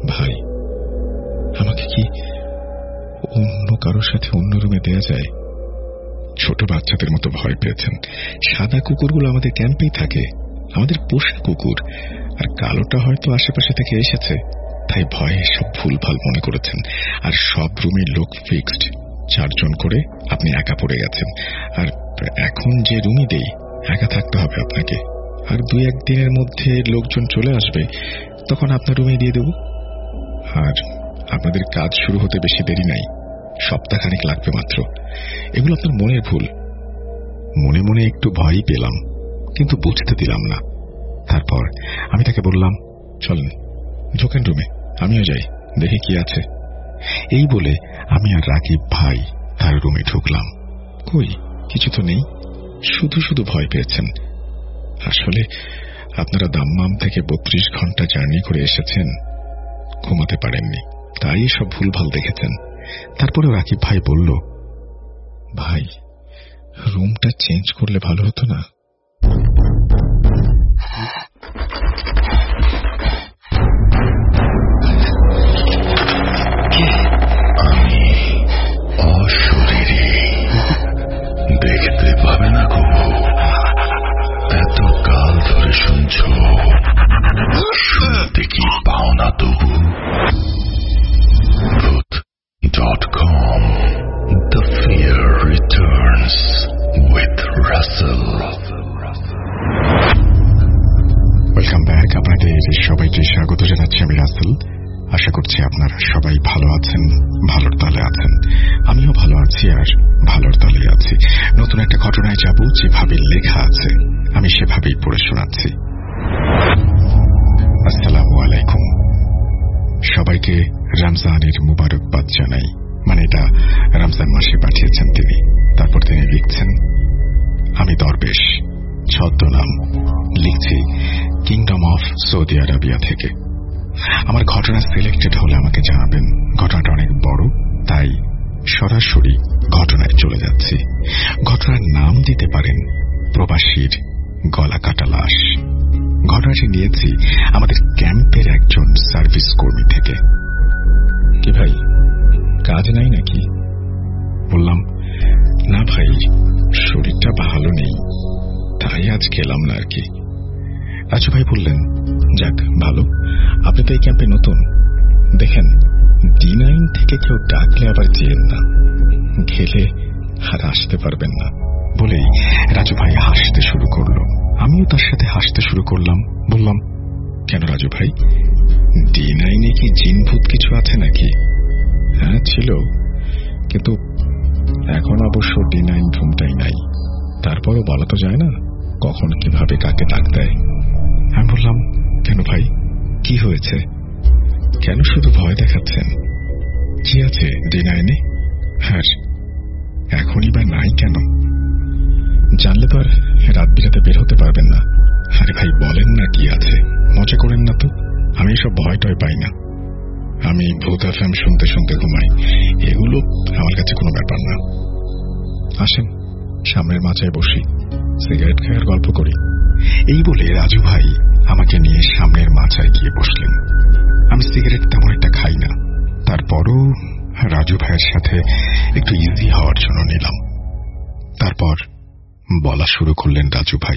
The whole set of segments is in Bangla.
ভাই, আমাকে কি অন্য কারোর সাথে অন্য রুমে দেয়া যায়? ছোট বাচ্চাদের মতো ভয় পেয়েছেন। সাদা কুকুরগুলো আমাদের ক্যাম্পেই থাকে, আমাদের পোষা কুকুর, আর কালোটা হয়তো আশেপাশে থেকে এসেছে, তাই ভয়ে সব ভুলভাল মনে করেছেন। আর সব রুমে লোক ফিক্সড, 4 জন করে। আপনি একা পড়ে গেছেন, আর এখন যে রুমই দেই একা থাকতে হবে আপনাকে। আর 2-1 দিনের মধ্যে লোকজন চলে আসবে, তখন আপনার রুমে দিয়ে দেব। আর আপনাদের কাজ শুরু হতে বেশি দেরি নাই, সপ্তাহখানেক লাগবে মাত্র। এগুলো আপনার মনের ভুল। মনে মনে একটু ভয়ই পেলাম, কিন্তু বুঝতে দিলাম না। তারপর আমি তাকে বললাম, চলেন ঢোকেন রুমে, আমিও যাই, দেখি কি আছে। এই বলে আমি আর রাকিব ভাই তার রুমে ঢুকলাম। কই, কিছু তো নেই, শুধু শুধু ভয় পেয়েছেন। আসলে আপনারা দাম্মাম থেকে 32 ঘন্টা জার্নি করে এসেছেন, ঘুমাতে পারেননি, তাই সব ভুলভাল দেখেছেন। তারপরে রাকিব ভাই বলল, ভাই, রুমটা চেঞ্জ করলে ভালো হতো না? আমি অশরীরী, দেখতে পাবে না গো, এত কাল ধরে শুনছ, শুনতে কি পাও না তবু? Voot.com, The Fear Returns with Russell. Welcome back. আপনাদের সবাইকে স্বাগত জানাচ্ছি আমি রাসেল। আশা করছি আপনারা সবাই ভালো আছেন, ভালোর তলে আছেন। আমিও ভালো আছি আর ভালোর তলে আছি। নতুন একটা ঘটনায় যাব, যেভাবে লেখা আছে আমি সেভাবেই পড়ে শোনাচ্ছি। আসসালামু আলাইকুম। সবাইকে রমজানের মুবারকবাদ জানাই। মানে এটা রমজান মাসে পাঠিয়েছেন তিনি। তারপর তিনি লিখছেন, আমি দরবেশ, ছদ্মনাম, লিখছি কিংডম অফ সৌদি আরবিয়া থেকে। আমার ঘটনা সিলেক্টেড হলে আমাকে জানাবেন। ঘটনাটা অনেক বড়, তাই সরাসরি ঘটনায় চলে যাচ্ছি। ঘটনার নাম দিতে পারেন প্রবাসীর গলা কাটা লাশ। ঘটনাটি নিয়েছি আমাদের ক্যাম্পের একজন সার্ভিস কর্মী থেকে। কি ভাই, কাজ নাই নাকি? বললাম, না ভাই, শরীরটা ভালো নেই, তাই আজ গেলাম না আর কি। রাজু ভাই বললেন, যাক ভালো, আপনি তো এই ক্যাম্পে নতুন, দেখেন D9 থেকে কেউ ডাকলে আবার যেন না, গেলে আর আসতে পারবেন না। বলেই রাজু ভাই হাসতে শুরু করলো। আমিও তার সাথে হাসতে শুরু করলাম। বললাম, কেন রাজু ভাই, D9 কি জিনভূত কিছু আছে নাকি? হ্যাঁ ছিল, কিন্তু এখন অবশ্য D9 রুমটাই নাই। তারপরও বলা তো যায় না কখন কিভাবে কাকে ডাক দেয়। আমি বললাম, কেন ভাই, কি হয়েছে? কেন শুধু ভয় দেখাচ্ছেন? কি আছে D9-এ? হ্যাঁ, এখনই বা নাই কেন? জানলে তো আর রাত বিরাতে বের হতে পারবেন না। আরে ভাই বলেন না কি আছে, মজা করেন না তো। আমি সব ভয় টয় পাই না, আমি ভূত FM শুনতে শুনতে ঘুমাই, এগুলো আমার কাছে কোনো ব্যাপার না। আসেন সামনের মাচায় বসি, সিগারেট খাই আর গল্প করি। এই বলে রাজু ভাই আমাকে নিয়ে সামনের মাচায় গিয়ে বসলেন। আমি সিগারেট তেমন একটা খাই না, তারপরও রাজু ভাইয়ের সাথে একটু ইজি হওয়ার জন্য নিলাম। তারপর বলা শুরু করলেন রাজু ভাই।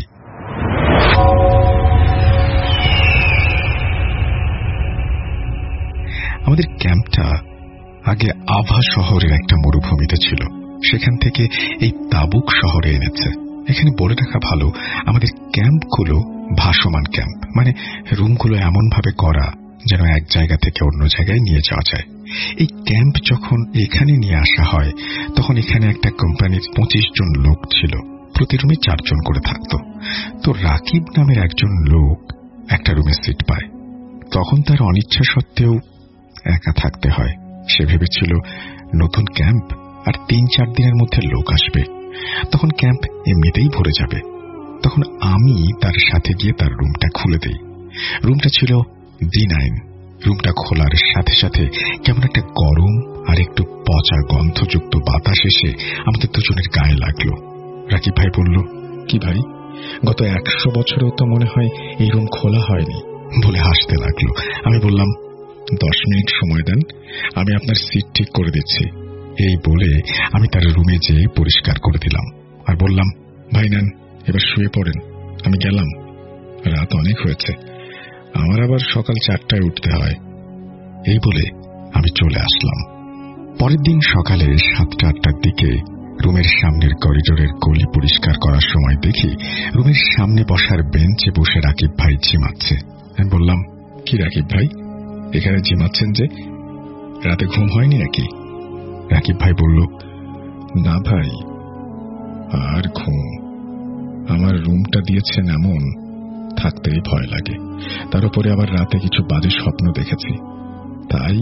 আমাদের ক্যাম্পটা আগে আভা শহরের একটা মরুভূমিতে ছিল, সেখান থেকে এই তাবুক শহরে এনেছে। এখানে বলে রাখা ভালো, আমাদের ক্যাম্পগুলো ভাসমান ক্যাম্প, মানে রুমগুলো এমন ভাবে করা যেন এক জায়গা থেকে অন্য জায়গায় নিয়ে যাওয়া যায়। এই ক্যাম্প যখন এখানে নিয়ে আসা হয়, তখন এখানে একটা কোম্পানির 25 জন লোক ছিল, প্রতি রুমে 4 জন করে থাকতো। তো রাকিব নামের একজন লোক একটা রুমে সিট পায়। তখন তার অনিচ্ছা সত্ত্বেও একা থাকতে হয়। সে ভেবেছিল নতুন ক্যাম্প, আর 3-4 দিনের মধ্যে লোক আসবে, তখন ক্যাম্প এমনিতেই ভরে যাবে। তখন আমি তার সাথে গিয়ে তার রুমটা খুলে দেই। রুমটা ছিল D9। রুমটা খোলার সাথে সাথে কেমন একটা গরম আর একটু পচা গন্ধযুক্ত বাতাস এসে আমাদের দুজনের গায়ে লাগলো। রাকিব ভাই বলল, কি ভাই, গত 100 বছরেও তো মনে হয় এই রুম খোলা হয়নি, বলে হাসতে লাগলো। আমি বললাম, 10 মিনিট সময় দেন, আমি আপনার সিট ঠিক করে দিচ্ছি। এই বলে আমি তার রুমে যেয়ে পরিষ্কার করে দিলাম আর বললাম, ভাই নেন, এবার শুয়ে পড়েন, আমি গেলাম। রাত অনেক হয়েছে, আমার আবার সকাল 4টায় উঠতে হয়। এই বলে আমি চলে আসলাম। পরের দিন সকালে 7টা-8টার দিকে রুমের সামনের করিডোরের গলি পরিষ্কার করার সময় দেখি রুমের সামনে বসার বেঞ্চে বসে রাকিব ভাই ঝিমাচ্ছে। আমি বললাম, কি রাকিব ভাই, এখানে ঝিমাচ্ছেন যে, রাতে ঘুম হয়নি নাকি? রাকিব ভাই বলল, না ভাই, আর ঘুম, আমার রুমটা দিয়েছেন এমন, থাকতেই ভয় লাগে। তার উপরে আবার রাতে কিছু বাজে স্বপ্ন দেখেছি, তাই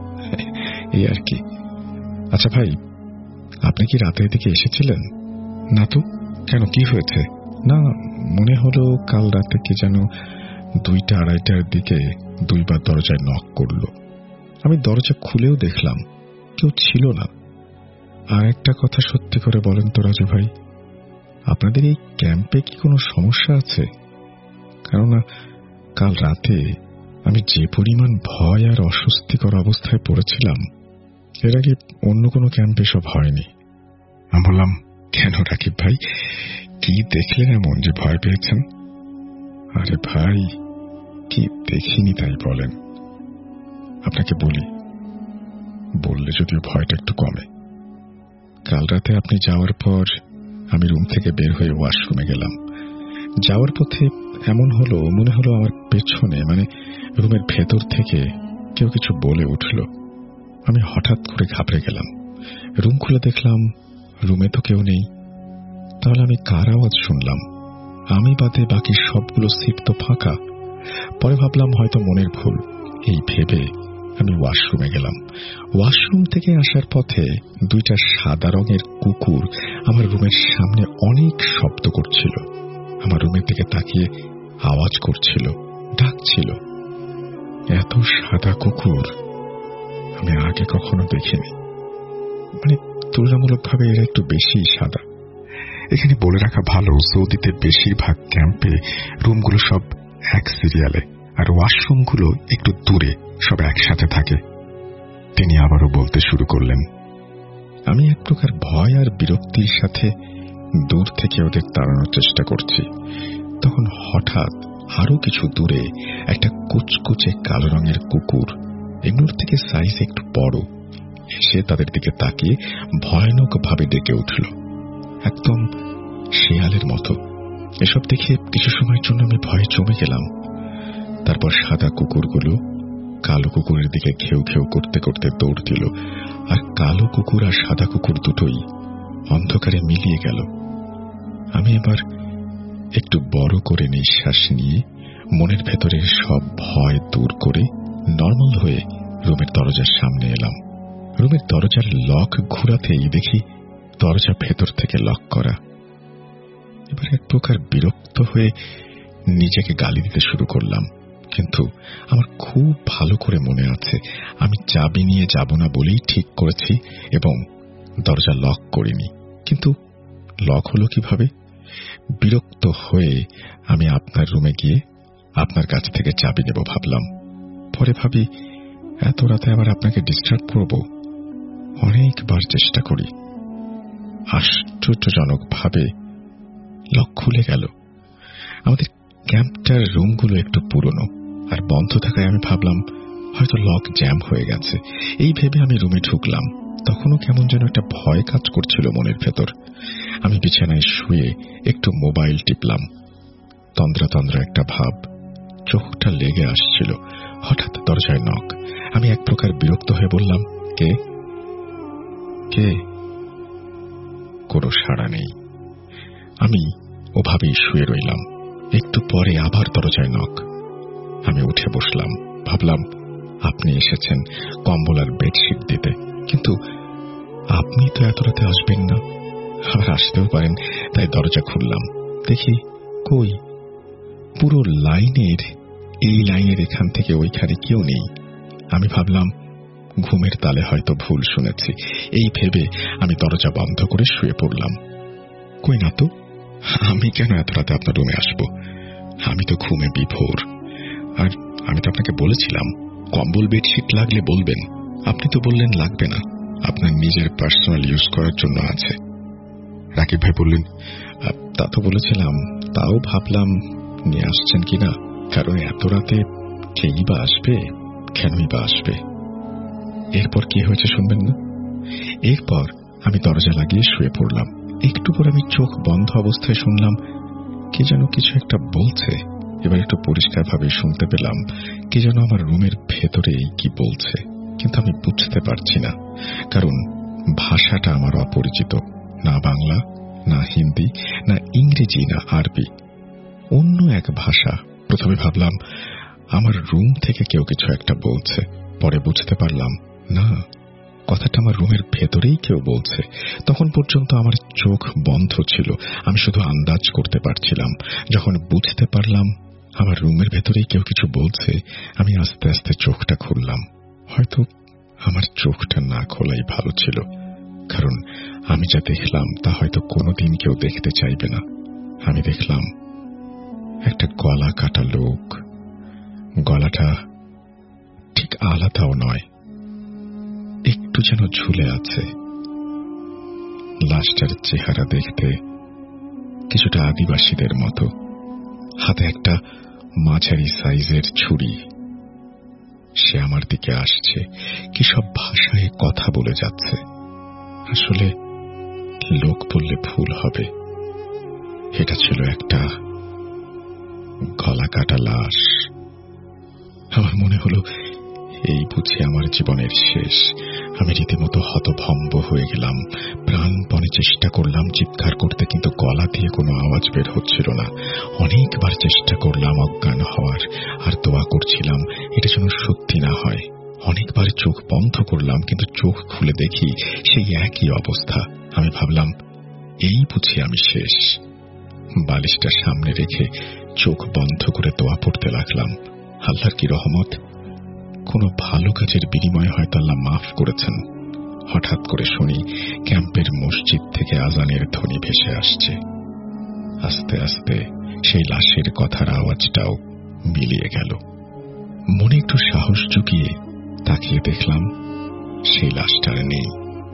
এই আর কি। আচ্ছা ভাই, আপনি কি রাতের দিকে এসেছিলেন? না তো, কেন, কি হয়েছে? না, মনে হলো কাল রাতে কি যেন 2টা-2:30টার দিকে 2বার দরজায় নক করল। আমি দরজা খুলেও দেখলাম কেউ ছিল না। আর একটা কথা সত্যি করে বলেন তো রাজু ভাই, আপনাদের এই ক্যাম্পে কি কোনো সমস্যা আছে? কেননা কাল রাতে আমি যে পরিমাণ ভয় আর অস্বস্তিকর অবস্থায় পড়েছিলাম, এর আগে অন্য কোনো ক্যাম্পে সব হয়নি। আমি বললাম, কেন রাকিব ভাই, কি দেখলেন এমন যে ভয় পেয়েছেন? আরে ভাই, কি দেখিনি তাই বলেন? আপনাকে বলি, বললে যদিও ভয়টা একটু কমে। কাল রাতে আপনি যাওয়ার পর আমি রুম থেকে বের হয়ে ওয়াশরুমে গেলাম। যাওয়ার পথে এমন হলো, মনে হলো আমার পেছনে, মানে রুমের ভেতর থেকে কেউ কিছু বলে উঠল। আমি হঠাৎ করে ঘাবড়ে গেলাম। রুম খুলে দেখলাম রুমে তো কেউ নেই। তাহলে আমি কার আওয়াজ শুনলাম? আমি বাদে বাকি সবগুলো সিট তো ফাঁকা। পরে ভাবলাম হয়তো মনের ভুল। এই ভেবে আমি ওয়াশরুমে গেলাম। ওয়াশরুম থেকে আসার পথে 2টা সাদা রঙের কুকুর আমার রুমের সামনে অনেক শব্দ করছিল। আমার রুমের দিকে তাকিয়ে আওয়াজ করছিল, ডাকছিল। এত সাদা কুকুর আমি আগে কখনো দেখিনি। মানে তুলনামূলকভাবে এরা একটু বেশি সাদা। এখানে বলে রাখা ভালো, সৌদিতে বেশিরভাগ ক্যাম্পে রুমগুলো সব এক সিরিয়ালে, আর ওয়াশরুমগুলো একটু দূরে, সব একসাথে থাকে। তিনি আবারও বলতে শুরু করলেন। আমি এক প্রকার ভয় আর বিরক্তির সাথে দূর থেকে ওদের তাড়ানোর চেষ্টা করছি। তখন হঠাৎ আরো কিছু দূরে একটা কুচকুচে কালো রঙের কুকুর, এগুলোর থেকে সাইজ একটু বড়, সে তাদের দিকে তাকিয়ে ভয়ানক ভাবে ডেকে উঠল, একদম শেয়ালের মতো। এসব দেখে কিছু সময়ের জন্য আমি ভয়ে জমে গেলাম। তারপর সাদা কুকুরগুলো কালো কুকুরের দিকে ঘেউ ঘেউ করতে করতে দৌড় দিল, আর কালো কুকুর আর সাদা কুকুর দুটোই অন্ধকারে মিলিয়ে গেল। আমি এবার একটু বড় করে নিঃশ্বাস নিয়ে মনের ভেতরের সব ভয় দূর করে নর্মাল হয়ে রুমের দরজার সামনে এলাম। রুমের দরজার লক ঘুরাতেই দেখি দরজা ভেতর থেকে লক করা। এবার এক প্রকার বিরক্ত হয়ে নিজেকে গালি দিতে শুরু করলাম, কিন্তু আমার খুব ভালো করে মনে আছে আমি চাবি নিয়ে যাব না বলেই ঠিক করেছি এবং দরজা লক করিনি। কিন্তু লক হলো কিভাবে? বিরক্ত হয়ে আমি আপনার রুমে গিয়ে আপনার কাছ থেকে চাবি নেব ভাবলাম। পরে ভাবি, এত রাতে আবার আপনাকে ডিস্টার্ব করব। অনেকবার চেষ্টা করি, আশ্চর্যজনক ভাবে লক খুলে গেল। আমাদের ক্যাম্পটার রুমগুলো একটু পুরনো আর বন্ধ থাকায় আমি ভাবলাম হয়তো লক জ্যাম হয়ে গেছে। এই ভেবে আমি রুমে ঢুকলাম। তখনও কেমন যেন একটা ভয় কাজ করছিল মনের ভেতর। আমি বিছানায় শুয়ে একটু মোবাইল টিপলাম। তন্দ্রা তন্দ্রা একটা ভাব, চোখটা লেগে আসছিল। হঠাৎ দরজায় নক। আমি এক প্রকার বিরক্ত হয়ে বললাম, কে কে? কোনো সাড়া নেই। আমি ওভাবেই শুয়ে রইলাম। একটু পরে আবার দরজায় নক। আমি উঠে বসলাম। ভাবলাম আপনি এসেছেন কম্বল আর বেডশিট দিতে, কিন্তু আপনি তো এত রাতে আসবেন না, আবার আসতেও পারেন, তাই দরজা খুললাম। দেখি কই, পুরো লাইনের এই লাইনের এখান থেকে ওইখানে কেউ নেই। আমি ভাবলাম ঘুমের তালে হয়তো ভুল শুনেছি। এই ভেবে আমি দরজা বন্ধ করে শুয়ে পড়লাম। কই না তো, আমি কেন এত রাতে আপনার রুমে আসবো? আমি তো ঘুমে বিভোর। আর আমি তো আপনাকে বলেছিলাম কম্বল বেডশিট লাগলে বলবেন। আপনি তো বললেন লাগবে না, আপনার নিজের পার্সোনাল ইউজ করার জন্য আছে। রাকিব ভাই বললেন, তা তো বলেছিলাম, তাও ভাবলাম নিয়ে আসছেন কিনা, কারণ এত রাতে কেই বা আসবে, কেনই বা আসবে। এরপর কি হয়েছে শুনবেন না? এরপর আমি দরজা লাগিয়ে শুয়ে পড়লাম। একটু পর আমি চোখ বন্ধ অবস্থায় শুনলাম কে যেন কিছু একটা বলছে। এবার একটু পরিষ্কারভাবে শুনতে পেলাম কে যেন আমার রুমের ভেতরেই কি বলছে, কিন্তু আমি বুঝতে পারছি না, কারণ ভাষাটা আমার অপরিচিত। না বাংলা, না হিন্দি, না ইংরেজি, না আরবি, অন্য এক ভাষা। প্রথমে ভাবলাম আমার রুম থেকে কেউ কিছু একটা বলছে, পরে বুঝতে পারলাম না, কথাটা আমার রুমের ভেতরেই কেউ বলছে। তখন পর্যন্ত আমার চোখ বন্ধ ছিল, আমি শুধু আন্দাজ করতে পারছিলাম। যখন বুঝতে পারলাম আমার রুমের ভেতরেই কেউ কিছু বলছে, আমি আস্তে আস্তে চোখটা খুললাম। হয়তো আমার চোখটা না খোলাই ভালো ছিল, কারণ আমি যা দেখলাম তা হয়তো কোনোদিন কেউ দেখতে চাইবে না। আমি দেখলাম একটা গলা কাটা লোক, গলাটা ঠিক আলাদাও নয়, একটু যেন ঝুলে আছে। লাশটার চেহারা দেখতে কিছুটা আদিবাসীদের মতো, হাতে একটা মাঝারি সাইজের ছুরি। সে আমার দিকে আসছে, কি সব ভাষায় কথা বলে যাচ্ছে। আসলে লোক বললে ভুল হবে, এটা ছিল একটা গলা কাটা লাশ। আমার মনে হলো এই বুঝি আমার জীবনের শেষ। আমি রীতিমতো হতভম্ব হয়ে গেলাম। প্রাণপণে চেষ্টা করলাম চিৎকার করতে, কিন্তু গলা দিয়ে কোনো আওয়াজ বের হচ্ছিল না। অনেকবার চেষ্টা করলাম অজ্ঞান হওয়ার, আর দোয়া করছিলাম এটা যেন সত্যি না হয়। অনেকবার চোখ বন্ধ করলাম, কিন্তু চোখ খুলে দেখি সেই একই অবস্থা। আমি ভাবলাম এই বুঝি আমি শেষ। বালিশটা সামনে রেখে চোখ বন্ধ করে দোয়া পড়তে লাগলাম। আল্লাহর কি রহমত, কোনো ভালো কাজের বিনিময়ে হয়তো আল্লাহ মাফ করেছেন। হঠাৎ করে শুনি ক্যাম্পের মসজিদ থেকে আজানের ধ্বনি ভেসে আসছে। আস্তে আস্তে সেই লাশের কথার আওয়াজটাও মিলিয়ে গেল। মনে একটু সাহস জুগিয়ে তাকিয়ে দেখলাম সেই লাশটার নেই।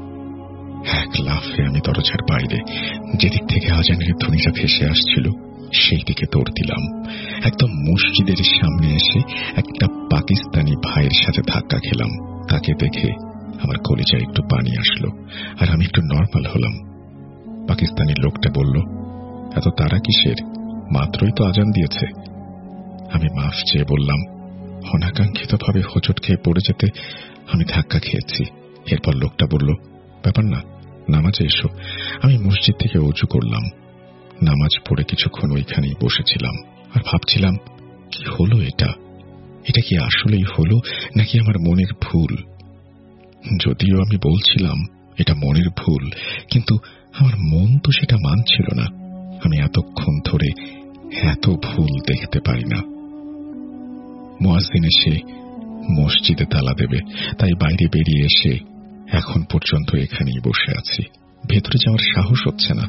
এক লাফে আমি দরজার বাইরে, যেদিক থেকে আজানের ধ্বনিটা ভেসে আসছিল সেই দিকে দৌড় দিলাম। একদম মসজিদের সামনে এসে একটা পাকিস্তানি ভাইয়ের সাথে ধাক্কা খেলাম। তাকে দেখে আমার কলিজায় একটু পানি আসলো, আর আমি একটু নর্মাল হলাম। পাকিস্তানি লোকটা বলল, এত তারা কিসের, মাত্রই তো আজান দিয়েছে। আমি মাফ চেয়ে বললাম, অনাকাঙ্ক্ষিতভাবে হোঁচট খেয়ে পড়ে যেতে আমি ধাক্কা খেয়েছি। এরপর লোকটা বলল, ব্যাপার না, নামাজে এসো। আমি মসজিদ থেকে ওযু করলাম, নামাজ পড়ে কিছুক্ষণ ওইখানেই বসেছিলাম আর ভাবছিলাম কি হলো এটা কি আসলেই হলো নাকি আমার মনের ভুল। যদিও আমি বলছিলাম এটা মনের ভুল, কিন্তু আমার মন তো সেটা মানছিল না। আমি এতক্ষণ ধরে এত ভুল দেখতে পারি না। মুয়াজ্জিন এসে মসজিদে তালা দেবে, তাই বাইরে বেরিয়ে এসে এখন পর্যন্ত এখানেই বসে আছি। ভেতরে যাওয়ার সাহস হচ্ছে না।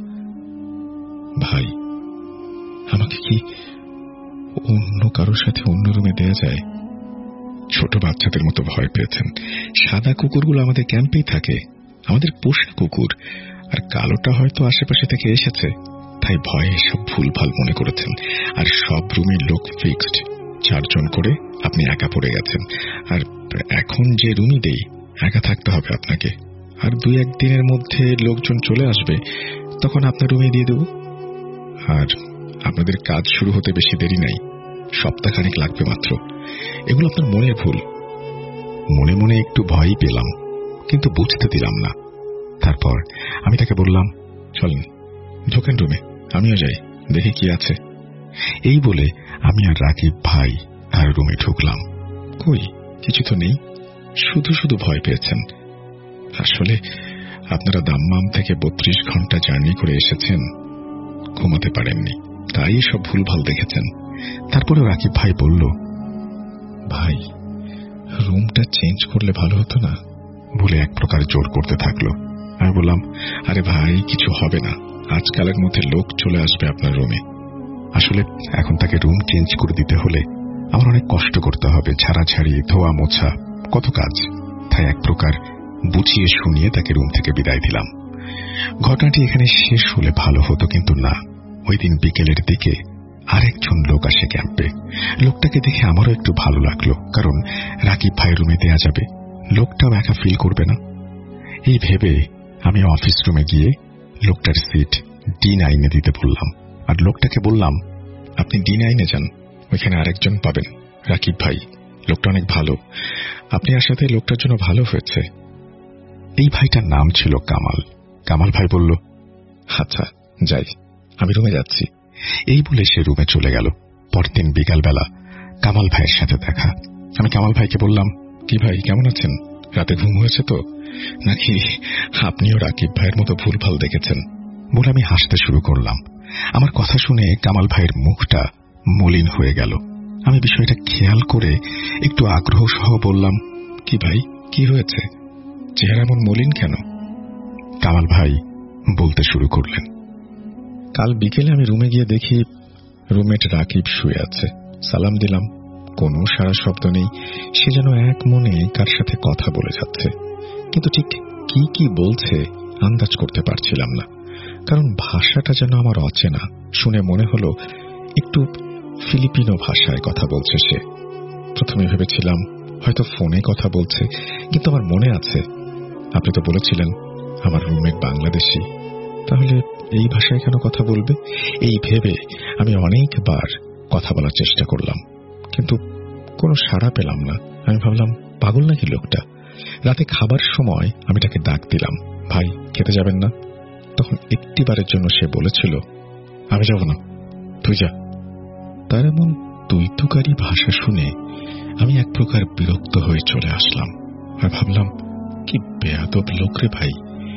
ভাই, আমাকে কি অন্য কারোর সাথে অন্য রুমে দেয়া যায়? ছোট বাচ্চাদের মতো ভয় পেয়েছেন। সাদা কুকুরগুলো আমাদের ক্যাম্পেই থাকে, আমাদের পোষা কুকুর, আর কালোটা হয়তো আশেপাশে থেকে এসেছে, তাই ভয়ে সব ভুলভাল মনে করেছেন। আর সব রুমের লোক ফিক্সড, 4 জন করে। আপনি একা পড়ে গেছেন, আর এখন যে রুমই দেই একা থাকতে হবে আপনাকে। আর 2-1 দিনের মধ্যে লোকজন চলে আসবে, তখন আপনার রুমে দিয়ে দেব। আর আপনাদের কাজ শুরু হতে বেশি দেরি নাই, সপ্তাহখানেক লাগবে মাত্র। এগুলো আপনার মনের ভুল। মনে মনে একটু ভয়ই পেলাম, কিন্তু বুঝতে দিলাম না। তারপর আমি তাকে বললাম, চলেন ঢোকেন রুমে, আমিও যাই, দেখি কি আছে। এই বলে আমি আর রাকিব ভাই আর রুমে ঢুকলাম। কই, কিছু তো নেই, শুধু শুধু ভয় পেয়েছেন। আসলে আপনারা দাম্মাম থেকে 32 ঘন্টা জার্নি করে এসেছেন, ঘুমাতে পারেননি, তাই সব ভুলভাল দেখেছেন। তারপরে রাকিব ভাই বলল, ভাই রুমটা চেঞ্জ করলে ভালো হতো না, বলে এক প্রকার জোর করতে থাকলো। আমি বললাম, আরে ভাই কিছু হবে না, আজকালের মধ্যে লোক চলে আসবে আপনার রুমে। আসলে এখন তাকে রুম চেঞ্জ করে দিতে হলে আমার অনেক কষ্ট করতে হবে, ঝাড়াঝাড়ি, ধোয়া মোছা, কত কাজ। তাই এক প্রকার বুঝিয়ে শুনিয়ে তাকে রুম থেকে বিদায় দিলাম। ঘটনাটি এখানে শেষ হলে ভালো হতো, কিন্তু না। ওই দিন বিকেলের দিকে আরেকজন লোক আসে ক্যাম্পে। লোকটাকে দেখে আমারও একটু ভালো লাগলো, কারণ রাকিব ভাই রুমে দেয়া যাবে, লোকটাও একা ফিল করবে না। এই ভেবে আমি অফিস রুমে গিয়ে লোকটার সিট D9 দিতে বললাম, আর লোকটাকে বললাম, আপনি D9 যান, ওইখানে আরেকজন পাবেন, রাকিব ভাই, লোকটা অনেক ভালো, আপনি আসাতে লোকটার জন্য ভালো হয়েছে। এই ভাইটার নাম ছিল কামাল। কামাল ভাই বলল, আচ্ছা যাই, আমি রুমে যাচ্ছি। এই বলে সে রুমে চলে গেল। পরদিন বিকালবেলা কামাল ভাইয়ের সাথে দেখা। আমি কামাল ভাইকে বললাম, কি ভাই, কেমন আছেন? রাতে ঘুম হয়েছে তো, নাকি আপনিও রাকিব ভাইয়ের মতো ভুলভাল দেখেছেন? বলে আমি হাসতে শুরু করলাম। আমার কথা শুনে কামাল ভাইয়ের মুখটা মলিন হয়ে গেল। আমি বিষয়টা খেয়াল করে একটু আগ্রহ সহ বললাম, কি ভাই, কি হয়েছে? চেহারা এমন মলিন কেন? কামাল ভাই বলতে শুরু করলেন, কাল বিকেলে আমি রুমে গিয়ে দেখি রুমমেট রাকিব শুয়ে আছে। সালাম দিলাম, কোনো সারা শব্দ নেই। সে যেন এক মনে কার সাথে কথা বলে যাচ্ছে, কিন্তু ঠিক কি কি বলছে আন্দাজ করতে পারছিলাম না, কারণ ভাষাটা যেন আমার অচেনা। শুনে মনে হলো একটু ফিলিপিনো ভাষায় কথা বলছে সে। প্রথমে ভেবেছিলাম হয়তো ফোনে কথা বলছে, কিন্তু আমার মনে আছে আপনি তো বলেছিলেন আমার রুমমেট বাংলাদেশি, তাহলে এই ভাষায় কেন কথা বলবে? এই ভেবে আমি অনেকবার কথা বলার চেষ্টা করলাম, কিন্তু কোনো সাড়া পেলাম না। আমি ভাবলাম, পাগল নাকি লোকটা? রাতে খাবার সময় আমি তাকে ডাক দিলাম, ভাই খেতে যাবেন না? তখন একটিবারের জন্য সে বলেছিল, আমি যাব না, তুই যা। তার এমন দ্বৈতকারী ভাষা শুনে আমি এক প্রকার বিরক্ত হয়ে চলে আসলাম। আর ভাবলাম, কি বেয়াদব লোক রে ভাই,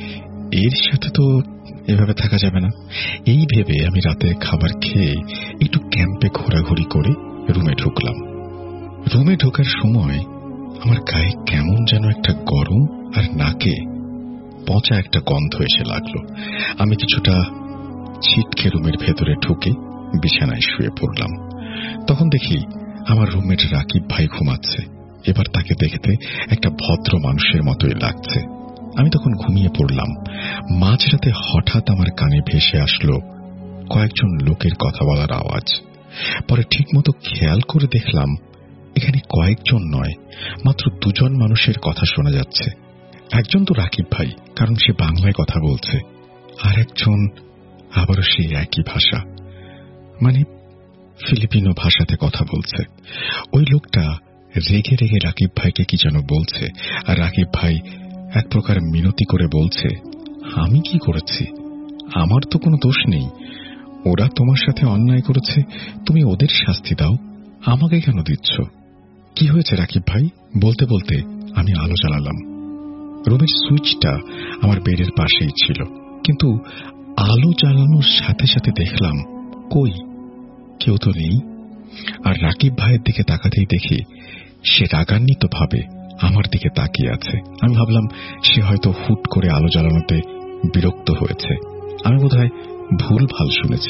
এর সাথে তো এভাবে থাকা যাবে না। এই ভেবে আমি রাতে খাবার খেয়ে একটু ক্যাম্পে ঘোরাঘুরি করে রুমে ঢুকলাম। রুমে ঢোকার সময় আমার গায়ে কেমন যেন একটা গরম আর নাকে পচা একটা গন্ধ এসে লাগলো। আমি কিছুটা ছিটকে রুমের ভেতরে ঢুকে বিছানায় শুয়ে পড়লাম। তখন দেখি আমার রুমমেট রাকিব ভাই ঘুমাচ্ছে। এবার তাকে দেখতে একটা ভদ্র মানুষের মতোই লাগছে। আমি তখন ঘুমিয়ে পড়লাম। মাঝরাতে হঠাৎ আমার কানে ভেসে আসলো কয়েকজন লোকের কথা বলার আওয়াজ। পরে ঠিকমতো খেয়াল করে দেখলাম এখানে কয়েকজন নয়, মাত্র দুজন মানুষের কথা শোনা যাচ্ছে। একজন তো রাকিব ভাই, কারণ সে বাংলায় কথা বলছে, আর একজন আবারও সেই একই ভাষা, মানে ফিলিপিনো ভাষাতে কথা বলছে। ওই লোকটা রেগে রেগে রাকিব ভাইকে কি যেন বলছে, আর রাকিব ভাই এক প্রকার মিনতি করে বলছে, আমি কি করেছি? আমার তো কোনো দোষ নেই, ওরা তোমার সাথে অন্যায় করেছে, তুমি ওদের শাস্তি দাও, আমাকে কেন দিচ্ছ? কি হয়েছে রাকিব ভাই? বলতে বলতে আমি আলো জ্বালালাম। রুমের সুইচটা আমার বেডের পাশেই ছিল, কিন্তু আলো জ্বালানোর সাথে সাথে দেখলাম কই, কেউ তো নেই। আর রাকিব ভাইয়ের দিকে তাকাতেই দেখি সে রাগান্বিত ভাবে আমার দিকে তাকিয়ে আছে। আমি ভাবলাম সে হয়তো হুট করে আলো জ্বালানোতে বিরক্ত হয়েছে, আমি বোধহয় ভুল ভাল শুনেছি।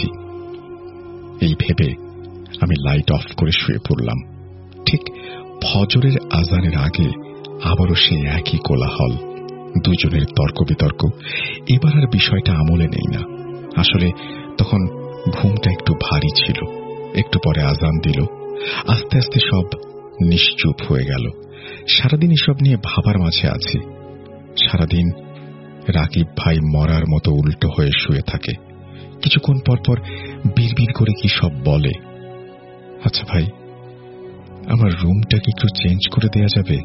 এই ভেবে আমি লাইট অফ করে শুয়ে পড়লাম। ঠিক ফজরের আজানের আগে আবারও সেই একই কোলাহল, দুজনের তর্ক বিতর্ক। এবার আর বিষয়টা আমলে নেই না। আসলে তখন ঘুমটা একটু ভারী ছিল। একটু পরে আজান দিল। আস্তে আস্তে সব নিশ্চুপ হয়ে গেল। সারাদিন এসব নিয়ে ভাবার মাঝে আছি। সারাদিন রাকিব ভাই মরার মতো উল্টো হয়ে শুয়ে থাকে। কিছুক্ষণ পর পর বিড়বিড় করে কি সব বলে। আচ্ছা ভাই, আমার রুমটা কি একটু চেঞ্জ করে দেয়া যাবে?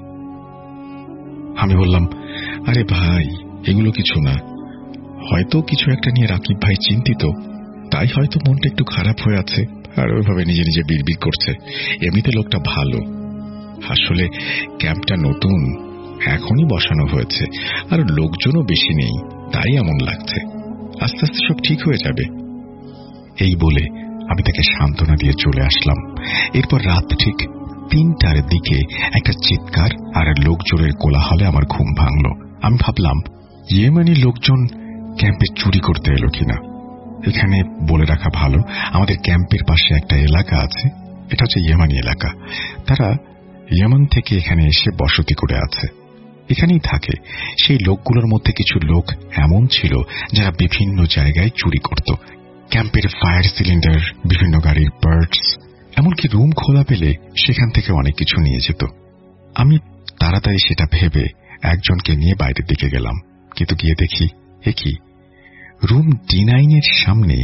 আমি বললাম, আরে ভাই, এগুলো কিছু না, হয়তো কিছু একটা নিয়ে রাকিব ভাই চিন্তিত, তাই হয়তো মনটা একটু খারাপ হয়ে আছে আর ওইভাবে নিজে নিজে বিড়বিড় করছে। এমনিতে লোকটা ভালো। আসলে ক্যাম্পটা নতুন, এখনই বসানো হয়েছে, আর লোকজনও বেশি নেই, তাই এমন লাগছে। আস্তে আস্তে সব ঠিক হয়ে যাবে। এই বলে আমি তাকে সান্ত্বনা দিয়ে চলে আসলাম। এরপর রাত ঠিক 3টার দিকে একটা চিৎকার আর লোকজনের কোলাহলে আমার ঘুম ভাঙল। আমি ভাবলাম, ইয়েমেনি লোকজন ক্যাম্পে চুরি করতে এলো কিনা। এখানে বলে রাখা ভালো, আমাদের ক্যাম্পের পাশে একটা এলাকা আছে, এটা হচ্ছে ইয়েমানি এলাকা। তারা ইয়েমান থেকে এখানে এসে বসতি করে আছে, এখানেই থাকে। সেই লোকগুলোর মধ্যে কিছু লোক এমন ছিল যারা বিভিন্ন জায়গায় চুরি করত, ক্যাম্পের ফায়ার সিলিন্ডার, বিভিন্ন গাড়ির পার্টস, এমনকি রুম খোলা পেলে সেখান থেকে অনেক কিছু নিয়ে যেত। আমি তাড়াতাড়ি সেটা ভেবে একজনকে নিয়ে বাইরের দিকে গেলাম, কিন্তু গিয়ে দেখি একই রুম D9 সামনে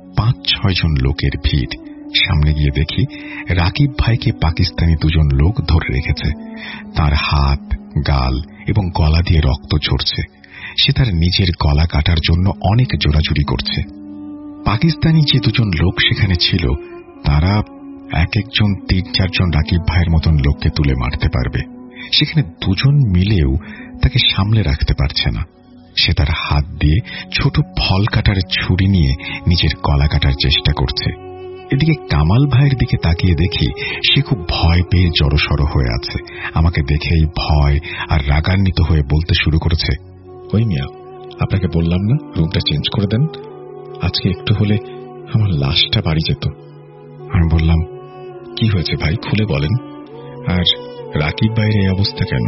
5-6 জন লোকের ভিড়। সামনে গিয়ে দেখি রাকিব ভাইকে পাকিস্তানি 2 জন লোক ধরে রেখেছে। তার হাত, গাল এবং গলা দিয়ে রক্ত ঝরছে। সে তার নিজের গলা কাটার জন্য অনেক জোরাজুরি করছে। পাকিস্তানি যে 2 জন লোক সেখানে ছিল, তারা এক একজন 3-4 জন রাকিব ভাইয়ের মতন লোককে তুলে মারতে পারবে। সেখানে 2 জন মিলেও তাকে সামলে রাখতে পারছে না। সে তার হাত দিয়ে ছোট ফল কাটার ছুরি নিয়ে নিজের গলা কাটার চেষ্টা করছে। এদিকে কামাল ভাইয়ের দিকে তাকিয়ে দেখি সে খুব ভয় পেয়ে জড়সড় হয়ে আছে। আমাকে দেখেই ভয় আর রাগান্বিত হয়ে বলতে শুরু করেছে, ওই মিয়া, আপনাকে বললাম না রুমটা চেঞ্জ করে দেন, আজকে একটু হলে আমার লাশটা বাড়ি যেত। আমি বললাম, কি হয়েছে ভাই, খুলে বলেন, আর রাকিব ভাইয়ের এই অবস্থা কেন?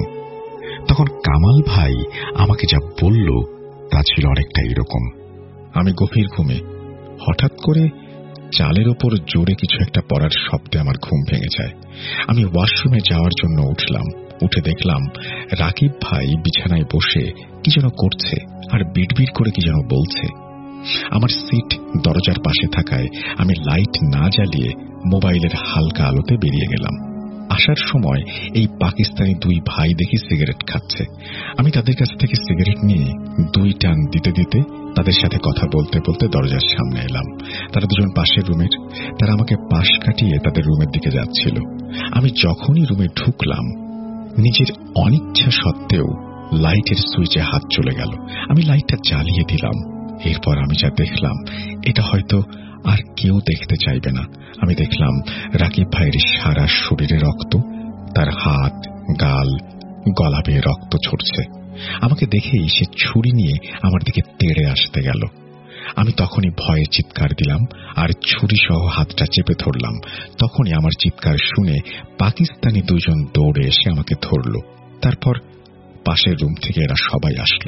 তখন কামাল ভাই আমাকে যা বলল তা ছিল অনেকটা এরকম। আমি গভীর ঘুমে, হঠাৎ করে চালের ওপর জোরে কিছু একটা পড়ার শব্দে আমার ঘুম ভেঙে যায়। আমি ওয়াশরুমে যাওয়ার জন্য উঠলাম। উঠে দেখলাম রাকিব ভাই বিছানায় বসে কি যেন করছে আর বিড়বিড় করে কি যেন বলছে। আমার সিট দরজার পাশে থাকায় আমি লাইট না জ্বালিয়ে মোবাইলের হালকা আলোতে বেরিয়ে গেলাম। আসার সময় এই পাকিস্তানি 2 ভাই দেখি সিগারেট খাচ্ছে। আমি তাদের কাছ থেকে সিগারেট নিয়ে 2 টান দিতে দিতে তাদের সাথে কথা বলতে বলতে দরজার সামনে এলাম। তারা 2 জন পাশের রুমের। তারা আমাকে পাশ কাটিয়ে তাদের রুমের দিকে যাচ্ছিল। আমি যখনই রুমে ঢুকলাম, নিজের অনিচ্ছা সত্ত্বেও লাইটের সুইচে হাত চলে গেল। আমি লাইটটা জ্বালিয়ে দিলাম। এরপর আমি যা দেখলাম এটা হয়তো আর কেউ দেখতে চাইবে না। আমি দেখলাম রাকিব ভাইয়ের সারা শরীরে রক্ত, তার হাত, গাল, গলা বেয়ে রক্ত ঝরছে। আমাকে দেখেই সে ছুরি নিয়ে আমার দিকে তেড়ে আসতে গেল। আমি তখনই ভয়ে চিৎকার দিলাম আর ছুরি সহ হাতটা চেপে ধরলাম। তখনই আমার চিৎকার শুনে পাকিস্তানি 2 জন দৌড়ে এসে আমাকে ধরল। তারপর পাশের রুম থেকে এরা সবাই আসলো।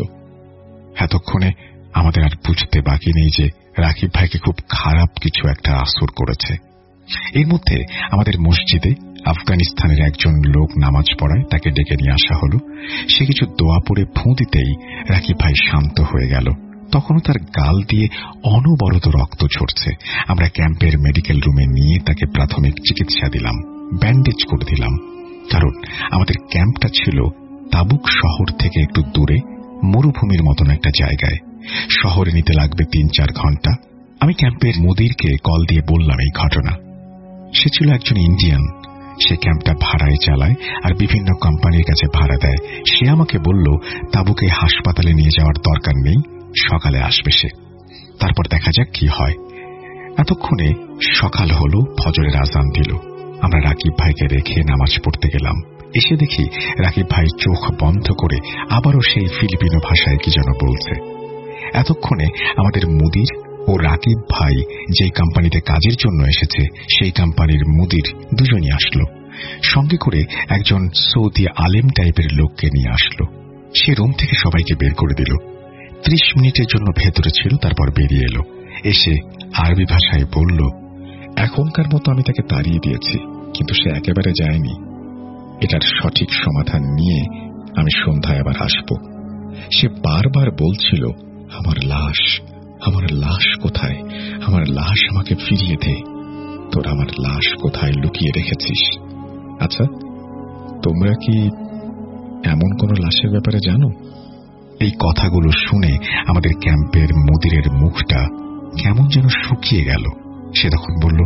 এতক্ষণে আমাদের আর বুঝতে বাকি নেই যে রাকিব ভাইকে খুব খারাপ কিছু একটা আসর করেছে। এর মধ্যে আমাদের মসজিদে আফগানিস্তানের একজন লোক নামাজ পড়ায়, তাকে ডেকে নিয়ে আসা হলো। সে কিছু দোয়া পড়ে ফুঁ দিতেই রাকিব ভাই শান্ত হয়ে গেল। তখনও তার গাল দিয়ে অনবরত রক্ত ঝরছে। আমরা ক্যাম্পের মেডিকেল রুমে নিয়ে তাকে প্রাথমিক চিকিৎসা দিলাম, ব্যান্ডেজ করে দিলাম। কারণ আমাদের ক্যাম্পটা ছিল তাবুক শহর থেকে একটু দূরে, মরুভূমির মতন একটা জায়গায়। শহরে নিতে লাগবে 3-4 ঘন্টা। আমি ক্যাম্পের মুদিরকে কল দিয়ে বললাম এই ঘটনা। সে ছিল একজন ইন্ডিয়ান। সে ক্যাম্পটা ভাড়ায় চালায় আর বিভিন্ন কোম্পানির কাছে ভাড়া দেয়। সে আমাকে বলল তাবুকে হাসপাতালে নিয়ে যাওয়ার দরকার নেই, সকালে আসবে সে, তারপর দেখা যাক কি হয়। এতক্ষণে সকাল হলো, ফজরের আজান দিল। আমরা রাকিব ভাইকে রেখে নামাজ পড়তে গেলাম। এসে দেখি রাকিব ভাই চোখ বন্ধ করে আবারও সেই ফিলিপিনো ভাষায় কি যেন বলছে। এতক্ষণে আমাদের মুদির ও রাকিব ভাই যে কোম্পানিতে কাজের জন্য এসেছে সেই কোম্পানির মুদির 2 জনই আসলো। সঙ্গে করে একজন সৌদি আলেম টাইপের লোককে নিয়ে আসলো। সে রুম থেকে সবাইকে বের করে দিল। 30 মিনিটের জন্য ভেতরে ছিল, তারপর বেরিয়ে এলো। এসে আরবি ভাষায় বলল, এখনকার মতো আমি তাকে তাড়িয়ে দিয়েছি, কিন্তু সে একেবারে যায়নি। এটার সঠিক সমাধান নিয়ে আমি সন্ধ্যায় আবার আসব। সে বারবার বলছিল, আমার লাশ, আমার লাশ কোথায়, আমার লাশ আমাকে ফিরিয়ে দে, তোর আমার লাশ কোথায় লুকিয়ে রেখেছিস। আচ্ছা, তোমরা কি এমন কোন লাশের ব্যাপারে জানো? এই কথাগুলো শুনে আমাদের ক্যাম্পের মুদিরের মুখটা কেমন যেন শুকিয়ে গেল। সে তখন বলল,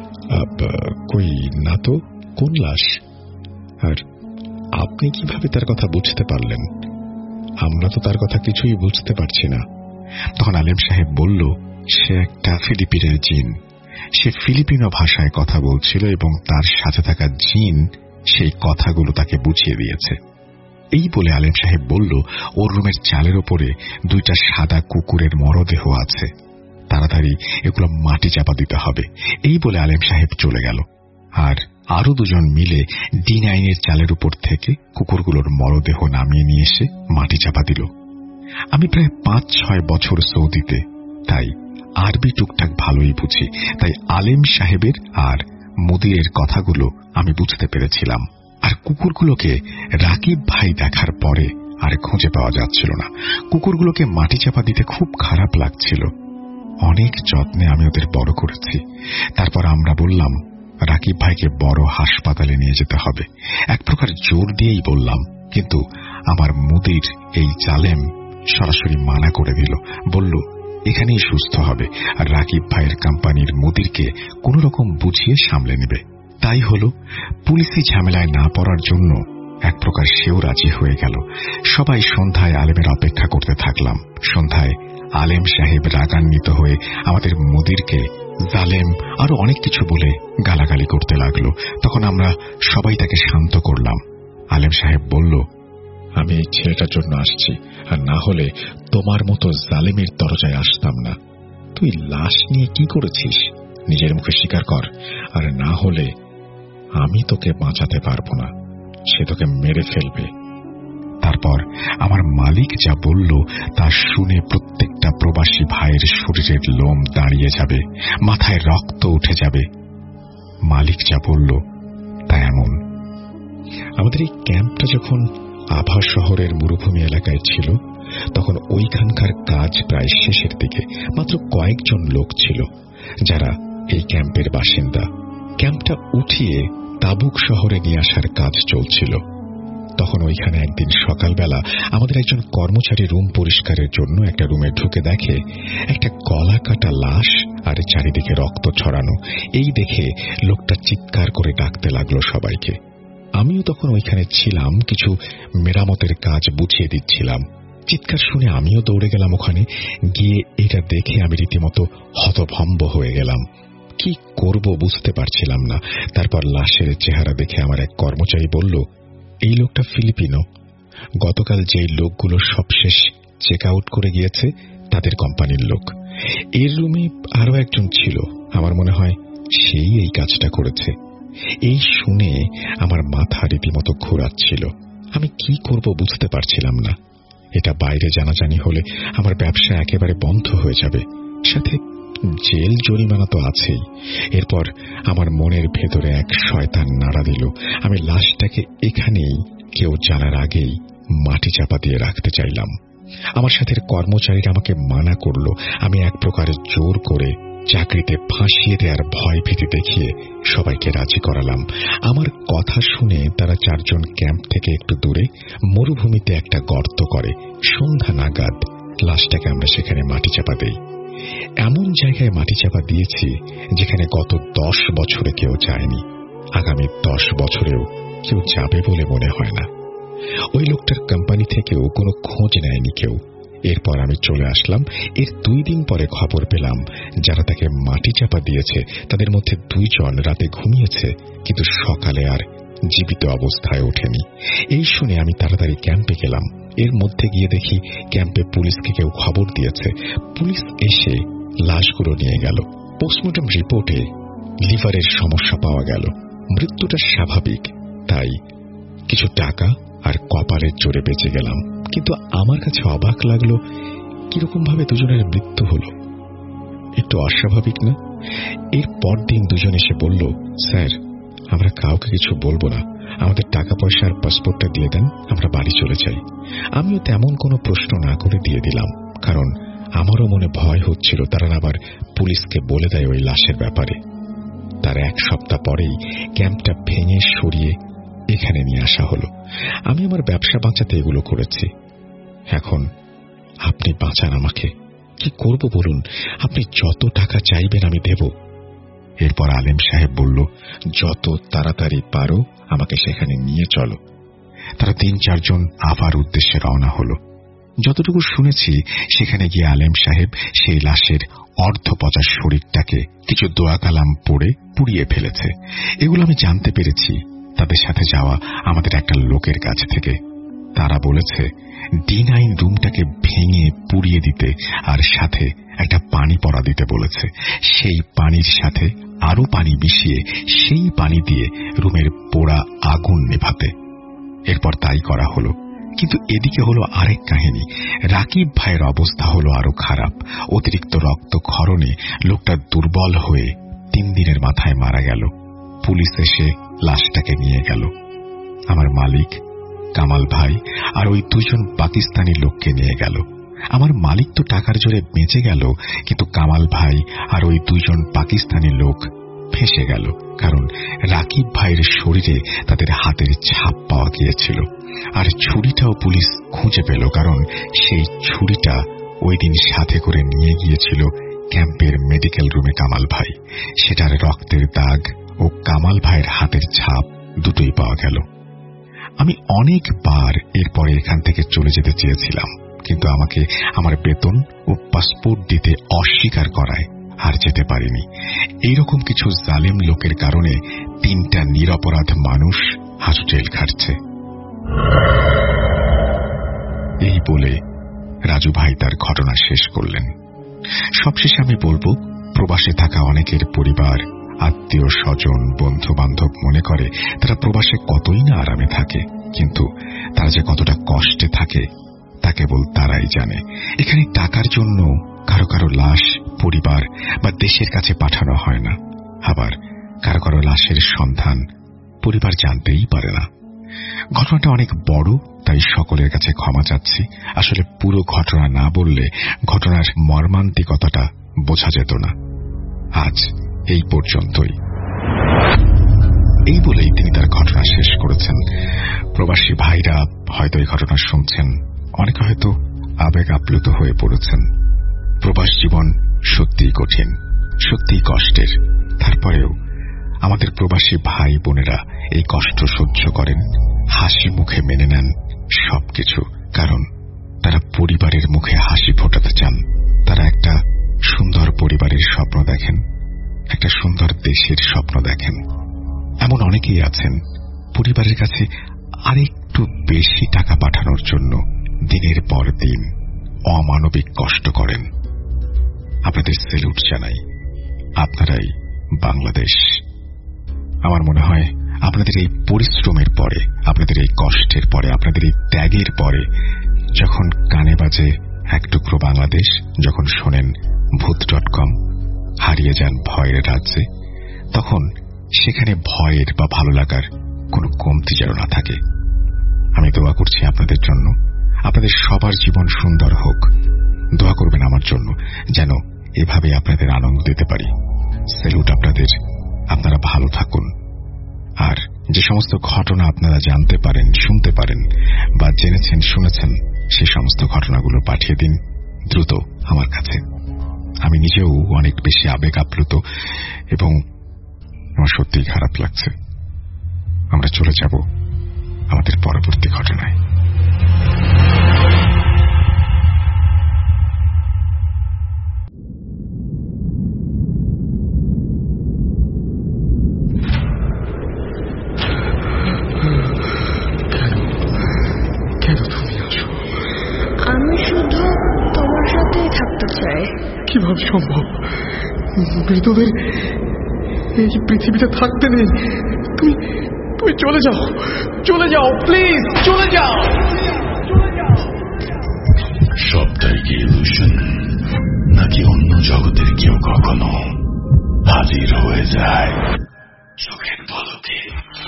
কই না তো, কোন লাশ? আর আপনি কিভাবে তার কথা বুঝতে পারলেন? আমরা তো তার কথা কিছুই বুঝতে পারছি না। তখন আলেম সাহেব বলল, সে একটা ফিলিপিনের জিন। সে ফিলিপিনো ভাষায় কথা বলছিল এবং তার সাথে থাকা জিন সেই কথাগুলো তাকে বুঝিয়ে দিয়েছে। এই বলে আলেম সাহেব বলল, ওর রুমের চালের ওপরে 2টা সাদা কুকুরের মরদেহ আছে, তাড়াতাড়ি এগুলো মাটি চাপা দিতে হবে। এই বলে আলেম সাহেব চলে গেল। আর আরো দুজন মিলে D9 চালের উপর থেকে কুকুরগুলোর মরদেহ নামিয়ে নিয়ে এসে মাটি চাপা দিল। আমি প্রায় 5-6 বছর সৌদিতে, তাই আরবি টুকটাক ভালোই বুঝি। তাই আলেম সাহেবের আর মুদিরের কথাগুলো আমি বুঝতে পেরেছিলাম। আর কুকুরগুলোকে রাকিব ভাই দেখার পরে আর খুঁজে পাওয়া যাচ্ছিল না। কুকুরগুলোকে মাটি চাপা দিতে খুব খারাপ লাগছিল। অনেক যত্নে আমি ওদের বড় করেছি। তারপর আমরা বললাম রাকিব ভাইকে বড় হাসপাতালে নিয়ে যেতে হবে। এক প্রকার জোর দিয়েই বললাম, কিন্তু আমার মুদির এই জালেম সরাসরি মানা করে দিল। বলল এখানেই সুস্থ হবে, আর রাকিব ভাইয়ের কোম্পানির মুদিরকে কোন রকম বুঝিয়ে সামলে নেবে। তাই হল, পুলিশি ঝামেলায় না পড়ার জন্য এক প্রকার সেও রাজি হয়ে গেল। সবাই সন্ধ্যায় আলেমের অপেক্ষা করতে থাকলাম। সন্ধ্যায় আলেম সাহেব রাগান্বিত হয়ে আমাদের মুদিরকে জালেম আরো অনেক কিছু বলে গালাগালি করতে লাগলো। তখন আমরা সবাই তাকে শান্ত করলাম। আলেম সাহেব বলল, আমি এই ছেলেটার জন্য আসছি, আর না হলে তোমার মতো জালেমের দরজায় আসতাম না। তুই লাশ নিয়ে কি করেছিস নিজের মুখে স্বীকার কর, আর না হলে আমি তোকে বাঁচাতে পারবো না, সে তোকে মেরে ফেলবে। তারপর আমার মালিক যা বলল তা শুনে প্রত্যেকটা প্রবাসী ভাইয়ের শরীরের লোম দাঁড়িয়ে যাবে, মাথায় রক্ত উঠে যাবে। মালিক যা বলল তা এমন। আমাদের এই ক্যাম্পটা যখন আভা শহরের মরুভূমি এলাকায় ছিল, তখন ওইখানকার কাজ প্রায় শেষের দিকে। মাত্র কয়েকজন লোক ছিল যারা এই ক্যাম্পের বাসিন্দা। ক্যাম্পটা উঠিয়ে তাবুক শহরে নিয়ে আসার কাজ চলছিল। তখন ওইখানে একদিন সকালবেলা আমাদের একজন কর্মচারী রুম পরিষ্কারের জন্য একটা রুমে ঢুকে দেখে একটা গলা কাটা লাশ আর চারিদিকে রক্ত ছড়ানো। এই দেখে লোকটা চিৎকার করে ডাকতে লাগলো সবাইকে। আমিও তখন ওইখানে ছিলাম, কিছু মেরামতের কাজ বুঝিয়ে দিচ্ছিলাম। চিৎকার শুনে আমিও দৌড়ে গেলাম ওখানে। গিয়ে এটা দেখে আমি রীতিমতো হতভম্ব হয়ে গেলাম। কি করব বুঝতে পারছিলাম না। তারপর লাশের চেহারা দেখে আমার এক কর্মচারী বলল, এই লোকটা ফিলিপিনো। গতকাল যে লোকগুলো সবশেষ চেক আউট করে গিয়েছে তাদের কোম্পানির লোক। এর রুমে আরো একজন ছিল, আমার মনে হয় সেই এই কাজটা করেছে। এই শুনে আমার মাথা রীতিমতো ঘোরাচ্ছিল। আমি কি করব বুঝতে পারছিলাম না। এটা বাইরে জানাজানি হলে আমার ব্যবসা একেবারে বন্ধ হয়ে যাবে, সাথে জেল জরিমানা তো আছেই। এরপর আমার মনের ভেতরে এক শয়তান নাড়া দিল। আমি লাশটাকে এখানেই কেউ জানার আগেই মাটি চাপা দিয়ে রাখতে চাইলাম। আমার সাথে কর্মচারীরা আমাকে মানা করল। আমি এক প্রকার জোর করে চাকরিতে ফাঁসিয়ে দেওয়ার ভয় ভীতি দেখিয়ে সবাইকে রাজি করালাম। আমার কথা শুনে তারা 4 জন ক্যাম্প থেকে একটু দূরে মরুভূমিতে একটা গর্ত করে। সন্ধ্যা নাগাদ লাশটাকে আমরা সেখানে মাটি চাপা দেই। এমন জায়গায় মাটি চাপা দিয়েছি যেখানে গত 10 বছরে কেউ যায়নি, আগামী 10 বছরেও কেউ যাবে বলে মনে হয় না। ওই লোকটার কোম্পানি থেকেও কোনো খোঁজ নেয়নি কেউ। এরপর আমি চলে আসলাম। এর 2 দিন পরে খবর পেলাম যারা তাকে মাটি চাপা দিয়েছে তাদের মধ্যে 2 জন রাতে ঘুমিয়েছে, কিন্তু সকালে আর জীবিত অবস্থায় ওঠেনি। এই শুনে আমি তাড়াতাড়ি ক্যাম্পে গেলাম। এর মধ্যে গিয়ে দেখি ক্যাম্পে পুলিশকে কেউ খবর দিয়েছে। পুলিশ এসে লাশগুলো নিয়ে গেল। পোস্টমর্টম রিপোর্টে লিভারের সমস্যা পাওয়া গেল। মৃত্যুটা স্বাভাবিক, তাই কিছু টাকা আর কপালের জোরে বেঁচে গেলাম। কিন্তু আমার কাছে অবাক লাগলো কিরকম ভাবে দুজনের মৃত্যু হলো। একটু অস্বাভাবিক না? এর পরদিন দুজন এসে বলল, স্যার আমরা কাউকে কিছু বলবো না, আমাদের টাকা পয়সা আর পাসপোর্টটা দিয়ে দেন, আমরা বাড়ি চলে যাই। আমিও তেমন কোনো প্রশ্ন না করে দিয়ে দিলাম, কারণ আমারও মনে ভয় হচ্ছিল তারা আবার পুলিশকে বলে দেয় ওই লাশের ব্যাপারে। তার 1 সপ্তাহ পরেই ক্যাম্পটা ভেঙে সরিয়ে এখানে নিয়ে আসা হলো। আমি আমার ব্যবসা বাঁচাতে এগুলো করেছি। এখন আপনি বাঁচান আমাকে। কি করব বলুন? আপনি যত টাকা চাইবেন আমি দেব। এরপর আলেম সাহেব বলল, যত তাড়াতাড়ি পারো আমাকে সেখানে নিয়ে চলো। তারা 3-4 জন আবার উদ্দেশ্যে রওনা হলো। যতটুকু শুনেছি সেখানে গিয়ে আলেম সাহেব সেই লাশের অর্ধপচা শরীরটাকে কিছু দোয়া কালাম পড়ে পুড়িয়ে ফেলেছে। এগুলো আমি জানতে পেরেছি তাদের সাথে যাওয়া আমাদের একটা লোকের কাছ থেকে। তারা বলেছে D9 রুমটাকে ভেঙে পুড়িয়ে দিতে আর সাথে একটা পানি পড়া দিতে বলেছে। সেই পানির সাথে আরো পানি মিশিয়ে সেই পানি দিয়ে রুমের পোড়া আগুন নেভাতে। এরপর তাই করা হলো। কিন্তু এদিকে হলো আরেক কাহিনী। রাকিব ভাইয়ের অবস্থা হলো আরো খারাপ। অতিরিক্ত রক্তক্ষরণে লোকটা দুর্বল হয়ে 3 দিনের মাথায় মারা গেল। পুলিশ এসে লাশটাকে নিয়ে গেল। আমার মালিক, কামাল ভাই আর ওই 2 জন পাকিস্তানি লোককে নিয়ে গেল। আমার মালিক তো টাকার জোরে বেঁচে গেল, কিন্তু কামাল ভাই আর ওই 2 জন পাকিস্তানি লোক ফেঁসে গেল। কারণ রাকিব ভাইয়ের শরীরে তাদের হাতের ছাপ পাওয়া গিয়েছিল। আর ছুরিটাও পুলিশ খুঁজে পেল, কারণ সেই ছুরিটা ওই দিন সাথে করে নিয়ে গিয়েছিল ক্যাম্পের মেডিকেল রুমে কামাল ভাই। সেটার রক্তের দাগ ও কামাল ভাইয়ের হাতের ছাপ দুটোই পাওয়া গেল। আমি অনেকবার এরপরে এখান থেকে চলে যেতে চেয়েছিলাম, কিন্তু আমাকে আমার বেতন ও পাসপোর্ট দিতে অস্বীকার করায় আর যেতে পারিনি। এইরকম কিছু জালিম লোকের কারণে 3টা নিরপরাধ মানুষ আজ জেল খাটছে। এই বলে রাজু ভাই তার ঘটনা শেষ করলেন। সবশেষে আমি বলবো, প্রবাসে থাকা অনেকের পরিবার, আত্মীয় স্বজন, বন্ধু বান্ধব মনে করে তারা প্রবাসে কতই না আরামে থাকে, কিন্তু তারা যে কতটা কষ্টে থাকে তা কেবল তারাই জানে। এখানে টাকার জন্য কারো কারো লাশ পরিবার বা দেশের কাছে পাঠানো হয় না, আবার কারো কারো লাশের সন্ধান পরিবার জানতেই পারে না। ঘটনাটা অনেক বড়, তাই সকলের কাছে ক্ষমা চাচ্ছি। আসলে পুরো ঘটনা না বললে ঘটনার মর্মান্তিকতাটা বোঝা যেত না। আজ এই পর্যন্তই। এই বলেই তিনি তার ঘটনা শেষ করেছেন। প্রবাসী ভাইরা হয়তো এই ঘটনা শুনছেন, অনেকে হয়তো আবেগ আপ্লুত হয়ে পড়েছেন। প্রবাস জীবন সত্যিই কঠিন, সত্যিই কষ্টের। তারপরেও আমাদের প্রবাসী ভাই বোনেরা এই কষ্ট সহ্য করেন, হাসি মুখে মেনে নেন সবকিছু, কারণ তারা পরিবারের মুখে হাসি ফোটাতে চান। তারা একটা সুন্দর পরিবারের স্বপ্ন দেখেন, একটা সুন্দর দেশের স্বপ্ন দেখেন। এমন অনেকেই আছেন পরিবারের কাছে আরেকটু বেশি টাকা পাঠানোর জন্য দিনের পর দিন অমানবিক কষ্ট করেন। আপনাদের সেলুট জানাই। আপনারাই বাংলাদেশ। আমার মনে হয় আপনাদের এই পরিশ্রমের পরে, আপনাদের এই কষ্টের পরে, আপনাদের এই ত্যাগের পরে যখন কানে বাজে এক টুকরো বাংলাদেশ, যখন শোনেন ভূত.com, হারিয়ে যান ভয়ের রাজ্যে, তখন সেখানে ভয়ের বা ভালো লাগার কোনো কমতি যেন না থাকে। আমি দোয়া করছি আপনাদের জন্য, আপনাদের সবার জীবন সুন্দর হোক। দোয়া করবেন আমার জন্য, যেন এভাবে আপনাদের আনন্দ দিতে পারি। সেলুট আপনাদের। আপনারা ভালো থাকুন। আর যে সমস্ত ঘটনা আপনারা জানতে পারেন, শুনতে পারেন বা জেনেছেন, শুনেছেন, সেই সমস্ত ঘটনাগুলো পাঠিয়ে দিন দ্রুত আমার কাছে। আমি নিজেও অনেক বেশি আবেগ আপ্লুত এবং আমার সত্যিই খারাপ লাগছে। আমরা চলে যাব আমাদের পরবর্তী ঘটনায়। আমি শুধু তোমার সাথেই থাকতে চাই। কিভাবে সম্ভব? মৃতদের এই পৃথিবীতে থাকতে নেই। তুমি চলে যাও, চলে যাও, প্লিজ চলে যাও। সবটাই কি ইলুশন, নাকি অন্য জগতের কেউ কখনো হাজির হয়ে যায় চোখের পলকে?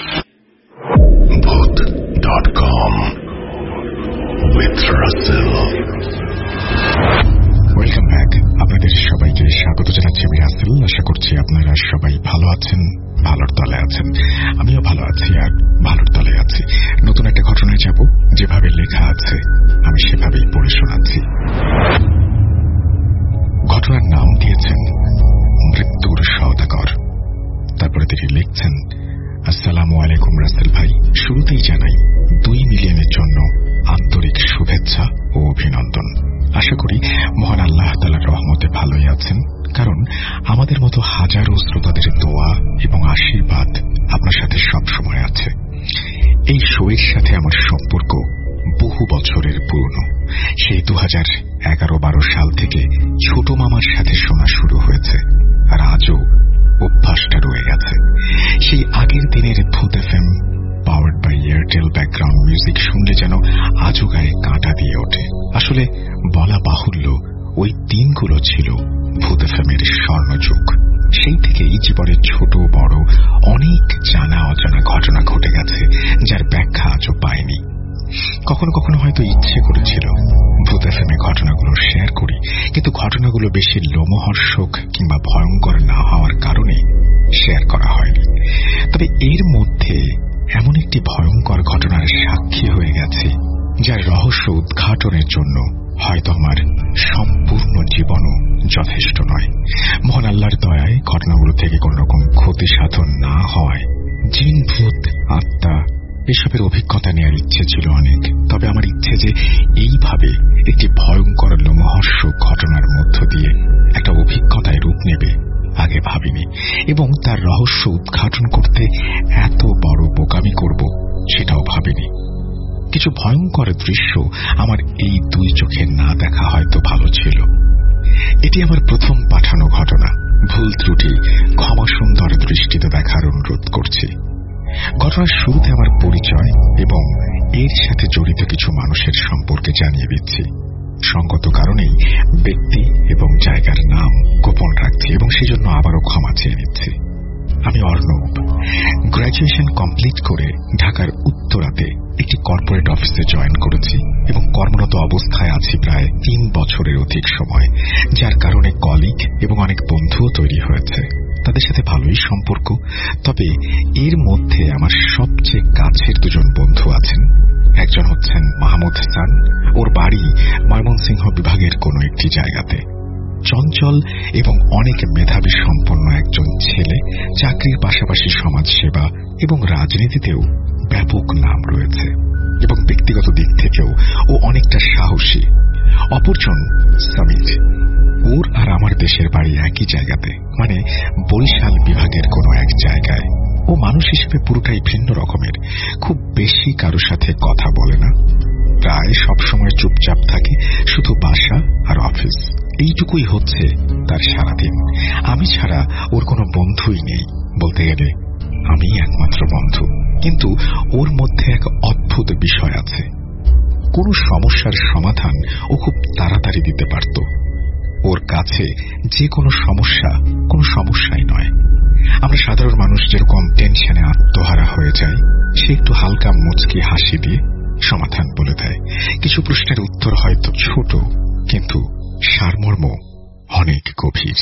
ভূত.com with Russell। Welcome back. আপনাদের সবাইকে স্বাগত জানাচ্ছি আমি রাসেল। আশা করছি আপনারা সবাই ভালো আছেন, ভালোর তলে আছেন। আমিও ভালো আছি আর ভালোর তলে আছি। নতুন একটা ঘটনায় যাব, যেভাবে লেখা আছে আমি সেভাবেই পড়ে শোনাচ্ছি। ঘটনার নাম দিয়েছেন মৃত্যুর সওদাগর। তারপরে তিনি লিখছেন, আসসালামু আলাইকুম রাসেল ভাই, শুরুতেই জানাই 2 মিলিয়নের জন্য আন্তরিক শুভেচ্ছা ও অভিনন্দন। আশা করি মহান আল্লাহ তাআলার রহমতে ভালোই আছেন, কারণ আমাদের মতো হাজারো শ্রোতাদের দোয়া এবং আশীর্বাদ আপনার সাথে সব সময় আছে। এই শোয়ের সাথে এমন 2011-12 সাল থেকে ছোট মামার সাথে শোনা শুরু হয়েছে, আর আজও অভ্যাসটা রয়ে গেছে। সেই আগের দিনের ভূত FM powered by Airtel background music শুনলে যেন আজও গায়ে কাঁটা দিয়ে ওঠে। আসলে বলা বাহুল্য, ওই দিনগুলো ছিল ভূত এফএমের স্বর্ণযুগ। সেই থেকেই জীবনের ছোট বড় অনেক জানা অজানা ঘটনা ঘটে গেছে, যার ব্যাখ্যা আজও পায়নি। কখনো কখনো হয়তো ইচ্ছে করেছিল ভূত এফএমে ঘটনাগুলো শেয়ার করি, কিন্তু ঘটনাগুলো বেশি লোমহর্ষক কিংবা ভয়ঙ্কর না হওয়ার কারণে শেয়ার করা হয়নি। তবে এর মধ্যে এমন একটি ভয়ঙ্কর ঘটনার সাক্ষী হয়ে গেছে, যার রহস্য উদ্ঘাটনের জন্য হয়তো আমার সম্পূর্ণ জীবনও যথেষ্ট নয়। মহান আল্লাহর দয়ায় ঘটনাগুলো থেকে কোন রকম ক্ষতি সাধন না হওয়ায় জিন, ভূত, আত্মা এসবের অভিজ্ঞতা নেওয়ার ইচ্ছে ছিল অনেক। তবে আমার ইচ্ছে যে এইভাবে একটি ভয়ঙ্কর লোমহর্ষক ঘটনার মধ্য দিয়ে একটা অভিজ্ঞতায় রূপ নেবে আগে ভাবিনি, এবং তার রহস্য উদ্ঘাটন করতে এত বড় বোকামি করব সেটাও ভাবিনি। কিছু ভয়ঙ্কর দৃশ্য আমার এই দুই চোখে না দেখা হয়তো ভালো ছিল। এটি আমার প্রথম পাঠানো ঘটনা। ভুল ত্রুটি ক্ষমা সুন্দর দৃষ্টিতে দেখার অনুরোধ করছি। ঘটনার শুরুতে আমার পরিচয় এবং এর সাথে জড়িত কিছু মানুষের সম্পর্কে জানিয়ে দিচ্ছি। সঙ্গত কারণেই ব্যক্তি এবং জায়গার নাম গোপন রাখছি এবং সেজন্য আবারও ক্ষমা চেয়ে নিচ্ছি। আমি অর্ণব। গ্র্যাজুয়েশন কমপ্লিট করে ঢাকার উত্তরাতে একটি কর্পোরেট অফিসে জয়েন করেছি এবং কর্মরত অবস্থায় আছি প্রায় 3 বছরের অধিক সময়, যার কারণে কলিগ এবং অনেক বন্ধুও তৈরি হয়েছে। তাদের সাথে ভালোই সম্পর্ক। তবে এর মধ্যে আমার সবচেয়ে কাছের দুজন বন্ধু আছেন। একজন হচ্ছেন মাহমুদ হাসান, ওর বাড়ি ময়মনসিংহ বিভাগের কোনো একটি জায়গাতে। চঞ্চল এবং অনেক মেধাবী সম্পন্ন একজন ছেলে, চাকরির পাশাপাশি সমাজসেবা এবং রাজনীতিতেও ব্যাপক নাম রয়েছে, এবং ব্যক্তিগত দিক থেকেও ও অনেকটা সাহসী। অপরজন সামির, ওর আর আমার দেশের বাড়ি একই জায়গাতে, মানে বরিশাল বিভাগের কোনো এক জায়গায়। ও মানুষ হিসেবে পুরোটাই ভিন্ন রকমের, খুব বেশি কারো সাথে কথা বলে না, প্রায় সবসময় চুপচাপ থাকে, শুধু বাসা আর অফিস, এইটুকুই হচ্ছে তার সারাদিন। আমি ছাড়া ওর কোনো বন্ধুই নেই, বলতে গেলে আমি একমাত্র বন্ধু। কিন্তু ওর মধ্যে এক অদ্ভুত বিষয় আছে। কোনো সমস্যার সমাধান ও খুব তাড়াতাড়ি দিতে পারত। ওর কাছে যে কোনো সমস্যাই নয়। আমরা সাধারণ মানুষ যেরকম টেনশনে আত্মহারা হয়ে যায়, সে একটু হালকা মুচকি হাসি দিয়ে সমাধান বলে দেয়। কিছু প্রশ্নের উত্তর হয়তো ছোট, কিন্তু সারমর্ম অনেক গভীর।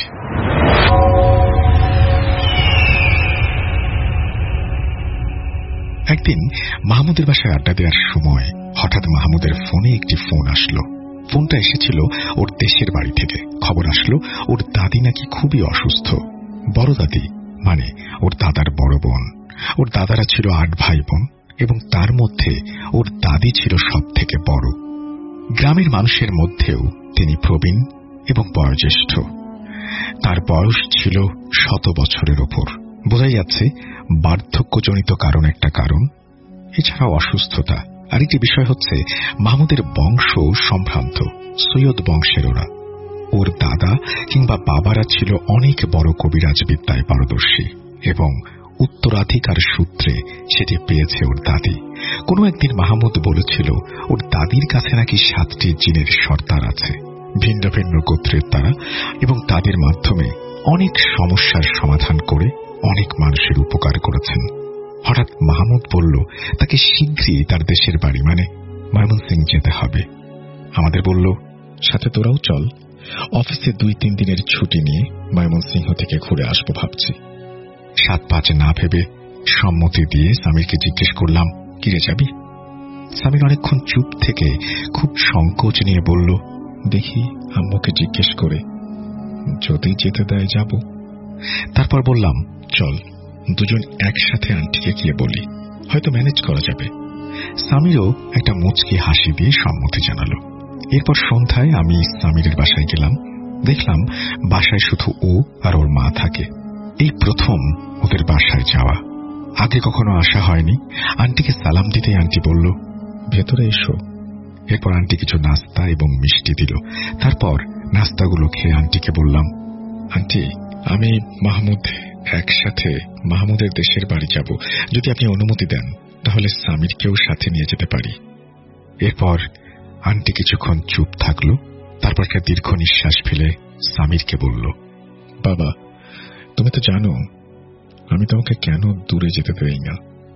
একদিন মাহমুদের বাসায় আড্ডা দেওয়ার সময় হঠাৎ মাহমুদের ফোনে একটি ফোন আসলো। ফোনটা এসেছিল ওর দেশের বাড়ি থেকে। খবর আসলো ওর দাদি নাকি খুবই অসুস্থ। বড় দাদি মানে ওর দাদার বড় বোন। ওর দাদারা ছিল 8 ভাই বোন এবং তার মধ্যে ওর দাদি ছিল সব থেকে বড়। গ্রামের মানুষের মধ্যেও তিনি প্রবীণ এবং বয়োজ্যেষ্ঠ। তার বয়স ছিল 100 বছরের ওপর। বোঝাই যাচ্ছে বার্ধক্যজনিত কারণ একটা কারণ, এছাড়াও অসুস্থতা। আরেকটি বিষয় হচ্ছে মাহমুদের বংশ সম্ভ্রান্ত, সৈয়দ বংশের ওরা। ওর দাদা কিংবা বাবারা ছিল অনেক বড় কবিরাজ বিদ্যায় পারদর্শী এবং উত্তরাধিকার সূত্রে সেটি পেয়েছে ওর দাদি। কোনো একদিন মাহমুদ বলেছিল ওর দাদির কাছে নাকি 7টি জিনের সর্দার আছে, ভিন্ন ভিন্ন গোত্রের তারা, এবং তাদের মাধ্যমে অনেক সমস্যার সমাধান করে অনেক মানুষের উপকার করেছেন। হঠাৎ মাহমুদ বলল তাকে শীঘ্রই তার দেশের বাড়ি মানে ময়মনসিংহ যেতে হবে। আমাদের বলল সাথে তোরাও চল, অফিসে 2-3 দিনের ছুটি নিয়ে ময়মনসিংহ থেকে ঘুরে আসবো ভাবছি। 7-5 না ভেবে সম্মতি দিয়ে সামিরকে জিজ্ঞেস করলাম, কিরে যাবি? সামির অনেকক্ষণ চুপ থেকে খুব সংকোচ নিয়ে বলল, দেখি আম্মুকে জিজ্ঞেস করে, যদি যেতে দেয় যাব। তারপর বললাম, চল দুজন একসাথে আন্টিকে গিয়ে বলি, হয়তো ম্যানেজ করা যাবে। সামিরও একটা মুচকি হাসি দিয়ে সম্মতি জানালো। এরপর সন্ধ্যায় আমি সামিরের বাসায় গেলাম। দেখলাম বাসায় শুধু ও আর ওর মা থাকে। এই প্রথম ওদের বাসায় যাওয়া, আগে কখনো আসা হয়নি। আন্টিকে সালাম দিতেই আন্টি বলল, ভেতরে এসো। এরপর আন্টি কিছু নাস্তা এবং মিষ্টি দিল। তারপর নাস্তাগুলো খেয়ে আন্টিকে বললাম, আন্টি, আমি মাহমুদ একসাথে মাহমুদের দেশের বাড়ি যাব। যদি আপনি অনুমতি দেন তাহলে সামিরকেও সাথে নিয়ে যেতে পারি। এরপর আন্টি কিছুক্ষণ চুপ থাকলো। তারপর একটা দীর্ঘ নিঃশ্বাস ফেলে সামিরকে বলল, বাবা, তুমি তো জানো আমি তোমাকে কেন দূরে যেতে দেই না।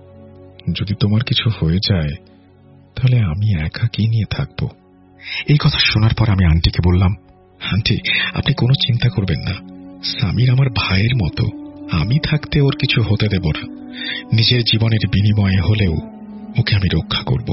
যদি তোমার কিছু হয়ে যায় তাহলে আমি একা কি নিয়ে থাকব। এই কথা শোনার পর আমি আন্টিকে বললাম, আন্টি, আপনি কোনো চিন্তা করবেন না। সামির আমার ভাইয়ের মতো, আমি থাকতে ওর কিছু হতে দেব না। নিজের জীবনের বিনিময়ে হলেও ওকে আমি রক্ষা করব।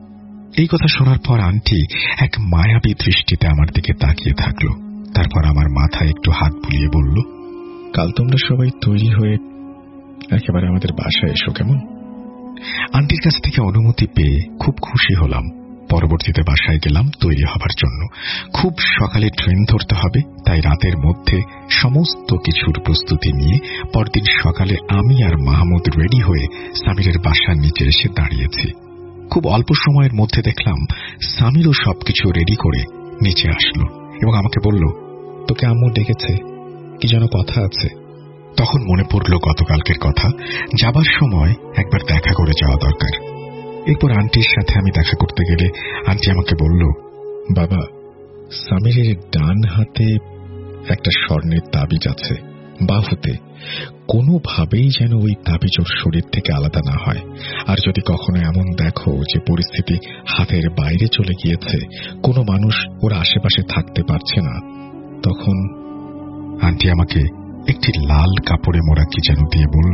এই কথা শোনার পর আন্টি এক মায়াবী দৃষ্টিতে আমার দিকে তাকিয়ে থাকলো। তারপর আমার মাথায় একটু হাত বুলিয়ে বলল, কাল তোমরা সবাই তৈরি হয়ে একেবারে আমাদের বাসায় এসো, কেমন? আন্টির কাছ থেকে অনুমতি পেয়ে খুব খুশি হলাম। পরবর্তীতে বাসায় গেলাম তৈরি হবার জন্য। খুব সকালে ট্রেন ধরতে হবে, তাই রাতের মধ্যে সমস্ত কিছুর প্রস্তুতি নিয়ে পরদিন সকালে আমি আর মাহমুদ রেডি হয়ে সামিরের বাসার নিচে এসে দাঁড়িয়েছি। খুব অল্প সময়ের মধ্যে দেখলাম সামিরও সবকিছু রেডি করে নিচে আসলো এবং আমাকে বলল, তোকে আম্মু ডেকেছে, কি যেন কথা আছে। তখন মনে পড়ল গতকালকের কথা, যাবার সময় একবার দেখা করে যাওয়া দরকার। এরপর আন্টির সাথে আমি দেখা করতে গেলে আন্টি আমাকে বলল, বাবা, সামিরের ডান হাতে একটা স্বর্ণের তাবিজ আছে, বাহুতে। কোনোভাবেই যেন ওই তাবিজ ওর শরীর থেকে আলাদা না হয়। আর যদি কখনো এমন দেখো যে পরিস্থিতি হাতের বাইরে চলে গিয়েছে, কোনো মানুষ ওর আশেপাশে থাকতে পারছে না, তখন আন্টি আমাকে একটি লাল কাপড়ে মোড়া কি যেন দিয়ে বলল,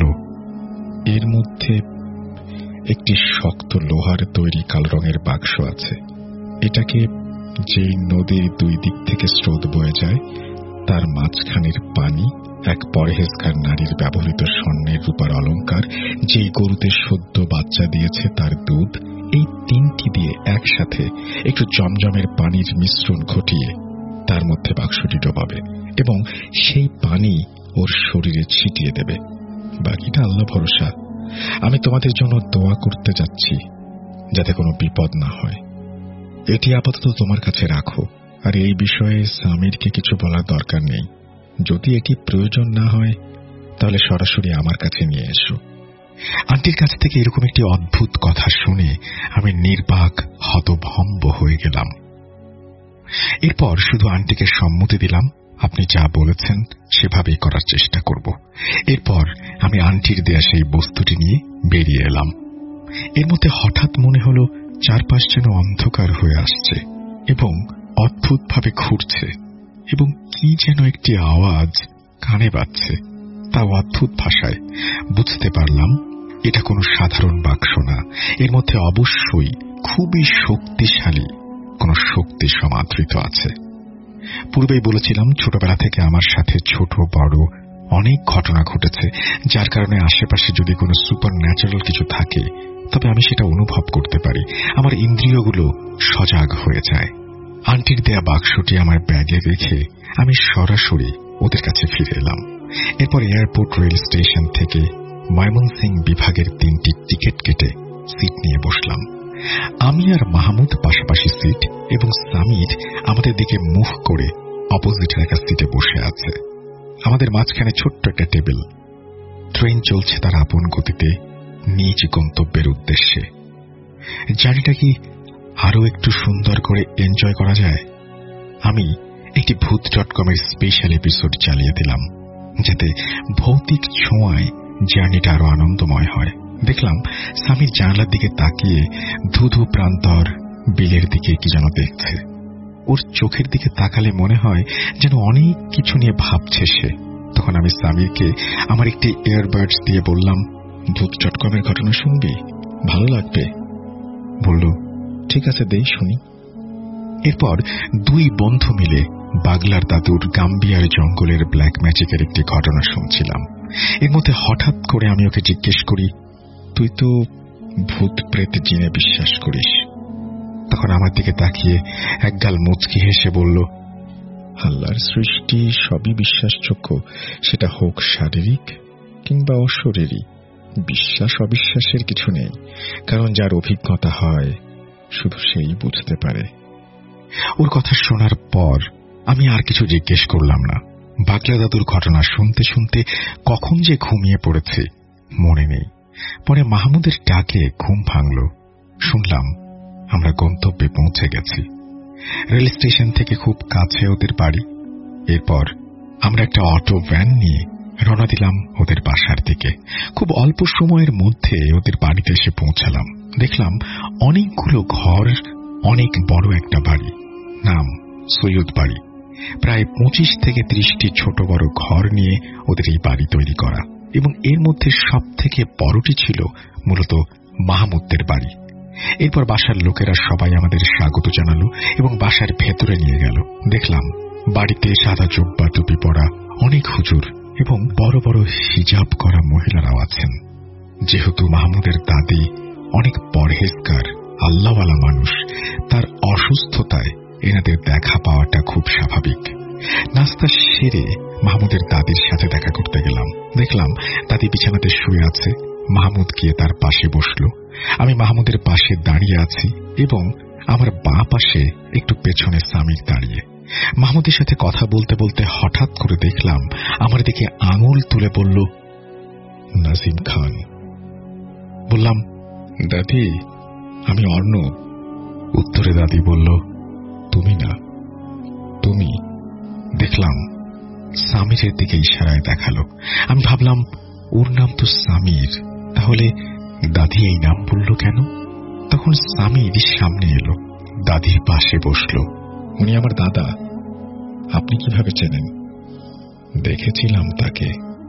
এর মধ্যে একটি শক্ত লোহার তৈরি কালো রঙের বাক্স আছে। এটাকে যেই নদীর দুই দিক থেকে স্রোত বয়ে যায়, তার মাঝখানের পানি, এক পরহেজগার নারীর ব্যবহৃত স্বর্ণের রূপার অলংকার, যেই গরুতে সদ্য বাচ্চা দিয়েছে তার দুধ, এই তিনটি দিয়ে একসাথে একটু জমজমের পানির মিশ্রণ ঘটিয়ে তার মধ্যে বাক্সটি ডোবাবে এবং সেই পানি ওর শরীরে ছিটিয়ে দেবে। বাকিটা আল্লাহ ভরসা। আমি তোমাদের জন্য দোয়া করতে যাচ্ছি যাতে কোনো বিপদ না হয়। এটি আপাতত তোমার কাছে রাখো, আর এই বিষয়ে সামিরকে কিছু বলার দরকার নেই। যদি এটি প্রয়োজন না হয় তাহলে সরাসরি আমার কাছে নিয়ে এসো। আন্টির কাছ থেকে এরকম একটি অদ্ভুত কথা শুনে আমি নির্বাক হতভম্ব হয়ে গেলাম। এরপর শুধু আন্টিকে সম্মতি দিলাম, আপনি যা বলেছেন সেভাবেই করার চেষ্টা করব। এরপর আমি আন্টির দেয়া সেই বস্তুটি নিয়ে বেরিয়ে এলাম। এর মধ্যে হঠাৎ মনে হল চারপাশ যেন অন্ধকার হয়ে আসছে এবং অদ্ভুতভাবে ঘুরছে, এবং কি যেন একটি আওয়াজ কানে বাজছে, তাও অদ্ভুত ভাষায়। বুঝতে পারলাম এটা কোনো সাধারণ বাক্স না, এর মধ্যে অবশ্যই খুবই শক্তিশালী কোনো শক্তি সমাদৃত আছে। পূর্বেই বলেছিলাম ছোটবেলা থেকে আমার সাথে ছোট বড় অনেক ঘটনা ঘটেছে, যার কারণে আশেপাশে যদি কোনো সুপার ন্যাচারাল কিছু থাকে তবে আমি সেটা অনুভব করতে পারি। আমার ইন্দ্রিয়গুলো সজাগ হয়ে যায়। আন্টির দেয়া বাক্সটি আমার ব্যাগে রেখে আমি সরাসরি ওদের কাছে ফিরে এলাম। এরপর এয়ারপোর্ট রেল স্টেশন থেকে ময়মনসিং বিভাগের 3টি টিকিট কেটে সিট নিয়ে বসলাম। আমি আর মাহমুদ পাশাপাশি সিট এবং সামির আমাদের দিকে মুখ করে অপোজিট রাখা সিটে বসে আছে। আমাদের মাঝখানে ছোট্ট একটা টেবিল। ট্রেন চলছে তার আপন গতিতে নিজ গন্তব্যের উদ্দেশ্যে। জার্নিটা কি আরো একটু সুন্দর করে এনজয় করা যায়? আমি একটি ভূত.com-এর স্পেশাল এপিসোড চালিয়ে দিলাম যাতে ভৌতিক ছোঁয়ায় জার্নিটা আরো আনন্দময় হয়। দেখলাম সামির জানালার দিকে তাকিয়ে ধুধু প্রান্তর বিলের দিকে কি যেন দেখছে। ওর চোখের দিকে তাকালে মনে হয় যেন অনেক কিছু নিয়ে ভাবছে সে। তখন আমি সামিরকে আমার একটি ইয়ারবাডস দিয়ে বললাম, ভূত.com-এর ঘটনা শুনবি, ভালো লাগবে। বলল, ঠিক আছে, দেই শুনি। এরপর দুই বন্ধু মিলে বাগলার দাদুর গাম্বিয়ার জঙ্গলের ব্ল্যাক ম্যাজিকের একটি ঘটনা শুনছিলাম। এর মধ্যে হঠাৎ করে আমি ওকে জিজ্ঞেস করি, তুই তো ভূত প্রেত জিনে বিশ্বাস করিস? তখন আমার দিকে তাকিয়ে একগাল মুচকি হেসে বলল, আল্লাহর সৃষ্টি সবই বিশ্বাসযোগ্য, সেটা হোক শারীরিক কিংবা অশরীরী। বিশ্বাস অবিশ্বাসের কিছু নেই, কারণ যার অভিজ্ঞতা হয় শুধু সেই বুঝতে পারে। ওর কথা শোনার পর আমি আর কিছু জিজ্ঞেস করলাম না। বাকলা দাদুর ঘটনা শুনতে শুনতে কখন যে ঘুমিয়ে পড়েছে মনে নেই। পরে মাহমুদের ডাকে ঘুম ভাঙল। শুনলাম আমরা গন্তব্যে পৌঁছে গেছি। রেল স্টেশন থেকে খুব কাছে ওদের বাড়ি। এরপর আমরা একটা অটো ভ্যান নিয়ে রওনা দিলাম ওদের বাসার দিকে। খুব অল্প সময়ের মধ্যে ওদের বাড়িতে এসে পৌঁছালাম। দেখলাম অনেকগুলো ঘর, অনেক বড় একটা বাড়ি, নাম সৈয়দ বাড়ি। প্রায় 25 থেকে 30টি ছোট বড় ঘর নিয়ে ওদের এই বাড়ি তৈরি করা, এবং এর মধ্যে সব থেকে বড়টি ছিল মূলত মাহমুদদের বাড়ি। এরপর বাসার লোকেরা সবাই আমাদের স্বাগত জানালো এবং বাসার ভেতরে নিয়ে গেল। দেখলাম বাড়িতে সাদা জুব্বা টুপি পরা অনেক হুজুর এবং বড় বড় হিজাব করা মহিলারাও আছেন। যেহেতু মাহমুদের দাদি অনেক পরহেজগার আল্লাহওয়ালা মানুষ, তার অসুস্থতায় এনাদের দেখা পাওয়াটা খুব স্বাভাবিক। নাস্তা সেরে মাহমুদের দাদির সাথে দেখা করতে গেলাম। দেখলাম দাদি বিছানাতে শুয়ে আছে। মাহমুদ গিয়ে তার পাশে বসল। আমি মাহমুদের পাশে দাঁড়িয়ে আছি এবং আমার বাঁ পাশে একটু পেছনে সামির দাঁড়িয়ে। মাহমুদের সাথে কথা বলতে বলতে হঠাৎ করে দেখলাম আমার দিকে আঙুল তুলে বলল, নাজিম খান। বললাম, দাদি আমি অর্ণব। উত্তরে দাদি বলল, তুমি না, তুমি। দেখলাম সামিরের দিকে ইশারায় দেখালো। আমি ভাবলাম ওর নাম তো সামির, তাহলে দাদি এই নাম বলল কেন? তখন সামির সামনে এলো, দাদির পাশে বসল। উনি আমার দাদা। আপনি কিভাবে চেনেন? দেখেছিলাম তাকে,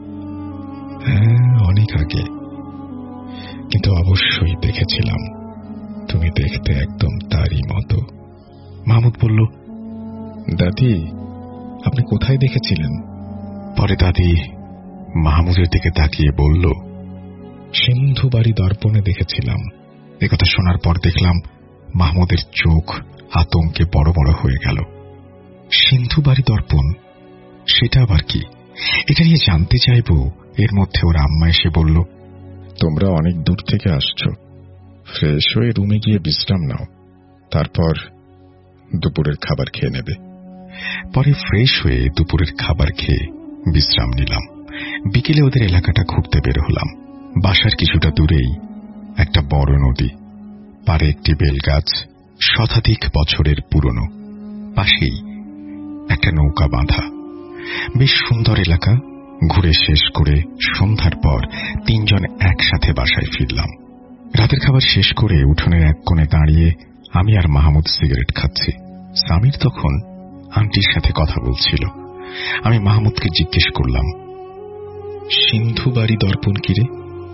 হ্যাঁ অনেক আগে, কিন্তু অবশ্যই দেখেছিলাম। তুমি দেখতে একদম তারই মতো। মাহমুদ বলল, দাদি আপনি কোথায় দেখেছিলেন? পরে দাদি মাহমুদের দিকে তাকিয়ে বলল, সিন্ধু বাড়ি দর্পণে দেখেছিলাম। একথা শোনার পর দেখলাম মাহমুদের চোখ আতঙ্কে বড় বড় হয়ে গেল। সিন্ধু বাড়ি দর্পণ, সেটা আবার কি? এটা নিয়ে জানতে চাইব। এর মধ্যে ওর আম্মা এসে বলল, তোমরা অনেক দূর থেকে আসছো, ফ্রেশ হয়ে রুমে গিয়ে বিশ্রাম নাও, তারপর দুপুরের খাবার খেয়ে নেবে। পরে ফ্রেশ হয়ে দুপুরের খাবার খেয়ে বিশ্রাম নিলাম। বিকেলে ওদের এলাকাটা ঘুরতে বের হলাম। বাসার কিছুটা দূরেই একটা বড় নদী, পারে একটি বেলগাছ, শতাধিক বছরের পুরনো, পাশেই একটা নৌকা বাঁধা। বেশ সুন্দর এলাকা। ঘুরে শেষ করে সন্ধ্যার পর 3 জন একসাথে বাসায় ফিরলাম। রাতের খাবার শেষ করে উঠোনের এক কোণে দাঁড়িয়ে আমি আর মাহমুদ সিগারেট খাচ্ছি। সামির তখন আন্টির সাথে কথা বলছিল। আমি মাহমুদকে জিজ্ঞেস করলাম, সিন্ধু বাড়ি দর্পণ কিরে?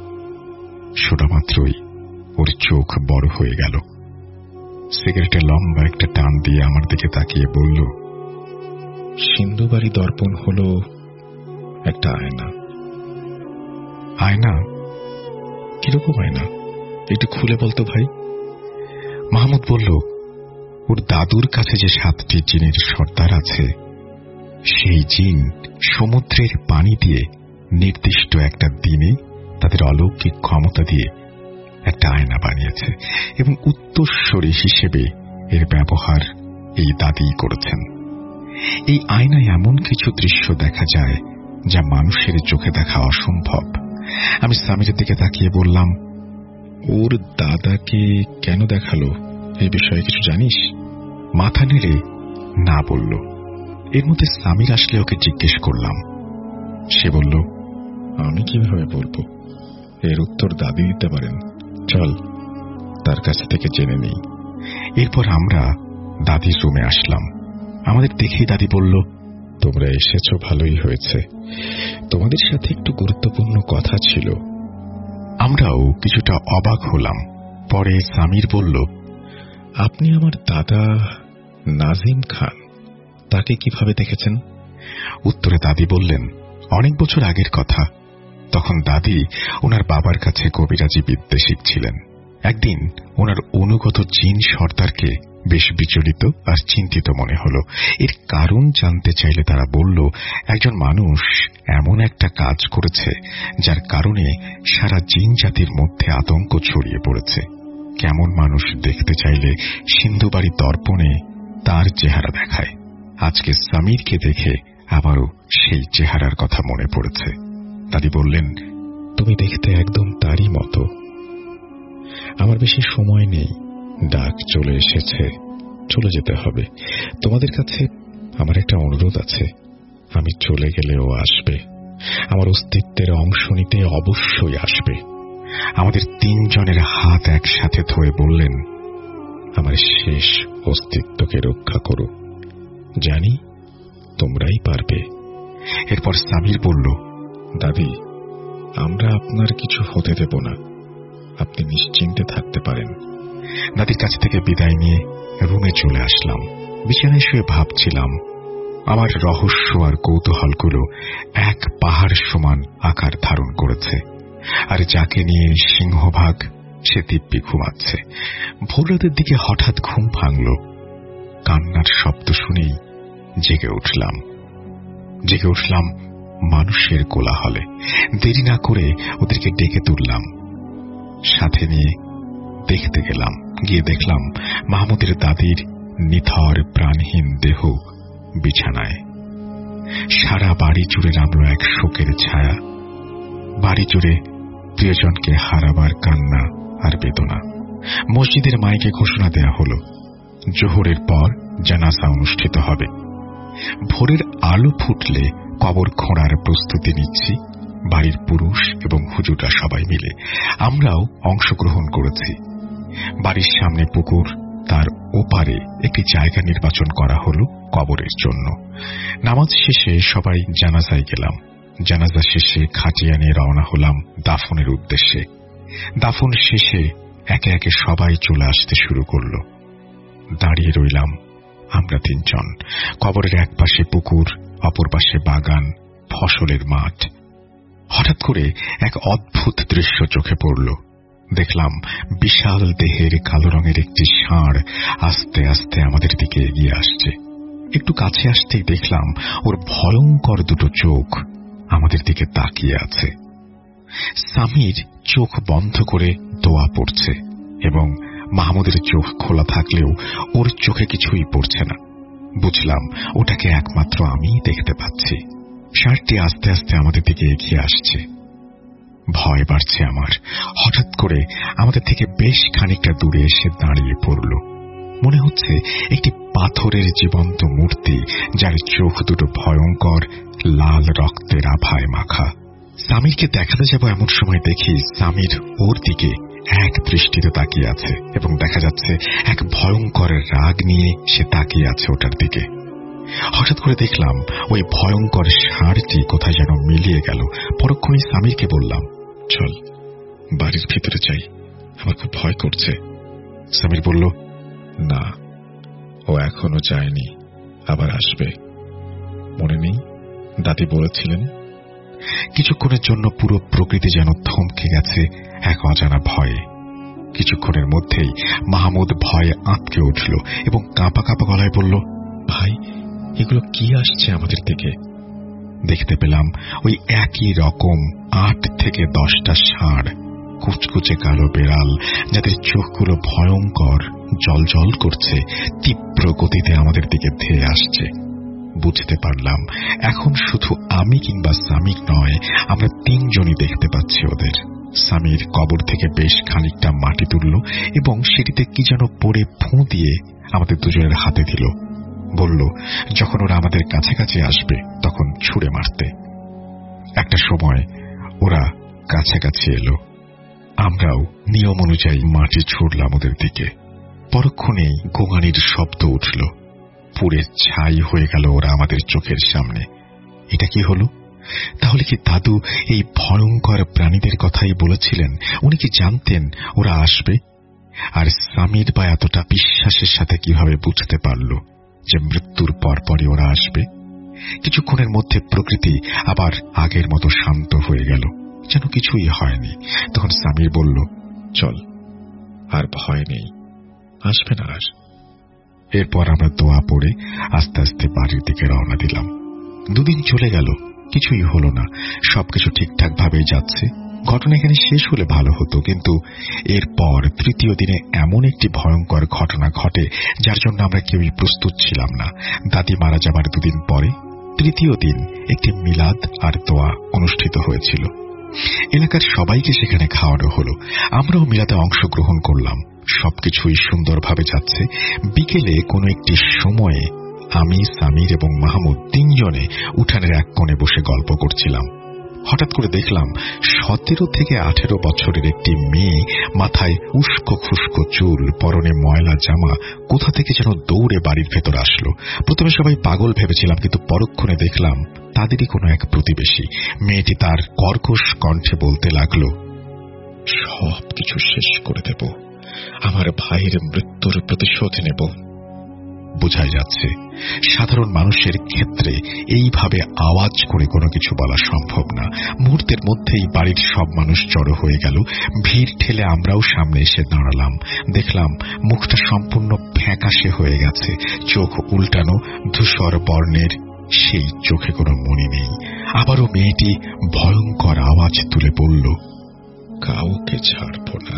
শোনা মাত্রই ওর চোখ বড় হয়ে গেল। সিগারেটে লম্বা একটা টান দিয়ে আমার দিকে তাকিয়ে বলল, সিন্ধু বাড়ি দর্পণ হলো একটা আয়না। আয়না? কিরকম আয়না? একটু খুলে বলতো ভাই। মাহমুদ বলল, ওর দাদুর কাছে যে 7টি জিনের সর্দার আছে, সেই জিন সমুদ্রের পানি দিয়ে নির্দিষ্ট একটা দিনে তাদের অলৌকিক ক্ষমতা দিয়ে একটা আয়না বানিয়েছে এবং উত্তরসূরি হিসেবে এর ব্যবহার এই দাদিই করেছেন। এই আয়নায় এমন কিছু দৃশ্য দেখা যায় যা মানুষের চোখে দেখা অসম্ভব। আমি সামিরের দিকে তাকিয়ে বললাম, ওর দাদাকে কেন দেখালো, এই বিষয়ে কিছু জানিস? মাথা নেড়ে না বলল। এর মধ্যে সামির আসলে ওকে জিজ্ঞেস করলাম। সে বলল, আমি কিভাবে বলবো, এর উত্তর দাদি দিতে পারেন, চল তার কাছ থেকে জেনে নেই। এরপর আমরা দাদির রুমে আসলাম। আমাদের দেখেই দাদি বলল, তোমরা এসেছো ভালোই হয়েছে, তোমাদের সাথে একটু গুরুত্বপূর্ণ কথা ছিল। আমরাও কিছুটা অবাক হলাম। পরে সামির বলল, আপনি আমার দাদা নাজিম খান, তাকে কিভাবে দেখেছেন? উত্তরে দাদি বললেন, অনেক বছর আগের কথা। তখন দাদি ওনার বাবার কাছে কবিরাজি বিদ্যে শিখছিলেন। একদিন ওনার অনুগত জিন সর্দারকে বেশ বিচলিত আর চিন্তিত মনে হল। এর কারণ জানতে চাইলে তারা বলল, একজন মানুষ এমন একটা কাজ করেছে যার কারণে সারা জিন জাতির মধ্যে আতঙ্ক ছড়িয়ে পড়েছে। কেমন মানুষ দেখতে চাইলে সিন্ধুবাড়ি দর্পণে তার চেহারা দেখায়। আজকে সামিরকে দেখে আবারও সেই চেহারার কথা মনে পড়েছে। দাদি বললেন, তুমি দেখতে একদম তারই মতো। আমার বেশি সময় নেই, ডাক চলে এসেছে, চলে যেতে হবে। তোমাদের কাছে আমার একটা অনুরোধ আছে, আমি চলে গেলে ও আসবে, আমার অস্তিত্বের অংশ নিতে অবশ্যই আসবে। আমাদের তিনজনের হাত একসাথে ধরে বললেন, আমার শেষ অস্তিত্বকে রক্ষা করো, জানি তোমরাই পারবে। এরপর সামির বলল, দাদি, আমরা আপনার কিছু হতে দেব না, আপনি নিশ্চিন্তে থাকতে পারেন। দাদির কাছ থেকে বিদায় নিয়ে রুমে চলে আসলাম। বিছানায় শুয়ে ভাবছিলাম, আমার রহস্য আর কৌতূহলগুলো এক পাহাড় সমান আকার ধারণ করেছে, আর যাকে নিয়ে সিংহভাগ সে দিব্যি ঘুমাচ্ছে। ভোররাতের দিকে হঠাৎ ঘুম ভাঙল, কান্নার শব্দ শুনেই জেগে উঠলাম মানুষের কোলাহলে। দেরি না করে ওদেরকে ডেকে তুললাম, সাথে নিয়ে দেখতে গেলাম। গিয়ে দেখলাম মাহমুদের দাদির নিথর প্রাণহীন দেহ বিছানায়। সারা বাড়ি জুড়ে নামল এক শোকের ছায়া। বাড়ি জুড়ে প্রিয়জনকে হারাবার কান্না আর বেদনা। মসজিদের মাইকে ঘোষণা দেয়া হল, জোহরের পর জানাজা অনুষ্ঠিত হবে। ভোরের আলো ফুটলে কবর খোঁড়ার প্রস্তুতি নিচ্ছি বাড়ির পুরুষ এবং হুজুররা সবাই মিলে। আমরাও অংশগ্রহণ করেছি। বাড়ির সামনে পুকুর, তার ওপারে একটি জায়গা নির্বাচন করা হল কবরের জন্য। নামাজ শেষে সবাই জানাজায় গেলাম। জানাজা শেষে খাটিয়া নিয়ে রওনা হলাম দাফনের উদ্দেশ্যে। দাফন শেষে একে একে সবাই চলে আসতে শুরু করল। দাঁড়িয়ে রইলাম আমরা তিনজন। কবরের এক পাশে পুকুর, অপর পাশে বাগান, ফসলের মাঠ। হঠাৎ করে এক অদ্ভুত দৃশ্য চোখে পড়ল। দেখলাম বিশাল দেহের কালো রঙের একটি ষাঁড় আস্তে আস্তে আমাদের দিকে এগিয়ে আসছে। একটু কাছে আসতেই দেখলাম ওর ভয়ঙ্কর দুটো চোখ আমাদের দিকে তাকিয়ে আছে। সামির চোখ বন্ধ করে দোয়া পড়ছে এবং মাহমুদের চোখ খোলা থাকলেও ওর চোখে কিছুই পড়ছে না। বুঝলাম ওটাকে একমাত্র আমিই দেখতে পাচ্ছি। ষাঁড়টি আস্তে আস্তে আমাদের দিকে এগিয়ে আসছে। ভয় বাড়ছে আমার। হঠাৎ করে আমাদের থেকে বেশ খানিকটা দূরে এসে দাঁড়িয়ে পড়ল। মনে হচ্ছে একটি পাথরের জীবন্ত মূর্তি, যার চোখ দুটো ভয়ঙ্কর লাল রক্তের আভায় মাখা। সামিরকে দেখাতে যাব এমন সময় দেখি সামির ওর দিকে এক দৃষ্টিতে তাকিয়ে আছে এবং দেখা যাচ্ছে এক ভয়ঙ্কর রাগ নিয়ে সে তাকিয়ে আছে ওটার দিকে। হঠাৎ করে দেখলাম ওই ভয়ঙ্কর ষাঁড়টি কোথায় যেন মিলিয়ে গেল। পরক্ষণেই সামিরকে বললাম, চল বাড়ির ভিতরে যাই, আমার খুব ভয় করছে। সামির বলল, না, ও এখনো যায়নি, আবার আসবে। মনে নেই দাদি বলেছিলেন? কিছুক্ষণের জন্য পুরো প্রকৃতি যেন থমকে গেছে এক অজানা ভয়ে। কিছুক্ষণের মধ্যেই মাহমুদ ভয়ে আঁতকে উঠল এবং কাঁপা কাঁপা গলায় বলল, ভাই, এগুলো কি আসছে আমাদের দিকে? দেখতে পেলাম ওই একই রকম 8 থেকে 10টা ষাঁড়, কুচকুচে কালো বেড়াল, যাদের চোখগুলো ভয়ঙ্কর জলজল করছে, তীব্র গতিতে আমাদের দিকে ধেয়ে আসছে। বুঝতে পারলাম এখন শুধু আমি কিংবা সামির নয়, আমরা তিনজনই দেখতে পাচ্ছি ওদের। সামির কবর থেকে বেশ খানিকটা মাটি তুলল এবং সেটিতে কি যেন পড়ে ফুঁ দিয়ে আমাদের দুজনের হাতে দিল। বলল, যখন ওরা আমাদের কাছাকাছি আসবে তখন ছুঁড়ে মারতে। একটা সময় ওরা কাছাকাছি এলো। আমরাও নিয়ম অনুযায়ী মাটি ছুঁড়লাম ওদের দিকে। পরক্ষণেই গোঙানির শব্দ উঠল। পুড়ে ছাই হয়ে গেল ওরা আমাদের চোখের সামনে। এটা কি হলো? তাহলে কি দাদু এই ভয়ঙ্কর প্রাণীদের কথাই বলেছিলেন? উনি কি জানতেন ওরা আসবে? আর সামির বা এতটা বিশ্বাসের সাথে কিভাবে বুঝতে পারল যে মৃত্যুর পরপরই ওরা আসবে? কিছুক্ষণের মধ্যে প্রকৃতি আবার আগের মতো শান্ত হয়ে গেল, যেন কিছুই হয়নি। তখন সামির বলল, চল, আর ভয় নেই, আসবে না আর। এরপর আমরা দোয়া পড়ে আস্তে আস্তে বাড়ির দিকে রওনা দিলাম। 2 দিন চলে গেল, কিছুই হলো না, সবকিছু ঠিকঠাক ভাবেই যাচ্ছে। ঘটনা এখানে শেষ হলে ভালো হতো, কিন্তু এরপর তৃতীয় দিনে এমন একটি ভয়ঙ্কর ঘটনা ঘটে যার জন্য আমরা কেউই প্রস্তুত ছিলাম না। দাদি মারা যাবার দুদিন পরে তৃতীয় দিন একটি মিলাদ আর দোয়া অনুষ্ঠিত হয়েছিল। এলাকার সবাইকে সেখানে খাওয়ানো হলো। আমরাও মিলাদে অংশগ্রহণ করলাম। সবকিছুই সুন্দরভাবে যাচ্ছে। বিকেলে কোনো একটি সময়ে আমি, সামির এবং মাহমুদ তিনজনে উঠানের এক কোণে বসে গল্প করছিলাম। হঠাৎ করে দেখলাম 17 থেকে 18 বছরের একটি মেয়ে, মাথায় উস্কো খুস্কো চুল, পরনে ময়লা জামা, কোথা থেকে যেন দৌড়ে বাড়ির ভেতর আসলো। প্রথমে সবাই পাগল ভেবেছিলাম, কিন্তু পরক্ষণে দেখলাম তাদেরই কোনো এক প্রতিবেশী। মেয়েটি তার কর্কশ কণ্ঠে বলতে লাগলো, সবকিছু শেষ করে দেব, আমার ভাইয়ের মৃত্যুর প্রতিশোধ নেব। বোঝাই যাচ্ছে সাধারণ মানুষের ক্ষেত্রে এইভাবে আওয়াজ করে কোনো কিছু বলা সম্ভব না। মুহূর্তের মধ্যেই বাড়ির সব মানুষ জড়ো হয়ে গেল। ভিড় ঠেলে আমরাও সামনে এসে দাঁড়ালাম। দেখলাম মুখটা সম্পূর্ণ ফ্যাকাশে হয়ে গেছে, চোখ উল্টানো, ধূসর বর্ণের, সেই চোখে কোনো মনি নেই। আবারও মেয়েটি ভয়ঙ্কর আওয়াজ তুলে বলল, কাউকে ছাড়ব না,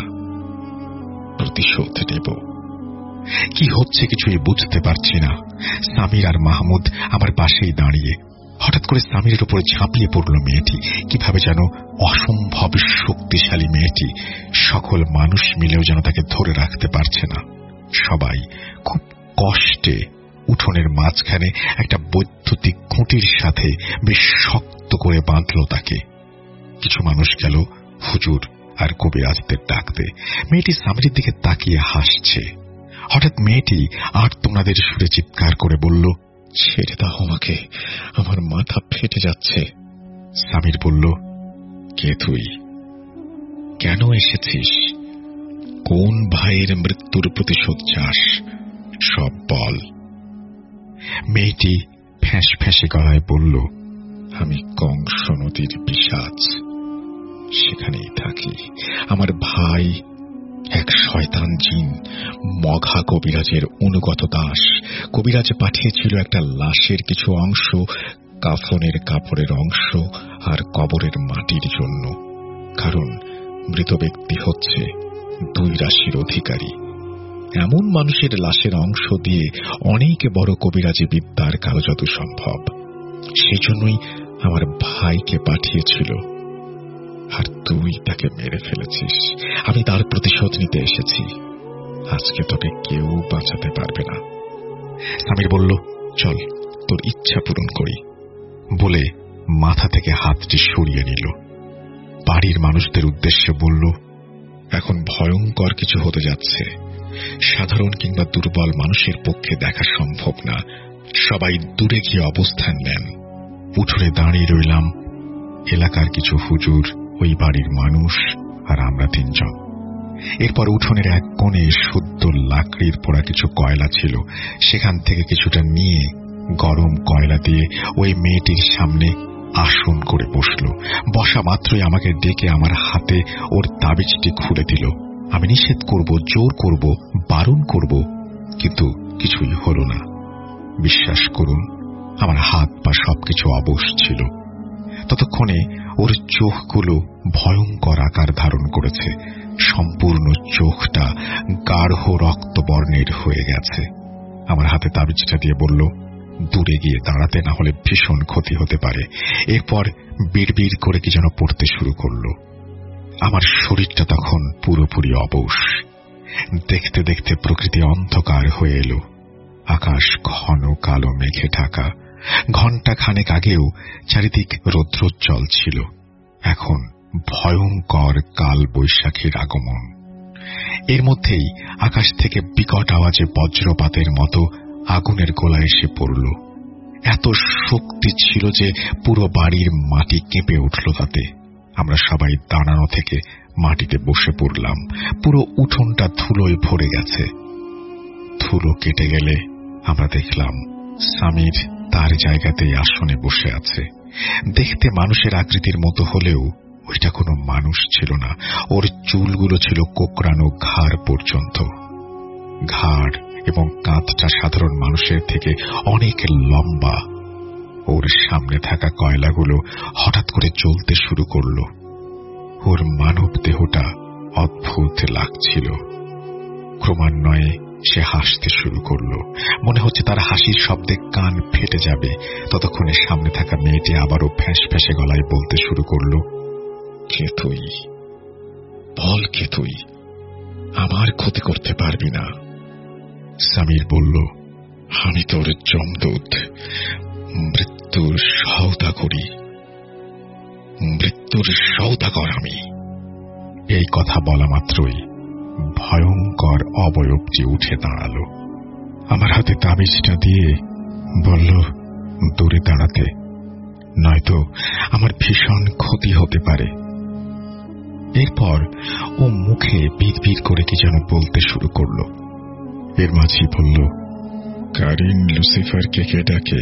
প্রতিশোধ নেব। কি হচ্ছে কিছুই বুঝতে পারছি না। সামির আর মাহমুদ আমার পাশেই দাঁড়িয়ে। হঠাৎ করে সামিরের উপর ঝাঁপিয়ে পড়ল মেয়েটি। কিভাবে যেন অসম্ভব শক্তিশালী মেয়েটি। সকল মানুষ মিলেও যেন তাকে ধরে রাখতে পারছে না। সবাই খুব কষ্টে উঠোনের মাঝখানে একটা বৈদ্যুতিক খুঁটির সাথে বেশ শক্ত করে বাঁধল তাকে। কিছু মানুষ গেল হুজুর আর কবিরাজদের ডাকতে। মেয়েটি সামিরের দিকে তাকিয়ে হাসছে। হঠাৎ মেয়েটি আর্তনাদের সুরে চিৎকার করে বলল, ছেড়ে দাও আমাকে, আমার মাথা ফেটে যাচ্ছে। সামির বলল, কে তুই? কেন এসেছিস? কোন ভাইয়ের মৃত্যুর প্রতিশোধ চাস? সব বল। মেয়েটি ফ্যাঁস ফ্যাঁসে গলায় বলল, আমি কংস নদীর পিশাচ, সেখানেই থাকি। আমার ভাই এক শয়তান জিন, মঘা কবিরাজের অনুগত দাস। কবিরাজ পাঠিয়েছিল একটা লাশের কিছু অংশ, কাফনের কাপড়ের অংশ আর কবরের মাটির জন্য। কারণ মৃত ব্যক্তি হচ্ছে 2 রাশির অধিকারী। এমন মানুষের লাশের অংশ দিয়ে অনেক বড় কবিরাজি বিদ্যার কারুজাদু সম্ভব। সেজন্যই আমার ভাইকে পাঠিয়েছিল। আর তুই তাকে মেরে ফেলেছিস। আমি তার প্রতিশোধ নিতে এসেছি। আজকে তোকে কেউ বাঁচাতে পারবে না। সামির বলল, চল তোর ইচ্ছা পূরণ করি, বলে মাথা থেকে হাতটি সরিয়ে নিল। বাড়ির মানুষদের উদ্দেশ্যে বলল, এখন ভয়ঙ্কর কিছু হতে যাচ্ছে। সাধারণ কিংবা দুর্বল মানুষের পক্ষে দেখা সম্ভব না। সবাই দূরে গিয়ে অবস্থান নেন। উঠোনে দাঁড়িয়ে রইলাম। এলাকার কিছু হুজুর, ওই বাড়ির মানুষ আর আমরা 3 জন। এরপর উঠোনের এক কোণে শুদ্ধ লাকড়ির পোড়া কিছু কয়লা ছিল। সেখান থেকে কিছুটা নিয়ে গরম কয়লা দিয়ে ওই মেয়েটির সামনে আসন করে বসল। বসা মাত্রই আমাকে ডেকে আমার হাতে ওর তাবিজটি খুলে দিল। আমি নিষেধ করব, জোর করব, বারণ করব, কিন্তু কিছুই হল না। বিশ্বাস করুন, আমার হাত পা সবকিছু অবশ ছিল। ততক্ষণে ওর চোখগুলো ভয়ঙ্কর আকার ধারণ করেছে। সম্পূর্ণ চোখটা গাঢ় রক্তবর্ণের হয়ে গেছে। আমার হাতে তাবিজটা দিয়ে বলল, দূরে গিয়ে দাঁড়াতে, না হলে ভীষণ ক্ষতি হতে পারে। এরপর বিড়বিড় করে কি যেন পড়তে শুরু করল। আমার শরীরটা তখন পুরোপুরি অবশ। দেখতে দেখতে প্রকৃতি অন্ধকার হয়ে এলো। আকাশ ঘন কালো মেঘে ঢাকা। ঘণ্টা খানেক আগেও চারিদিক রৌদ্রোজ্জ্বল ছিল। এখন ভয়ঙ্কর কাল বৈশাখীর আগমন। এর মধ্যেই আকাশ থেকে বিকট আওয়াজে বজ্রপাতের মতো আগুনের গোলা এসে পড়ল। এত শক্তি ছিল যে পুরো বাড়ির মাটি কেঁপে উঠল তাতে। আমরা সবাই দাঁড়ানো থেকে মাটিতে বসে পড়লাম। পুরো উঠোনটা ধুলোয় ভরে গেছে। ধুলো কেটে গেলে আমরা দেখলাম সামির তার জায়গাতেই আসনে বসে আছে। দেখতে মানুষের আকৃতির মতো হলেও ওইটা কোনো মানুষ ছিল না। ওর চুলগুলো ছিল কোকড়ানো ঘাড় পর্যন্ত। ঘাড় এবং কাঁধটা সাধারণ মানুষের থেকে অনেক লম্বা। ওর সামনে থাকা কয়লাগুলো হঠাৎ করে জ্বলতে শুরু করল। ওর মানব দেহটা অদ্ভুত লাগছিল। ক্রমান্বয়ে সে হাসতে শুরু করলো, মনে হচ্ছে তার হাসির শব্দে কান ফেটে যাবে। ততক্ষণে সামনে থাকা মেয়েটি আবারও ফ্যাঁস ফ্যাঁসে গলায় বলতে শুরু করলো, কে তুই? বল কে তুই? আমার ক্ষতি করতে পারবি না। সামির বলল, আমি তোর যমদূত, মৃত্যুর সওদাগরি, মৃত্যুর সওদাগর আমি। এই কথা বলা মাত্রই ভয়ঙ্কর অবয়বটি উঠে দাঁড়ালো। আমার হাতে তাবিজটা দিয়ে বলল দূরে দাঁড়াতে, নয়তো আমার ভীষণ ক্ষতি হতে পারে। এরপর ও মুখে বিড়বিড় করে কি যেন বলতে শুরু করল। এর মাঝেই বলল, কারিন লুসিফারকে কে ডাকে?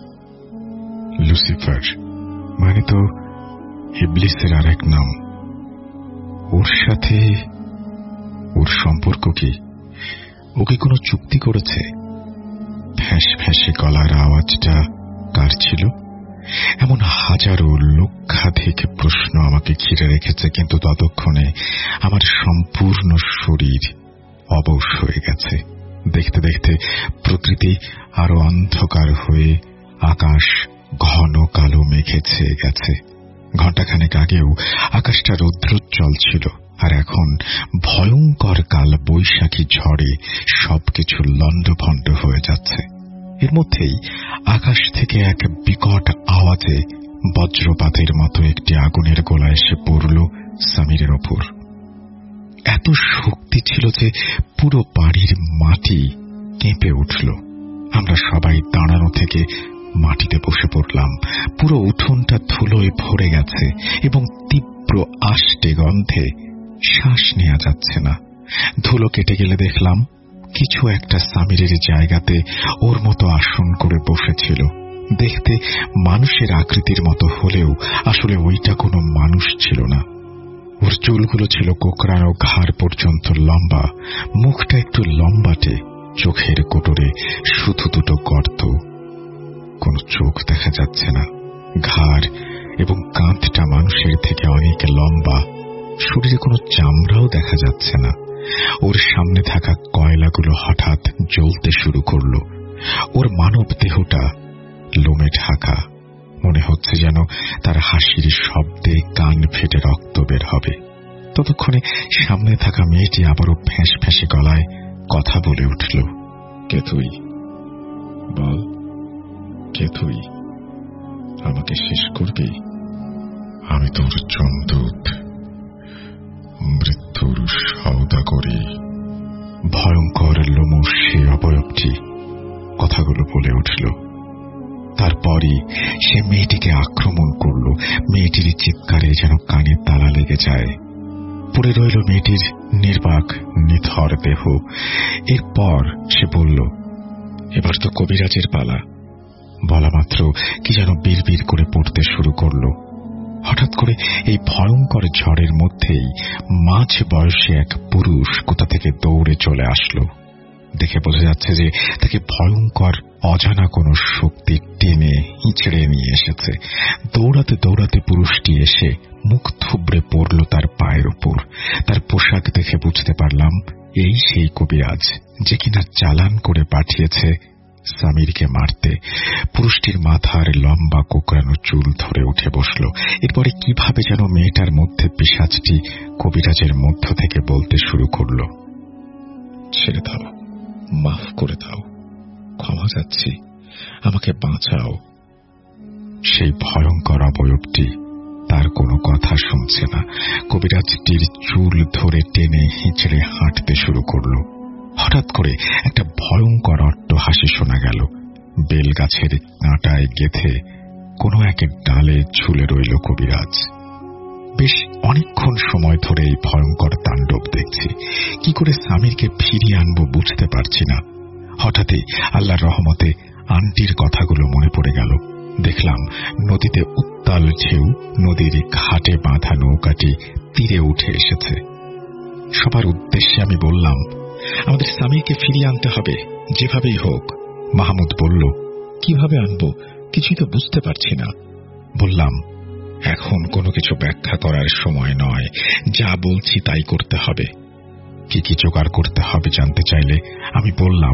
লুসিফার মানে তো ইবলিসের আর এক নাম। ওর সাথে ওর সম্পর্ক কি? ওকে কোনো চুক্তি করেছে? ফ্যাঁস ফ্যাঁসে গলার আওয়াজটা কার ছিল? এমন হাজারো লক্ষাধিক প্রশ্ন আমাকে ঘিরে রেখেছে, কিন্তু ততক্ষণে আমার সম্পূর্ণ শরীর অবশ হয়ে গেছে। দেখতে দেখতে প্রকৃতি আরো অন্ধকার হয়ে আকাশ ঘন কালো মেঘে ছেয়ে গেছে। ঘণ্টাখানেক আগেও আকাশটা রৌদ্রোজ্জ্বল ছিল, আর এখন ভয়ঙ্কর কাল বৈশাখী ঝড়ে সবকিছু লণ্ডভণ্ড হয়ে যাচ্ছে। এর মধ্যেই আকাশ থেকে এক বিকট আওয়াজে বজ্রপাতের মতো একটি আগুনের গোলা এসে পড়ল সামিরের ওপর। এত শক্তি ছিল যে পুরো বাড়ির মাটি কেঁপে উঠল। আমরা সবাই দাঁড়ানো থেকে মাটিতে বসে পড়লাম। পুরো উঠোনটা ধুলোয় ভরে গেছে এবং তীব্র আষ্টে গন্ধে শ্বাস নেওয়া যাচ্ছে না। ধুলো কেটে গেলে দেখলাম কিছু একটা সামিরের জায়গাতে ওর মতো আসন করে বসেছিল। দেখতে মানুষের আকৃতির মতো হলেও আসলে ওইটা কোনো মানুষ ছিল না। ওর চুলগুলো ছিল কোকড়ানো ঘাড় পর্যন্ত লম্বা, মুখটা একটু লম্বাটে, চোখের কোটরে শুধু দুটো গর্ত, কোনো চোখ দেখা যাচ্ছে না। ঘাড় এবং কাঁধটা মানুষের থেকে অনেক লম্বা, শরীরে কোনো চামড়াও দেখা যাচ্ছে না। ওর সামনে থাকা কয়লাগুলো হঠাৎ জ্বলতে শুরু করল। ওর মানব দেহটা লোমে ঢাকা, মনে হচ্ছে যেন তার হাসির শব্দে কান ফেটে রক্ত বের হবে। ততক্ষণে সামনে থাকা মেয়েটি আবারও ফ্যাঁস ফ্যাঁসে গলায় কথা বলে উঠল, কে তুই? বল কে তুই? আমাকে শেষ করবি? আমি তোর যমদূত, মৃত্যুর সওদাগরি। ভয়ঙ্কর লোমশ সে অবয়বটি কথাগুলো বলে উঠল। তারপরই সে মেয়েটিকে আক্রমণ করল। মেয়েটির চিৎকারে যেন কানে তালা লেগে যায়। পড়ে রইল মেয়েটির নির্বাক নিথর দেহ। এরপর সে বলল, এবার তো কবিরাজের পালা। বলা মাত্র কি যেন বিড়বিড় করে পড়তে শুরু করল। হঠাৎ করে এই ভয়ঙ্কর ঝড়ের মধ্যেই মাঝ বয়সী এক পুরুষ কোথা থেকে দৌড়ে চলে আসলো। দেখে বোঝা যাচ্ছে যে তাকে ভয়ঙ্কর অজানা কোনো শক্তি টেনে হিঁচড়ে নিয়ে এসেছে। দৌড়াতে দৌড়াতে পুরুষটি এসে মুখ থুবড়ে পড়ল তার পায়ের উপর। তার পোশাক দেখে বুঝতে পারলাম এই সেই কবিরাজ যে কিনা চালান করে পাঠিয়েছে সামিরকে মারতে। পুরুষটির মাথার লম্বা কোকড়ানো চুল ধরে উঠে বসল। এরপরে কিভাবে যেন মেয়েটার মধ্যে পিশাচটি কবিরাজের মধ্য থেকে বলতে শুরু করল, ছেড়ে দাও, মাফ করে দাও, ক্ষমা চাচ্ছি, আমাকে বাঁচাও। সেই ভয়ঙ্কর অবয়বটি তার কোনো কথা শুনছে না। কবিরাজটির চুল ধরে টেনে হিঁচড়ে হাঁটতে শুরু করল। হঠাৎ করে একটা ভয়ঙ্কর অট্টহাসি শোনা গেল। বেলগাছের কাঁটায় গেঁথে কোনো এক ডালে ঝুলে রইল কবিরাজ। বেশ অনেকক্ষণ সময় ধরে এই ভয়ঙ্কর তাণ্ডব দেখছি। কি করে সামিরকে ফিরিয়ে আনবো বুঝতে পারছি না। হঠাৎই আল্লাহর রহমতে আন্টির কথাগুলো মনে পড়ে গেল। দেখলাম নদীতে উত্তাল ঢেউ, নদীর ঘাটে বাঁধা নৌকাটি তীরে উঠে এসেছে। সবার উদ্দেশ্যে আমি বললাম, আমাদের স্বামীকে ফিরিয়ে আনতে হবে যেভাবেই হোক। মাহমুদ বলল, কিভাবে আনবো? কিছুই তো বুঝতে পারছি না। বললাম, এখন কোনো কিছু ব্যাখ্যা করার সময় নয়, যা বলছি তাই করতে হবে। কি কি জোগাড় করতে হবে জানতে চাইলে আমি বললাম,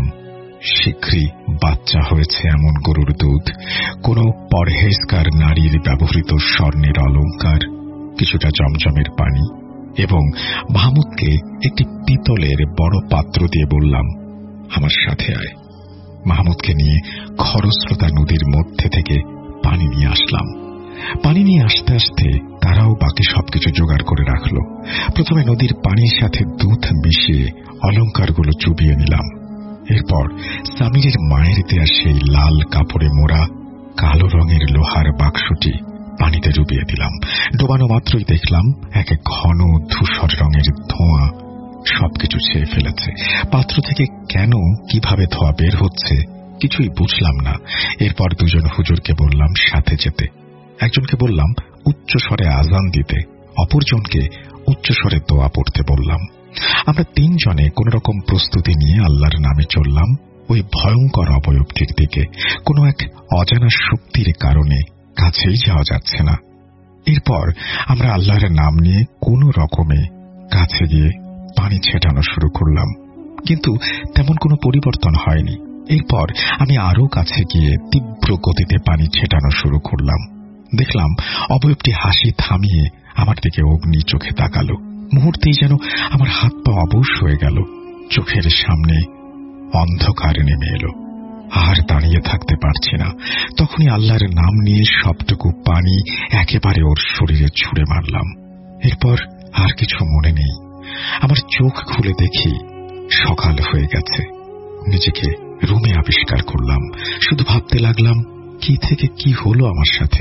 শীঘ্রই বাচ্চা হয়েছে এমন গরুর দুধ, কোনো পরহেজগার নারীর ব্যবহৃত স্বর্ণের অলংকার, কিছুটা জমজমের পানি এবং মাহমুদকে একটি পিতলের বড় পাত্র দিয়ে বললাম, আমার সাথে আয়। মাহমুদকে নিয়ে খরস্রোতা নদীর মধ্যে থেকে পানি নিয়ে আসলাম। পানি নিয়ে আসতে আসতে তারাও বাকি সবকিছু জোগাড় করে রাখল। প্রথমে নদীর পানির সাথে দুধ মিশিয়ে অলংকারগুলো চুবিয়ে নিলাম। এরপর সামিরের মায়ের দেয়া সেই লাল কাপড়ে মোড়া কালো রঙের লোহার বাক্সটি পানিতে ডুবিয়ে দিলাম। ডোবানো মাত্রই দেখলাম এক ঘন ধূসর রঙের ধোঁয়া সবকিছু ছেয়ে ফেলেছে। পাত্র থেকে কেন কিভাবে ধোঁয়া বের হচ্ছে কিছুই বুঝলাম না। এরপর দুজন হুজুরকে বললাম সাথে যেতে। একজনকে বললাম উচ্চস্বরে আজান দিতে, অপরজনকে উচ্চস্বরে দোয়া পড়তে বললাম। আমরা তিনজনে কোন রকম প্রস্তুতি নিয়ে আল্লাহর নামে চললাম ওই ভয়ঙ্কর অবয়বটির দিকে। কোনো এক অজানা শক্তির কারণে কাছেই যাওয়া যাচ্ছে না। এরপর আমরা আল্লাহর নাম নিয়ে কোন রকমে কাছে গিয়ে পানি ছেটানো শুরু করলাম, কিন্তু তেমন কোনো পরিবর্তন হয়নি। এরপর আমি আরো কাছে গিয়ে তীব্র গতিতে পানি ছেটানো শুরু করলাম। দেখলাম অবয়বটি হাসি থামিয়ে আমার দিকে অগ্নি চোখে তাকালো। মুহূর্তেই যেন আমার হাত পা অবশ হয়ে গেল। চোখের সামনে অন্ধকার নেমে এলো। আর দাঁড়িয়ে থাকতে পারছি না। তখনই আল্লাহর নাম নিয়ে সবটুকু পানি একেবারে ওর শরীরে ছুঁড়ে মারলাম। এরপর আর কিছু মনে নেই। আমার চোখ খুলে দেখি সকাল হয়ে গেছে। নিজেকে রুমে আবিষ্কার করলাম। শুধু ভাবতে লাগলাম কি থেকে কি হলো আমার সাথে।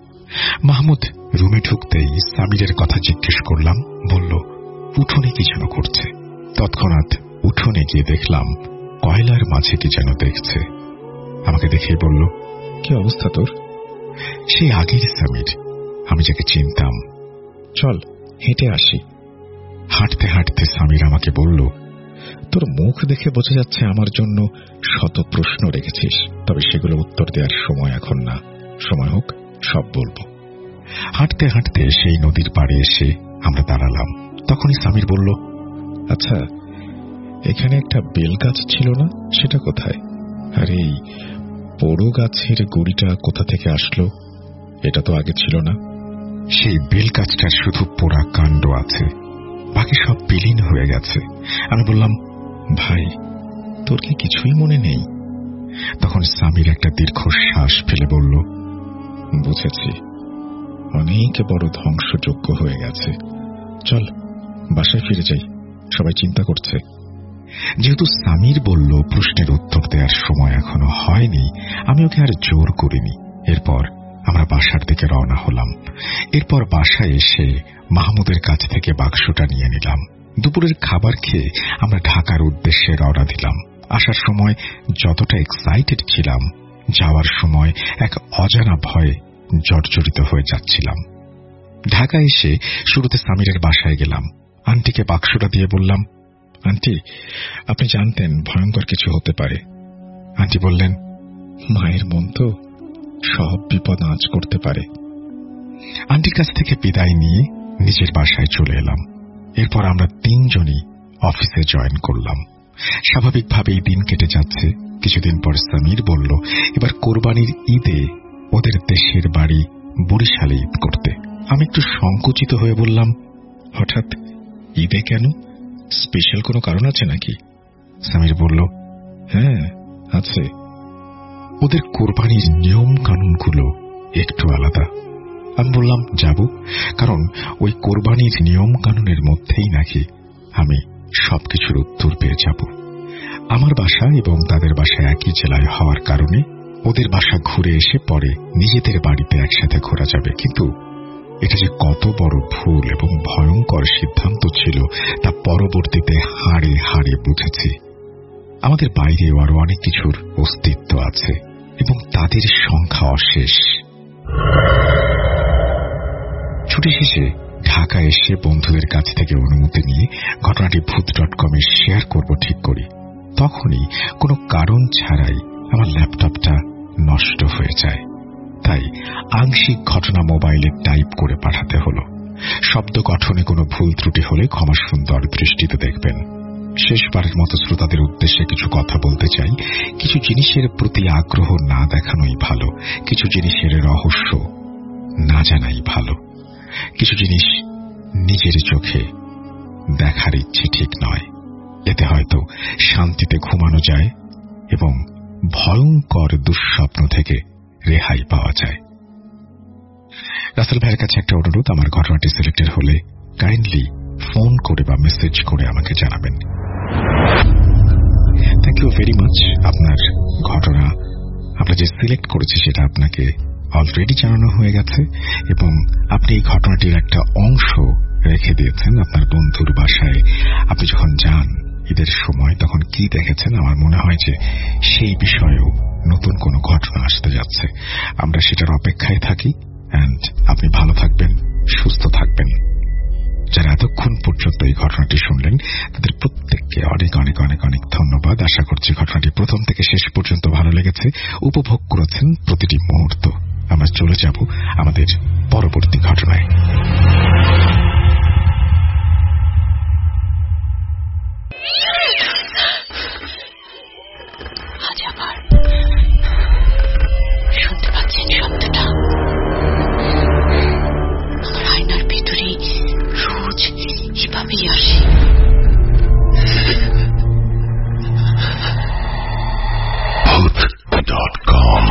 মাহমুদ রুমে ঢুকতেই সামিরের কথা জিজ্ঞেস করলাম। বলল উঠোনে কি যেন করছে। তৎক্ষণাৎ উঠোনে গিয়ে দেখলাম কয়লার মাঝে কি যেন দেখছে। আমাকে দেখেই বলল, কি অবস্থা তোর? সেই আগের সামির, আমি যাকে চিনতাম। চল হেঁটে আসি। হাঁটতে হাঁটতে সামির আমাকে বলল, তোর মুখ দেখে বোঝা যাচ্ছে আমার জন্য শত প্রশ্ন রেখেছিস, তবে সেগুলো উত্তর দেওয়ার সময় এখন না। সময় হোক সব বলবো। হাঁটতে হাঁটতে সেই নদীর পাড়ে এসে আমরা দাঁড়ালাম। তখনই সামির বলল, আচ্ছা এখানে একটা বেল গাছ ছিল না, সেটা কোথায়? আর এই বড় গাছের গুড়িটা কোথা থেকে আসলো? এটা তো আগে ছিল না। সেই বেল গাছটার শুধু পোড়া কাণ্ড আছে, বাকি সব বিলীন হয়ে গেছে। আমি বললাম, ভাই তোর কি কিছুই মনে নেই? তখন সামির একটা দীর্ঘশ্বাস ফেলে বলল, বুঝেছি, অনেক বড় ধ্বংসযোগ্য হয়ে গেছে। চল বাসায় ফিরে যাই, সবাই চিন্তা করছে। যেহেতু সামির বলল প্রশ্নের উত্তর দেওয়ার সময় এখনো হয়নি, আমি ওকে আর জোর করিনি। এরপর আমরা বাসার দিকে রওনা হলাম। এরপর বাসায় এসে মাহমুদের কাছ থেকে বাক্সটা নিয়ে নিলাম। দুপুরের খাবার খেয়ে আমরা ঢাকার উদ্দেশ্যে রওনা দিলাম। আসার সময় যতটা এক্সাইটেড ছিলাম, যাওয়ার সময় এক অজানা ভয়ে জর্জরিত হয়ে যাচ্ছিলাম। ঢাকা এসে শুরুতে সামিরের বাসায় গেলাম। আন্টিকে বাক্সটা দিয়ে বললাম, আন্টি আপনি জানতেন ভয়ঙ্কর কিছু হতে পারে। আন্টি বললেন, মায়ের মন তো, সব বিপদ আঁচ করতে পারে। আন্টির কাছ থেকে বিদায় নিয়ে নিজের বাসায় চলে এলাম। এরপর আমরা তিনজনই অফিসে জয়েন করলাম। স্বাভাবিকভাবেই দিন কেটে যাচ্ছে। কিছুদিন পর সামির বলল এবার কোরবানির ঈদে ওদের দেশের বাড়ি বরিশালে ঈদ করতে। আমি একটু সংকুচিত হয়ে বললাম, হঠাৎ ঈদে কেন? স্পেশাল কোনো কারণ আছে নাকি? সামির বলল, হ্যাঁ আছে। ওদের কোরবানির নিয়ম কানুনগুলো একটু আলাদা। আমি বললাম, যাব, কারণ ওই কোরবানির নিয়ম কানুনের মধ্যেই নাকি আমি সবকিছুর উত্তর পেয়ে যাব। আমার বাসা এবং তাদের বাসা একই জেলায় হওয়ার কারণে ওদের বাসা ঘুরে এসে পরে নিজেদের বাড়িতে একসাথে ঘোরা যাবে। কিন্তু এটা যে কত বড় ভুল এবং ভয়ঙ্কর সিদ্ধান্ত ছিল তা পরবর্তীতে হাড়ে হাড়ে বুঝেছি। আমাদের বাইরেও আরো অনেক কিছুর অস্তিত্ব আছে এবং তাদের সংখ্যা অশেষ। ছুটি শেষে ঢাকা এসে বন্ধুদের কাছ থেকে অনুমতি নিয়ে ঘটনাটি ভূত.com শেয়ার করব ঠিক করি। তখনই কোনো কারণ ছাড়াই আমার ল্যাপটপটা নষ্ট হয়ে যায়। তাই আংশিক ঘটনা মোবাইলে টাইপ করে পাঠাতে হলো। শব্দ গঠনে কোনো ভুল ত্রুটি হলে ক্ষমা সুন্দর দৃষ্টিতে দেখবেন। শেষবারের মতো শ্রোতাদের উদ্দেশ্যে কিছু কথা বলতে চাই। কিছু জিনিসের প্রতি আগ্রহ না দেখানোই ভালো, কিছু জিনিসের রহস্য না জানাই ভালো, কিছু জিনিস নিজের চোখে দেখার ইচ্ছে ঠিক নয়। এতে হয়তো শান্তিতে ঘুমানো যায় এবং ভয়ঙ্কর দুঃস্বপ্ন থেকে রেহাই পাওয়া যায়। রাসেল ভাইয়ের কাছে একটা অনুরোধ, আমার ঘটনাটি সিলেক্টেড হলে কাইন্ডলি ফোন করে বা মেসেজ করে আমাকে জানাবেন। Thank you very much. আপনার ঘটনা আমরা যে সিলেক্ট করেছি সেটা আপনাকে অলরেডি জানানো হয়ে গেছে এবং আপনি এই ঘটনাটির একটা অংশ রেখে দিয়েছেন আপনার বন্ধুর বাসায়। আপনি যখন যান ঈদের সময় তখন কি দেখেছেন, আমার মনে হয় যে সেই বিষয়েও নতুন কোনো ঘটনা আসতে যাচ্ছে। আমরা সেটার অপেক্ষায় থাকি। এন্ড আপনি ভালো থাকবেন, সুস্থ থাকবেন। যারা এতক্ষণ পর্যন্ত এই ঘটনাটি শুনলেন তাদের প্রত্যেককে অনেক অনেক অনেক অনেক ধন্যবাদ। আশা করছি ঘটনাটি প্রথম থেকে শেষ পর্যন্ত ভালো লেগেছে, উপভোগ করেছেন প্রতিটি মুহূর্ত। আমরা চলে যাব আমাদের পরবর্তী ঘটনায়। আজ আবার শুনতে পাচ্ছেন শব্দটা? আমার আয়নার ভিতরে রোজ এভাবেই আসে। Booth.com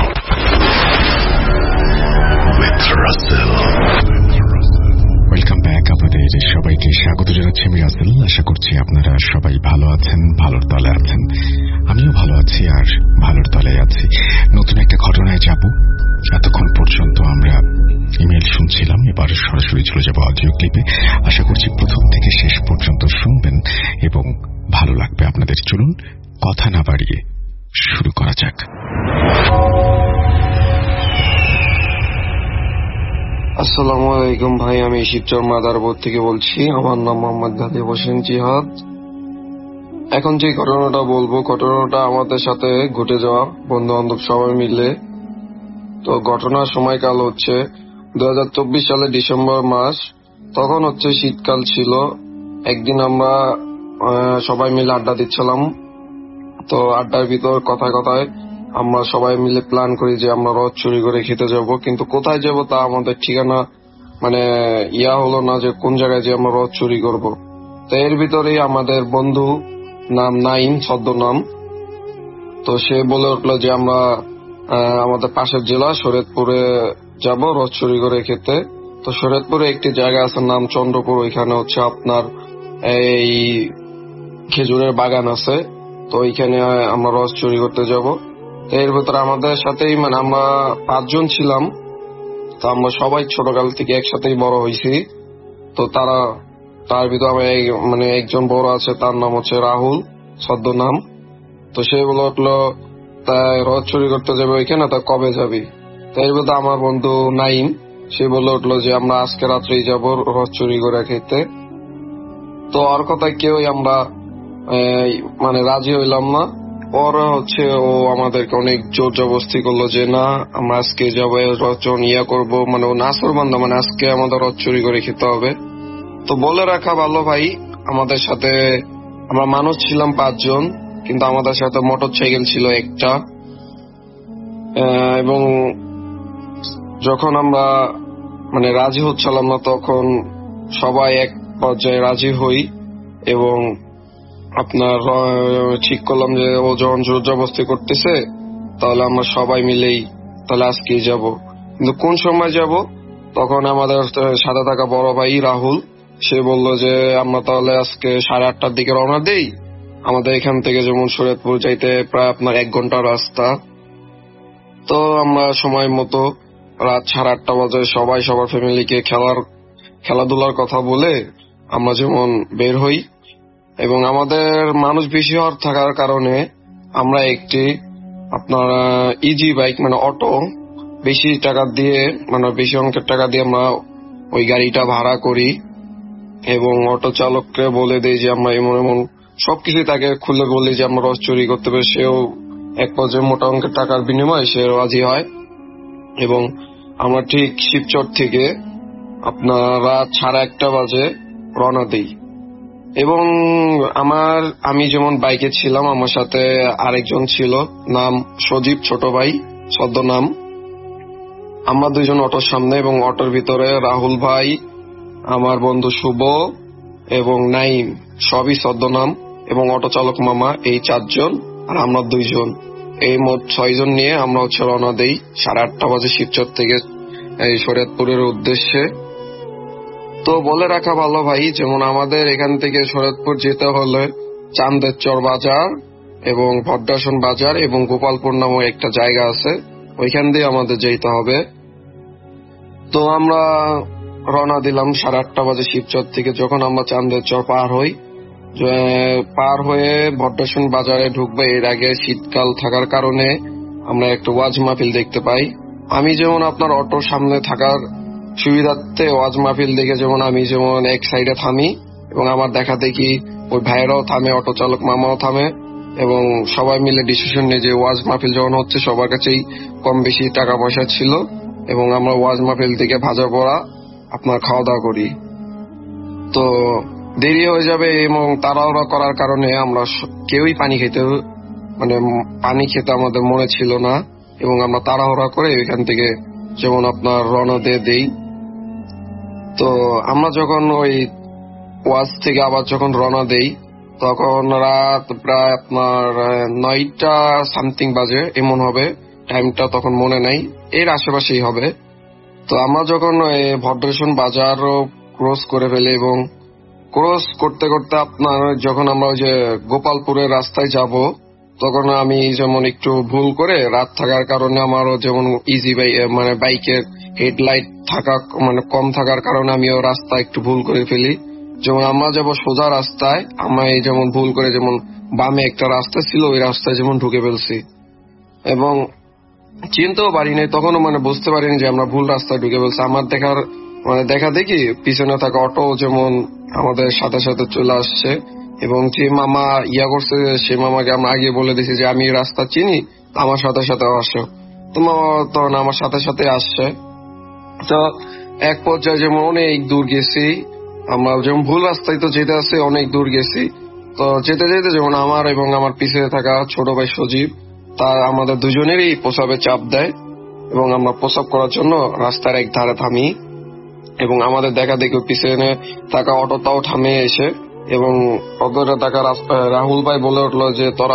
with Russell. Welcome back. আপনাদের সবাইকে স্বাগত জানাচ্ছি আমি রাসেল। আশা করছি আপনারা সবাই ভালো আছেন, ভালোর তলে আছেন। আমিও ভালো আছি আর ভালোর তলে আছি। নতুন একটা ঘটনায় যাব। এতক্ষণ পর্যন্ত আমরা ইমেল শুনছিলাম, এবার সরাসরি চলে যাব অডিও ক্লিপে। আশা করছি প্রথম থেকে শেষ পর্যন্ত শুনবেন এবং ভালো লাগবে আপনাদের। চলুন কথা না বাড়িয়ে শুরু করা যাক। আসসালামু আলাইকুম ভাই, আমি শিবচর মাদারবোর্ড থেকে বলছি। আমার নাম মোহাম্মদ গাজী হোসেন জিহাদ। এখন যে ঘটনাটা বলবো, ঘটনাটা আমাদের সাথে ঘটে যাওয়া, বন্ধু বান্ধব সবাই মিলে। তো ঘটনার সময়কাল হচ্ছে 2024 সালে ডিসেম্বর মাস। তখন হচ্ছে শীতকাল ছিল। একদিন আমরা সবাই মিলে আড্ডা দিচ্ছিলাম। তো আড্ডার ভিতর কথায় কথায় আমরা সবাই মিলে প্ল্যান করি যে আমরা রথ চুরি করে খেতে যাব, কিন্তু কোথায় যাব তা আমাদের ঠিকানা হলো না যে কোন জায়গায় যে আমরা রথ চুরি করব। তো এর ভিতরেই আমাদের বন্ধু নাম নাইম, ছদ্মনাম, তো সে বলে উঠলো যে আমরা আমাদের পাশের জেলা শরীয়তপুরে যাব রথ চুরি করে খেতে। তো শরীয়তপুরে একটি জায়গা আছে নাম চন্দ্রপুর, ওইখানে হচ্ছে আপনার এই খেজুরের বাগান আছে। তো ওইখানে আমরা রথ চুরি করতে যাব। এর ভিতরে আমাদের সাথেই আমরা 5 জন ছিলাম। তো আমরা সবাই ছোটকাল থেকে একসাথেই বড় হয়েছি। তো তার ভিতরে একজন বড় আছে, তার নাম হচ্ছে রাহুল ছদ্মনাম। তো সে বলে উঠলো তাই রথ চুরি করতে যাবে ওইখানে, তা কবে যাবি? তো এর ভিতরে আমার বন্ধু নাইম সে বলে উঠলো যে আমরা আজকে রাত্রেই যাব রথ চুরি করে খেতে। তো ওর কথায় কেউই আমরা রাজি হইলাম না। পরে হচ্ছে ও আমাদেরকে অনেক জোর জবরদস্তি করলো যে না আমরা আজকে যাবো, রচন করবো, ও নাসর বান্দা, আজকে আমাদের রথ চুরি করে খেতে হবে। তো বলে রাখা ভালো ভাই, আমাদের সাথে আমরা মানুষ ছিলাম 5 জন, কিন্তু আমাদের সাথে মোটর সাইকেল ছিল একটা। এবং যখন আমরা রাজি হচ্ছিলাম না তখন সবাই এক পর্যায়ে রাজি হই এবং আপনার ঠিক করলাম যে ও যখন জোর জবরদস্তি করতেছে তাহলে আমরা সবাই মিলেই তাহলে আজকেই যাব। কিন্তু কোন সময় যাব? তখন আমাদের সাথে থাকা বড় ভাই রাহুল সে বলল যে আমরা তাহলে আজকে 8:30টার দিকে রওনা দেই। আমাদের এখান থেকে যেমন শরীয়তপুর যাইতে প্রায় আপনার 1 ঘন্টার রাস্তা। তো আমরা সময় মতো রাত 8:30 বাজে সবাই সবার ফ্যামিলিকে খেলাধুলার কথা বলে আমরা যেমন বের হই। এবং আমাদের মানুষ বেশি হওয়ার থাকার কারণে আমরা একটি আপনার ইজি বাইক অটো বেশি টাকা দিয়ে বেশি অঙ্কের টাকা দিয়ে আমরা ওই গাড়িটা ভাড়া করি এবং অটো চালককে বলে দেই যে আমরা এমন এমন সবকিছু তাকে খুলে বলি যে আমরা রথ চুরি করতে পারি। সেও এক পর্যায়ে মোটা অঙ্কের টাকার বিনিময়ে সে রাজি হয়। এবং আমরা ঠিক শিবচর থেকে আপনার রাত 1:30 বাজে রওনা দিই। এবং আমি যেমন বাইকে ছিলাম, আমার সাথে আরেকজন ছিল, নাম সজীব, ছোট ভাই ছদ্মনাম। আমরা দুইজন অটোর সামনে, এবং অটোর ভিতরে রাহুল ভাই, আমার বন্ধু শুভ এবং নাইম, সবই ছদ্মনাম, এবং অটো চালক মামা, এই 4 জন, আর আমরা 2 জন, এই মোট 6 জন নিয়ে আমরা রওনা দেই 8:30 বাজে শিবচর থেকে এই শরীয়তপুরের উদ্দেশ্যে। তো বলে রাখা ভালো ভাই, যেমন আমাদের এখান থেকে শরীয়তপুর যেতে হলে চান্দের চর বাজার এবং ভদ্রাসন বাজার এবং গোপালপুর নামে একটা জায়গা আছে, ওইখান দিয়ে আমাদের যেতে হবে। তো আমরা রওনা দিলাম 8:30 বাজে শিবচর থেকে। যখন আমরা চান্দের চর পার হয়ে ভদ্রাসন বাজারে ঢুকবে, এর আগে শীতকাল থাকার কারণে আমরা একটা ওয়াজ মাহফিল দেখতে পাই। আমি যেমন আপনার অটোর সামনে থাকার সুবিধার্থে ওয়াজ মাহফিল দেখে যেমন আমি যেমন এক সাইডে থামি, এবং আমার দেখা দেখি ওই ভাইয়েরাও থামে, অটো চালক মামাও থামে, এবং সবাই মিলে ডিসিশন নিয়ে যে ওয়াজ মাহফিল যখন হচ্ছে সবার কাছেই কম বেশি টাকা পয়সা ছিল, এবং আমরা ওয়াজ মাহফিল থেকে ভাজা পড়া আপনার খাওয়া দাওয়া করি। তো দেরি হয়ে যাবে এবং তাড়াহুড়া করার কারণে আমরা কেউই পানি খেতে আমাদের মনে ছিল না, এবং আমরা তাড়াহুড়া করে এখান থেকে যেমন আপনার রওনা দিয়ে দেই। তো আমরা যখন ওই ওয়াজ থেকে আবার যখন রওনা দেই, তখন রাত প্রায় আপনার 9টা সামথিং বাজে, এমন হবে, টাইমটা তখন মনে নাই, এর আশেপাশেই হবে। তো আমরা যখন ভদ্রেশন বাজার ক্রস করে ফেলি, এবং ক্রস করতে করতে আপনার যখন আমরা ওই যে গোপালপুরের রাস্তায় যাব, তখন আমি যেমন একটু ভুল করে, রাত থাকার কারণে আমারও যেমন বাইকের হেডলাইট কম থাকার কারণে আমিও রাস্তা একটু ভুল করে ফেলি। যেমন আমরা যাব সোজা রাস্তায়, আমরা যেমন ভুল করে যেমন বামে একটা রাস্তা ছিল, ওই রাস্তায় যেমন ঢুকে ফেলছি, এবং চিনতেও পারি নাই, তখনও বুঝতে পারিনি যে আমরা ভুল রাস্তায় ঢুকে ফেলছি। আমার দেখা দেখি পিছনে থাকা অটো যেমন আমাদের সাথে সাথে চলে আসছে, এবং যে মামা করছে, সে মামাকে আমরা আগে বলে দিছি যে আমি রাস্তা চিনি, আমার সাথে সাথে আসো। তো মামা তখন আমার সাথে সাথে আসছে। তো এক পর্যায়ে যেমন অনেক দূর গেছি, আমরা যেমন ভুল রাস্তায় তো যেতে আছে, অনেক দূর গেছি। তো যেতে যেতে যেমন আমার এবং আমার পিছনে থাকা ছোট ভাই সজীব, তার আমাদের দুজনেরই প্রসাবের চাপ দেয়, এবং আমরা প্রসাব করার জন্য রাস্তার এক ধারে থামি, এবং আমাদের দেখা দেখি পিছনে থাকা অটোটাও থামে এসে, এবং অটোটা থাকা রাহুল ভাই বলে উঠলো যে তোরা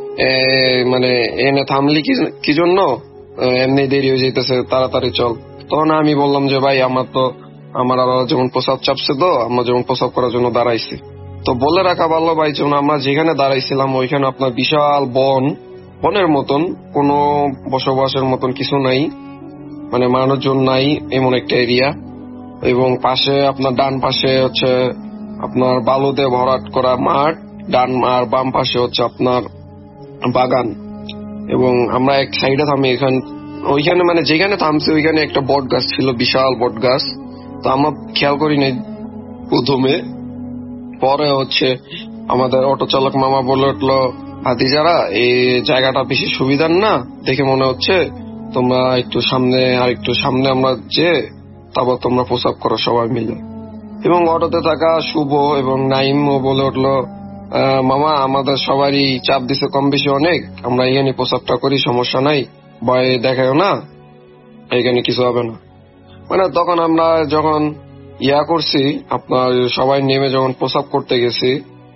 এনে থামলি কি জন্য, এমনি দেরি হয়ে যেতেছে, তাড়াতাড়ি চল। তখন আমি বললাম যে ভাই আমার আরো যেমন প্রসাব চাপছে, তো আমরা যেমন প্রসাব করার জন্য দাঁড়াইছি। তো বলে রাখা ভালো ভাই, যেমন আমরা যেখানে দাঁড়াইছিলাম ওইখানে আপনার বিশাল বনের মতন, কোনো বসবাসের মতন কিছু নাই, মানুষজন নাই, এমন একটা এরিয়া। এবং পাশে আপনার ডান পাশে হচ্ছে আপনার বালুতে ভরাট করা মাঠ, ডান আর বাম পাশে হচ্ছে আপনার বাগান। এবং আমরা এক সাইডে থামি, ওইখানে যেখানে থামছি ওইখানে একটা বট গাছ ছিল, বিশাল বট গাছ। তো আমরা খেয়াল করি নাই প্রথমে, পরে হচ্ছে আমাদের অটো চালক মামা বলে উঠলো, ভাতিজারা এই জায়গাটা বেশি সুবিধার না, দেখে মনে হচ্ছে তোমরা একটু সামনে আমরা যে তারপর তোমরা প্রসাব করো সবাই মিলে। এবং অটোতে থাকা শুভ এবং নাইমও বলে উঠলো, মামা আমাদের সবারই চাপ দিছে কম বেশি অনেক, আমরা এখানে প্রসাবটা করি, সমস্যা নাই, ভয় দেখাও না, এখানে কিছু হবে না। তখন আমরা যখন করছি আপনার সবাই নেমে যখন প্রসাব করতে গেছি,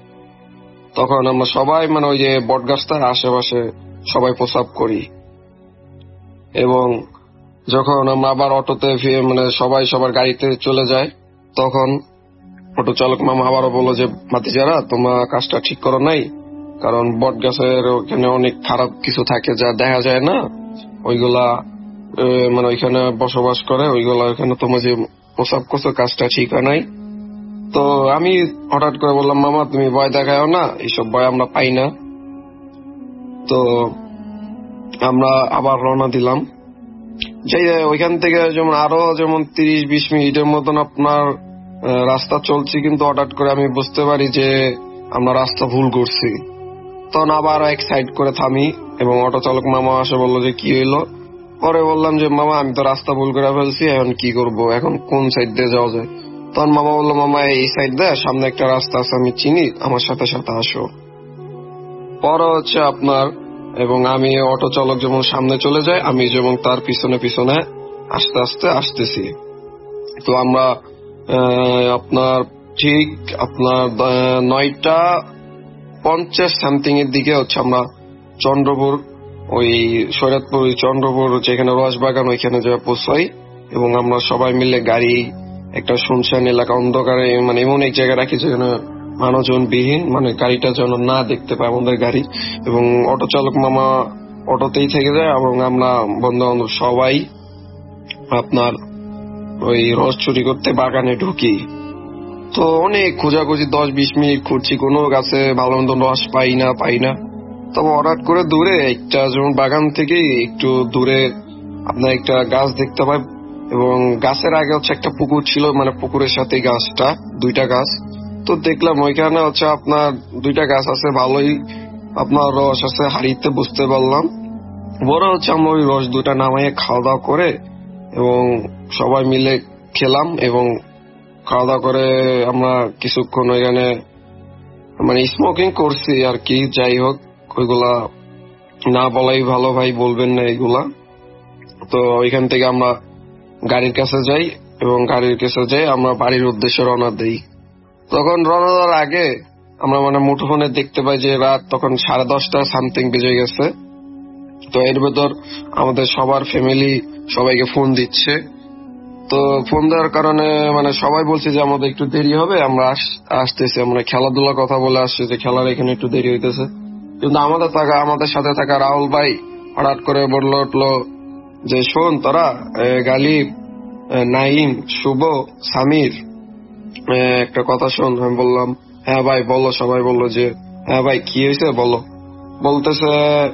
তখন আমরা সবাই ওই যে বটগাছটার আশেপাশে সবাই প্রসাব করি। এবং যখন আমরা আবার অটোতে সবাই সবার গাড়িতে চলে যায়, তখন অটো চালক মামা আবারও বললো যে ভাতিজারা তোমরা কাজটা ঠিক করো নাই, কারণ বট গাছের ওখানে অনেক খারাপ কিছু থাকে যা দেখা যায় না, ওইগুলা ওইখানে বসবাস করে, ওইগুলা ওইখানে তোমরা যে প্রসাব করছো কাজটা ঠিক হয় নাই। তো আমি হঠাৎ করে বললাম, মামা তুমি ভয় দেখাও না, এইসব ভয় আমরা পাই না। তো আমরা আবার রওনা দিলাম। ওইখান থেকে যেমন আরো 30-20 মিনিটের মতন আপনার রাস্তা চলছি, কিন্তু হঠাৎ করে আমি বুঝতে পারি যে আমরা রাস্তা ভুল করছি। তখন আবার এক সাইড করে থামি, এবং অটো চালক মামা আসে বললো যে কি হইলো। পরে বললাম যে মামা আমি তো রাস্তা ভুল করে ফেলছি, এখন কি করব, এখন কোন সাইড দিয়ে যাওয়া যায়? তখন মামা বললো মামা এই সাইড দিয়ে সামনে একটা রাস্তা আছে আমি চিনি, আমার সাথে সাথে আসো। পরে হচ্ছে আপনার এবং আমি অটো চালক যেমন সামনে চলে যায়, আমি যেমন তার পিছনে পিছনে আস্তে আস্তে আসতেছি। তো আমরা আপনার ঠিক আপনার 9:50 সামথিং এর দিকে হচ্ছে আমরা চন্দ্রপুর, ওই শরীয়তপুর চন্দ্রপুর যেখানে রসবাগান ওইখানে যা পৌঁছাই। এবং আমরা সবাই মিলে গাড়ি একটা শুনশান এলাকা অন্ধকারে মানে এমন এক জায়গায় রাখি যেখানে মানুষজন বিহীন, মানে গাড়িটা যেন না দেখতে পায় আমাদের গাড়ি। এবং অটো চালক মামা অটোতেই থেকে যায় এবং আমরা বন্ধু বান্ধব সবাই আপনার ওই রস চুরি করতে বাগানে ঢুকি। তো অনেক খোঁজাখুঁজি 10-20 মিনিট খুঁজছি, কোনো গাছে ভালো মন্দ রস পাই না। তবে হঠাৎ করে দূরে একটা যেমন বাগান থেকে একটু দূরে আপনার একটা গাছ দেখতে পাই এবং গাছের আগে হচ্ছে একটা পুকুর ছিল, মানে পুকুরের সাথে গাছটা, 2টা গাছ। তো দেখলাম ওইখানে হচ্ছে আপনার 2টা গাছ আছে, ভালোই আপনার রস আছে হাড়িতে, বুঝতে পারলাম। বড় হচ্ছে আমরা ওই রস 2টা নামাইয়ে খাওয়া দাওয়া করে এবং সবাই মিলে খেলাম এবং খাওয়া দাওয়া করে আমরা কিছুক্ষণ ওইখানে মানে স্মোকিং করছি আর কি। যাই হোক, ওইগুলা না বলাই ভালো ভাই, বলবেন না এগুলা। তো ওইখান থেকে আমরা গাড়ির কাছে যাই এবং গাড়ির কাছে যাই আমরা বাড়ির উদ্দেশ্যে রওনা দিই। তখন রওনা দেওয়ার আগে আমরা মানে মুঠোফোনে দেখতে পাই যে রাত তখন 10:30 সামথিং বেজে গেছে। তো এর ভেতর আমাদের সবার ফ্যামিলি সবাইকে ফোন দিচ্ছে। তো ফোন দেওয়ার কারণে মানে সবাই বলছে যে আমাদের একটু দেরি হবে, আমরা আসতেছি, আমরা খেলাধুলার কথা বলে আসছি যে খেলার এখানে একটু দেরি হইতেছে। কিন্তু আমাদের সাথে থাকা রাহুল ভাই হঠাৎ করে বললো উঠলো যে শোন তোরা, গালিব, নাইম, শুভ, সামির, একটা কথা শোন। আমি বললাম হ্যাঁ ভাই বলো। সবাই বললো যে হ্যাঁ ভাই কি হয়েছে বলো। বলতেছে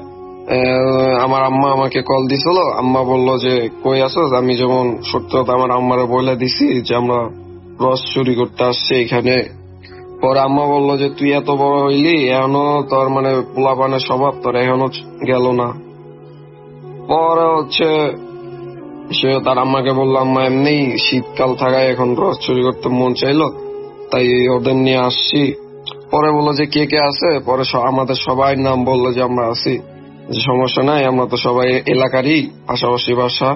আমার আম্মা আমাকে কল দিছিল, আম্মা বললো যে কই আছো। আমি যেমন সত্য আমার আম্মারে বলে দিছি যে আমরা রস চুরি করতে আসছি এখানে। পরে আম্মা বললো যে তুই এত বড় হইলি এখনো তোর মানে পোলাপানের স্বভাব তোর এখনো গেল না। পরে হচ্ছে সে তার আম্মাকে বললো আম্মা এমনি শীতকাল থাকায় এখন রস চুরি করতে মন চাইলো, তাই ওদের নিয়ে আসছি। পরে বললো যে কে কে আছে। পরে আমাদের সবাই নাম বললো যে আমরা আছি, যে সমস্যা নাই, আমরা তো সবাই এলাকারই, পাশাপাশি বাসা।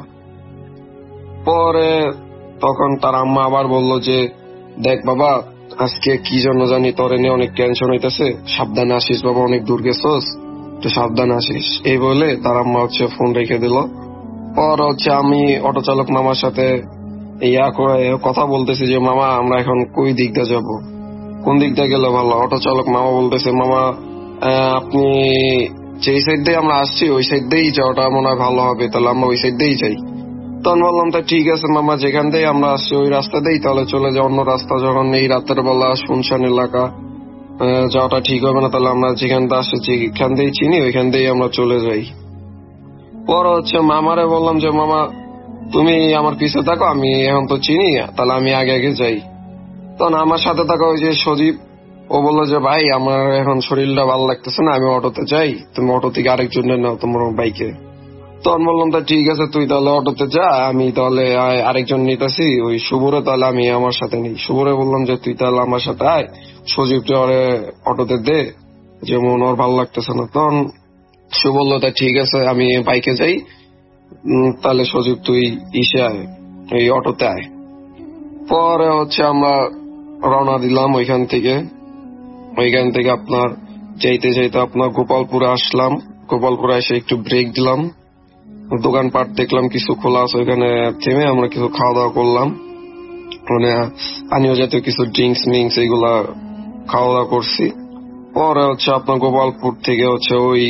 পরে তখন তার আম্মা আবার বললো যে দেখ বাবা, আজকে কি জন্য জানি তোরে নিয়ে অনেক টেনশন হইতেছে, সাবধানে আসিস বাবা, অনেক দূর গেছস, তো সাবধানে আসিস। এই বলে তার আম্মা হচ্ছে ফোন রেখে দিল। পর হচ্ছে আমি অটো চালক মামার সাথে কথা বলতেছি যে মামা আমরা এখন কোন দিক দিয়ে যাবো, কোন দিক দিয়ে গেলে ভালো। অটো চালক মামা বলতেছে মামা আপনি যেই সাইড দিয়ে আমরা আসছি ওই সাইড দিয়েই যাওয়াটা মনে হয় ভালো হবে, তাহলে আমরা ওই সাইড দিয়েই যাই। তখন বললাম তা ঠিক আছে মামা, যেখান দিয়ে আমরা আসছি ওই রাস্তা দিয়েই তাহলে চলে যাই, অন্য রাস্তা যখন এই রাতের বেলা শুনশান এলাকা যাওয়াটা ঠিক হবে না, তাহলে আমরা যেখান দিয়ে আসছি যেখান দিয়ে চিনি ওইখান দিয়েই আমরা চলে যাই। পর হচ্ছে মামারে বললাম যে মামা তুমি আমার পিছে থাকো, আমি এখন তো চিনি, তাহলে আমি আগে আগে যাই। তখন আমার সাথে থাকা ওই যে সজীব, ও বললো যে ভাই আমার এখন শরীরটা ভালো লাগতেছে না, আমি অটোতে যাই, তুমি অটো থেকে আরেকজনের নাও তোমার বাইকে। তখন বললাম তা ঠিক আছে তুই তাহলে অটোতে যা, আমি তাহলে আরেকজন নিতেছি ওই শুভরে, তাহলে আমি আমার সাথে নিই। শুভরে বললাম যে তুই তাহলে আমার সাথে আয়, সজীবটা অটোতে দে, যেমন ওর ভালো লাগতেছে না। তখন সে বললো তা ঠিক আছে আমি বাইকে যাই, তাহলে সজীব তুই ইসে আয়, এই অটোতে আয়। পরে হচ্ছে আমরা রওনা দিলাম ওইখান থেকে আপনার যাইতে যাইতে আপনার গোপালপুরে আসলাম। গোপালপুরে এসে একটু ব্রেক দিলাম, দোকানপাট দেখলাম কিছু খোলা আছে, ওইখানে থেমে আমরা কিছু খাওয়া দাওয়া করলাম, মানে পানীয় জাতীয় কিছু ড্রিঙ্কস এইগুলা খাওয়া দাওয়া করছি। পরে হচ্ছে আপনার গোপালপুর থেকে হচ্ছে ওই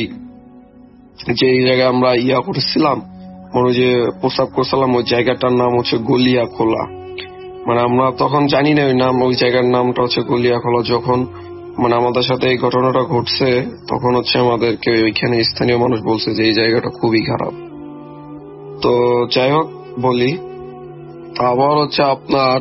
যে জায়গায় আমরা করেছিলাম, ওই যে প্রস্তাব করছিলাম, ওই জায়গাটার নাম হচ্ছে গলিয়াখোলা। মানে আমরা তখন জানি না ওই নাম, ওই জায়গার নামটা হচ্ছে গলিয়াখোলা। যখন মানে আমাদের সাথে এই ঘটনাটা ঘটছে তখন হচ্ছে আমাদেরকে ওইখানে স্থানীয় মানুষ বলছে যে এই জায়গাটা খুবই খারাপ। তো যাই হোক বলি, আবার হচ্ছে আপনার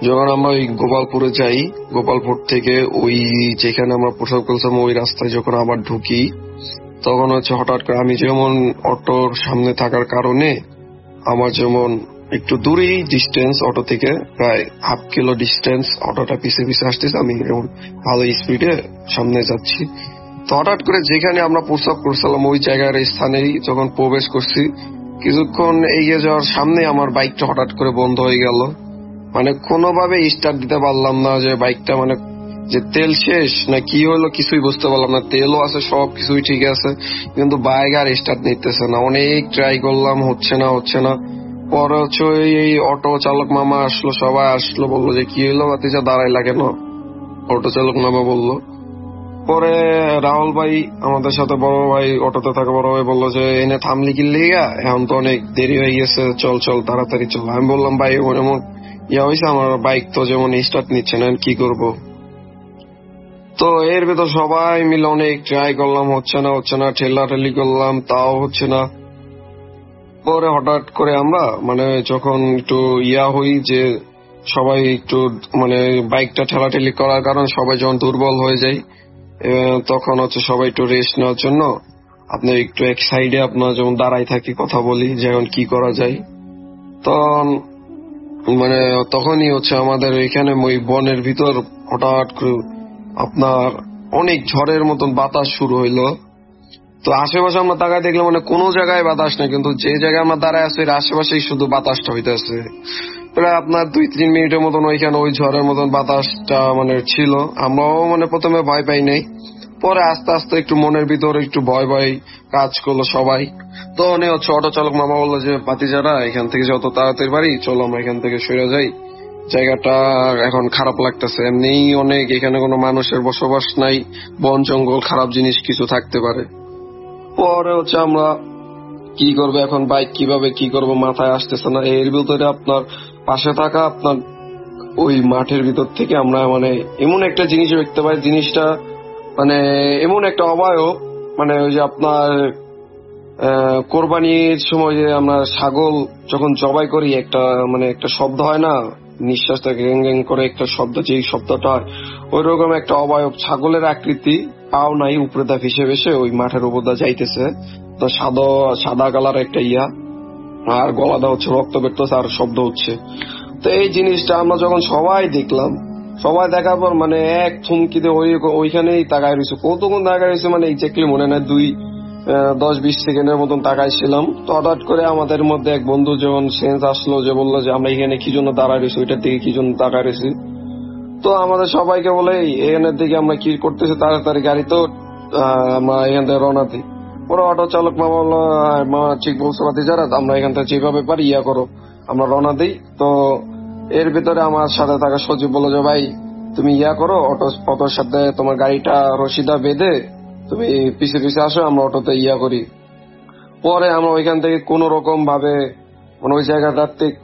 যখন আমরা ওই গোপালপুরে যাই, গোপালপুর থেকে ওই যেখানে আমরা প্রসব করেছিলাম ওই রাস্তায় যখন আবার ঢুকি, তখন হচ্ছে হঠাৎ করে আমি যেমন অটোর সামনে থাকার কারণে আমার যেমন একটু দূরেই ডিস্টেন্স, অটো থেকে প্রায় 1/2 কিলো ডিস্টেন্স, অটোটা পিছিয়ে পিছিয়ে আসতেছে, আমি যেমন ভালো স্পিডে সামনে যাচ্ছি। তো হঠাৎ করে যেখানে আমরা প্রস্রাব করছিলাম ওই জায়গার স্থানেই যখন প্রবেশ করছি, কিছুক্ষণ এগিয়ে যাওয়ার সামনে আমার বাইকটা হঠাৎ করে বন্ধ হয়ে গেল। মানে কোনোভাবে স্টার্ট দিতে পারলাম না, যে বাইকটা মানে যে তেল শেষ না কি হলো কিছুই বুঝতে পারলাম না। তেলও আছে, সব কিছুই ঠিক আছে, কিন্তু বাইক আর স্টার্ট নিতেছে না। অনেক ট্রাই করলাম, হচ্ছে না। পরে হচ্ছে এই অটো চালক মামা আসলো, সবাই আসলো, বললো যে কি হলো ভাতিজা, দাঁড়াইলা কেন? অটো চালক মামা বললো। পরে রাহুল ভাই, আমাদের সাথে বড় ভাই, অটোতে থাকা বড় ভাই বললো যে এনে থামলি কি লিগা, এখন তো অনেক দেরি হয়ে গেছে, চল তাড়াতাড়ি চল। আমি বললাম ভাই এমন হয়েছে, আমার বাইক তো যেমন স্টার্ট নিচ্ছে না, কি করব? তো এর ভেতর সবাই মিলে অনেক ট্রাই করলাম, হচ্ছে না, ঠেলাঠেলি করলাম, তাও হচ্ছে না। পরে হঠাৎ করে আমরা মানে যখন একটু হই যে সবাই একটু মানে বাইকটা ঠেলাঠেলি করার কারণে সবাই যখন দুর্বল হয়ে যায়, তখন হচ্ছে সবাই একটু রেস্ট নেওয়ার জন্য আপনার একটু এক সাইডে আপনার যেমন দাঁড়াই থাকি, কথা বলি যেমন কি করা যায়। তখন মানে তখনই হচ্ছে আমাদের এখানে ওই বনের ভিতর হঠাৎ করে আপনার অনেক ঝড়ের মতন বাতাস শুরু হইলো। তো আশেপাশে আমরা তাকায় দেখলাম মানে কোনো জায়গায় বাতাস নেই, কিন্তু যে জায়গায় আমরা দাঁড়ায় আছি এর আশেপাশেই শুধু বাতাসটা হইতেছে। প্রায় আপনার 2-3 মিনিটের মতন ওইখানে ওই ঝড়ের মতন বাতাসটা মানে ছিল। আমরাও মানে প্রথমে ভয় পাই নাই, পরে আস্তে আস্তে একটু মনের ভিতরে একটু ভয় কাজ করলো সবাই। তো অনেক হচ্ছে অটো চালক মামা বললো যে ভাতিজারা এখান থেকে যত তাড়াতাড়ি পারি চলো আমরা এখান থেকে সরে যাই, জায়গাটা এখন খারাপ লাগতেছে, এমনিই অনেক এখানে কোনো মানুষের বসবাস নাই, বন জঙ্গল, খারাপ জিনিস কিছু থাকতে পারে। পরে হচ্ছে আমরা কি করবো এখন, বাইক কিভাবে কি করব মাথায় আসতেছে না। এর ভিতরে আপনার পাশে থাকা আপনার ওই মাঠের ভিতর থেকে আমরা মানে এমন একটা জিনিস দেখতে পাই, জিনিসটা মানে এমন একটা অবয়ব, মানে ওই যে আপনার কোরবানির সময় যে আমরা ছাগল যখন জবাই করি একটা মানে একটা শব্দ হয় না, নিঃশ্বাসটা গ্যাং গ্যাং করে একটা শব্দ, যে শব্দটা হয় ওই রকম একটা অবয়ব, ছাগলের আকৃতি, পাও নাই, উপরে দা ভেসে ভেসে ওই মাঠের উপর দা যাইতেছে। তো সাদা কালার একটা আর গলাটা হচ্ছে রক্ত বেরোতেছে আর শব্দ হচ্ছে। তো এই জিনিসটা আমরা যখন সবাই দেখলাম, সবাই দেখার পর মানে এক থুমকিতে ওইখানেই তাকায় রয়েছে। কতক্ষণ তাকায় রয়েছে মানে এক্স্যাক্টলি মনে নাই, 10-20 সেকেন্ডের মতন তাকাইছিলাম। তো হঠাৎ করে আমাদের মধ্যে এক বন্ধু যখন সেন্স আসলো, যে বললো যে আমরা এখানে কি জন্য দাঁড়ায় রয়েছি, ওইটার দিকে কি জন্য তাকায় রয়েছি। তো আমাদের সবাইকে বলে এখানের দিকে আমরা কি করতেছি, তাড়াতাড়ি গাড়ি তো আমরা এখান থেকে রওনা দিই। ওরা অটো চালক মামা বললো মামা ঠিক বলছো ভাতিজারা, আমরা এখান থেকে যেভাবে পারি করো, আমরা রওনা দিই। তো এর ভিতরে আমার সাথে থাকা সজীব বললো যে ভাই তুমি করো, অটোর সাথে তোমার গাড়িটা রশিদা বেঁধে তুমি পিছে আসো, আমরা অটোতে করি। পরে আমরা ওইখান থেকে কোন রকম ভাবে মানে ওই জায়গাটা টেক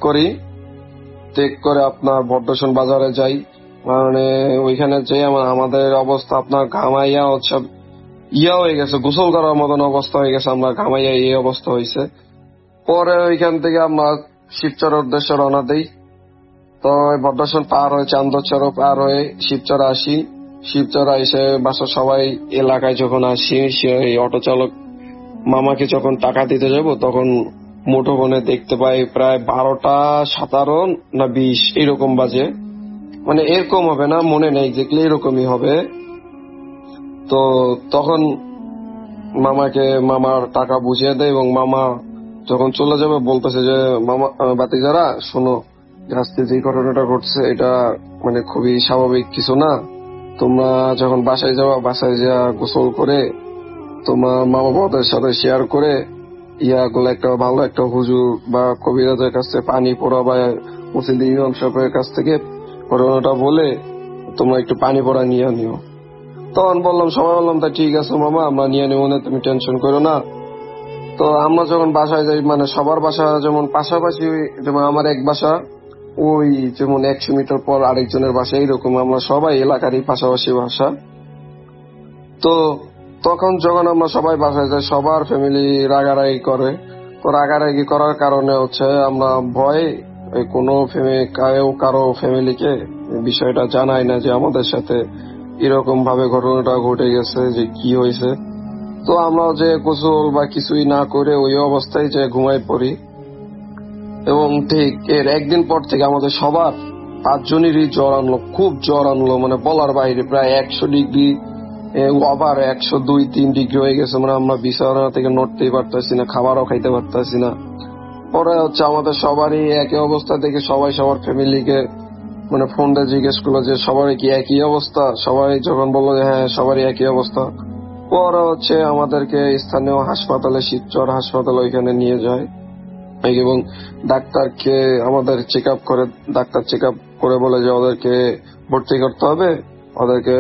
করে আপনার ভদ্রসন বাজারে যাই। মানে ওইখানে যে আমাদের অবস্থা আপনার ঘামাইয়া হচ্ছে হয়ে গেছে, গোসল করার মতন অবস্থা হয়ে গেছে, আমরা ঘামাইয়া এই অবস্থা হয়েছে। পরে ওইখান থেকে আমরা শিবচরের উদ্দেশ্যে রওনা দিই। তো ভদ্রসন পার হয়ে চান্দচর পার হয়ে শিবচর আসি। শিবচর এসে বাসার সবাই এলাকায় যখন আসি, সেই অটো চালক মামাকে যখন টাকা দিতে যাব তখন মুঠোফোনে দেখতে পাই প্রায় 12টা 17 না 20 এরকম বাজে, মানে এরকম হবে না, মনে নেই, দেখলে এরকমই হবে। তো তখন মামার টাকা বুঝিয়ে দেয় এবং মামা যখন চলে যাবে বলতেছে যে মামা ভাতিজারা শোনো, আজকে যে ঘটনাটা ঘটছে এটা মানে খুবই স্বাভাবিক কিছু না, তোমরা যখন বাসায় যাওয়া, বাসায় যা গোসল করে তোমার মামা বাবাদের সাথে শেয়ার করে গুলো একটা ভালো একটা হুজুর বা কবিরাজের কাছ থেকে পানি পড়া বা মুসলিম ইমাম সাহেবের কাছ থেকে ঘটনাটা বলে তোমরা একটু পানি পড়া নিয়ে নিও। তখন সবাই বললাম তা ঠিক আছে মামা, আমরা নিয়ে নেবো না, তুমি টেনশন করো না। তো আমরা যখন বাসায় যাই, মানে সবার বাসা যেমন পাশাপাশি, যেমন আমার এক বাসা ওই যেমন 100 মিটার পর আরেকজনের বাসা, এইরকম আমরা সবাই এলাকারই পাশাপাশি বাসা। তো তখন যখন আমরা সবাই বাসায় যাই, সবার ফ্যামিলি রাগারাগি করে। তো রাগারাগি করার কারণে হচ্ছে আমরা ভয়ে কোনো কারো ফ্যামিলিকে বিষয়টা জানায় না যে আমাদের সাথে এরকম ভাবে ঘটনাটা ঘটে গেছে, যে কি হয়েছে। তো আমরা যে গোসল বা কিছুই না করে ওই অবস্থায় যে ঘুমাই পড়ি, এবং ঠিক এর একদিন পর থেকে আমাদের সবার 5 জনেরই জ্বর আনলো, খুব জ্বর আনলো, মানে বলার বাইরে, প্রায় 100 ডিগ্রি, আবার 102-3 ডিগ্রি হয়ে গেছে। মানে আমরা বিছানা থেকে নড়তেই পারতেছি না, খাবারও খাইতে পারতেছি না। পরে আমাদের সবারই একই অবস্থা দেখে সবাই সবার ফ্যামিলিকে মানে ফোন দিয়ে জিজ্ঞেস করলো যে সবারই কি একই অবস্থা। সবাই যখন বললো যে হ্যাঁ সবারই একই অবস্থা, পরে আমাদেরকে স্থানীয় হাসপাতালে, শিবচর হাসপাতাল, ওইখানে নিয়ে যায় এবং ডাক্তারকে আমাদের ডাক্তার চেক আপ করে বলে যে ওদেরকে ভর্তি করতে হবে, ওদেরকে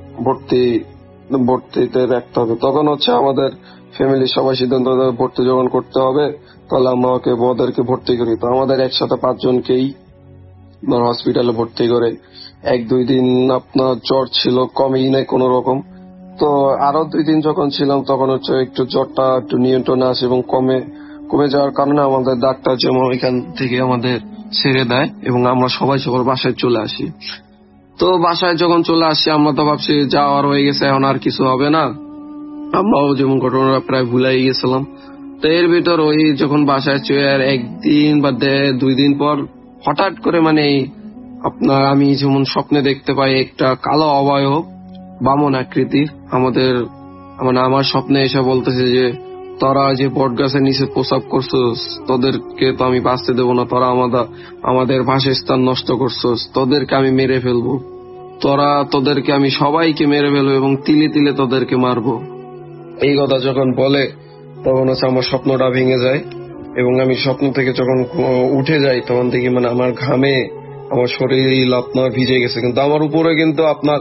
ভর্তিতে রাখতে হবে। তখন আমাদের ফ্যামিলির সবাই সিদ্ধান্ত ভর্তি যখন করতে হবে তাহলে আমরা ওদেরকে ভর্তি করি। তো আমাদের একসাথে 5 জনকেই হসপিটালে ভর্তি করে 1-2 দিন আপনার জ্বর ছিল, কমেই নাই কোনো রকম। তো আরো 2 দিন যখন ছিলাম তখন একটু জ্বরটা একটু নিয়ন্ত্রণে আসে এবং কমে যাওয়ার কারণে আমাদের ডাক্তার যেমন এখান থেকে আমাদের ছেড়ে দেয় এবং আমরা সবাই সবার বাসায় চলে আসি। তো বাসায় যখন চলে আসি আমরা তো ভাবছি যাওয়ার হয়ে গেছে, এখন আর কিছু হবে না, আমরাও যেমন ঘটনাটা প্রায় ভুলাই গেছিলাম। তো এর ভিতর যখন বাসায় চলে 1 দিন বা 2 দিন পর হঠাৎ করে মানে আপনার আমি যেমন স্বপ্নে দেখতে পাই একটা কালো অবয়ব বামন আকৃতির আমার স্বপ্নে এসে বলতেছে যে তোরা যে বট গাছের নিচে প্রসাব করছস, তোদেরকে তো আমি বাঁচতে দেবো না, তোরা আমাদের বাসস্থান নষ্ট করছস, তোদেরকে আমি মেরে ফেলবো, তোদেরকে আমি সবাইকে মেরে ফেলবো এবং তিলে তিলে তোদেরকে মারবো। এই কথা যখন বলে তখন আমার স্বপ্নটা ভেঙে যায় এবং আমি স্বপ্ন থেকে যখন উঠে যাই তখন দেখি মানে আমার ঘামে আমার শরীর আপনার ভিজে গেছে, কিন্তু আমার উপরে কিন্তু আপনার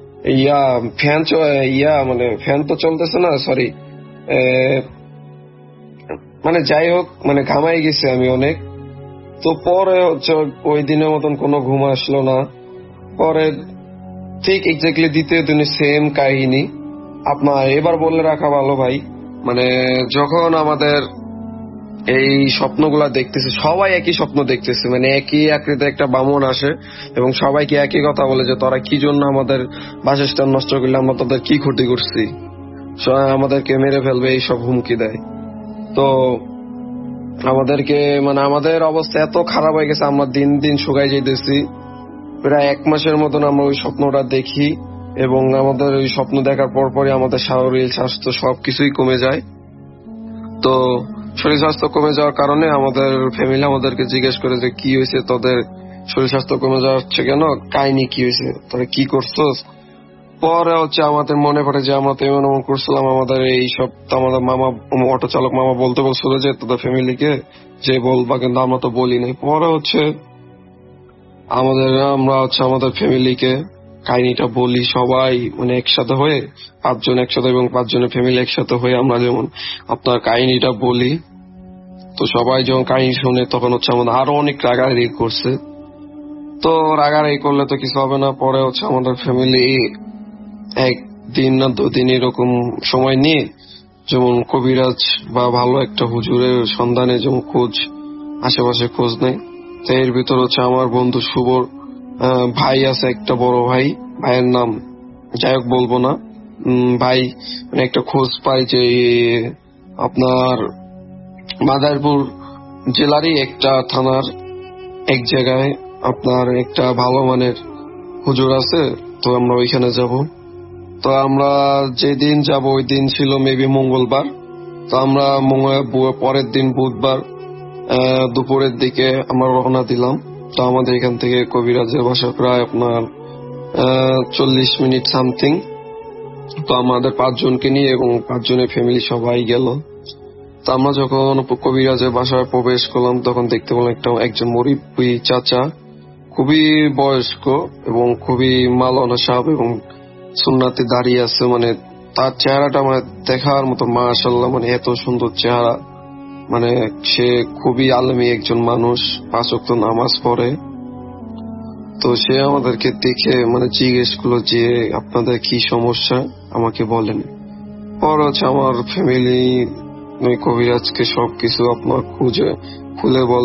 ফ্যান তো চলতেছে না, সরি, মানে যাই হোক, মানে ঘামাই গেছে আমি অনেক। তো পরে ওই দিনের মতন কোনো ঘুম আসলো না। পরে ঠিক এক্স্যাক্টলি দ্বিতীয় দিনে সেম কাহিনী। আপনার এবার বলে রাখা ভালো ভাই, মানে যখন আমাদের এই স্বপ্নগুলা দেখতেছে, সবাই একই স্বপ্ন দেখতেছে, মানে একই আকৃতির একটা বামন আসে এবং সবাইকে একই কথা বলে যে তোরা কি জন্য আমাদের বাসস্থান নষ্ট করলে, আমরা তোদের কি ক্ষতি করছি, আমাদেরকে মেরে ফেলবে, এইসব হুমকি দেয়। তো আমাদেরকে মানে আমাদের অবস্থা এত খারাপ হয়ে গেছে, আমরা দিন দিন শুকাই যেতেছি। প্রায় 1 মাসের মতন আমরা ওই স্বপ্নটা দেখি এবং আমাদের ওই স্বপ্ন দেখার পরপরই আমাদের শরীর স্বাস্থ্য সবকিছুই কমে যায়। তো শরীর স্বাস্থ্য কমে যাওয়ার কারণে আমাদের ফ্যামিলি আমাদেরকে জিজ্ঞেস করে যে কি হয়েছে, তোদের শরীর স্বাস্থ্য কমে যাচ্ছে কেন, কাহিনী কি হয়েছে, তোরা কি করছস। পরে আমাদের মনে পড়ে যে আমরা তো এমন করছিলাম, আমাদের এই সব আমাদের মামা, অটো চালক মামা বলতে বলছিল যে তোদের ফ্যামিলিকে যে বলবা, কিন্তু আমরা তো বলি নাই। পরে আমরা আমাদের ফ্যামিলিকে কাহিনীটা বলি, সবাই মানে একসাথে হয়ে 5 জন একসাথে এবং 5 জনের ফ্যামিলি একসাথে হয়ে আমরা যেমন আপনার কাহিনীটা বলি। তো সবাই যখন কাহিনী শুনে তখন আমাদের আরো অনেক রাগারাগি করছে। তো রাগারাগি করলে তো কিছু হবে না। পরে আমাদের ফ্যামিলি 1 দিন না 2 দিন এরকম সময় নিয়ে যেমন কবিরাজ বা ভালো একটা হুজুরের সন্ধানে যেমন আশেপাশে খোঁজ নেয়। তো এর ভিতর আমার বন্ধু শুভর ভাই আছে, একটা বড় ভাইয়ের নাম যাই হোক বলবো না, ভাই মানে একটা খোঁজ পাই যে আপনার মাদারীপুর জেলারই একটা থানার এক জায়গায় আপনার একটা ভালো মানের হুজুর আছে। তো আমরা ওইখানে যাব। তো আমরা যেদিন যাব ওই দিন ছিল মেবি মঙ্গলবার। তো আমরা পরের দিন বুধবার দুপুরের দিকে আমরা রওনা দিলাম। তো আমাদের এখান থেকে কবিরাজের বাসা প্রায় আপনার 40 মিনিট সামথিং। তো আমাদের 5 জনকে নিয়ে এবং 5 জনের ফ্যামিলি সবাই গেল। তো আমরা যখন কবিরাজের বাসায় প্রবেশ করলাম তখন দেখতে পেলাম একজন মুরব্বি চাচা, খুবই বয়স্ক এবং খুবই মালানা সাহেব এবং সুন্নাতে দাঁড়িয়ে আছে। মানে তার চেহারাটা মানে দেখার মতো, মাশাআল্লাহ, মানে এত সুন্দর চেহারা। মানে সে খুবই আলেমী একজন মানুষ, 5 ওয়াক্ত নামাজ পড়ে। তো সে আমাদেরকে দেখে মানে জিজ্ঞেস করলো যে আপনাদের কি সমস্যা আমাকে বলেন। পর আমার ফ্যামিলি ওই কবিরাজকে সবকিছু আপনার খুলে বলে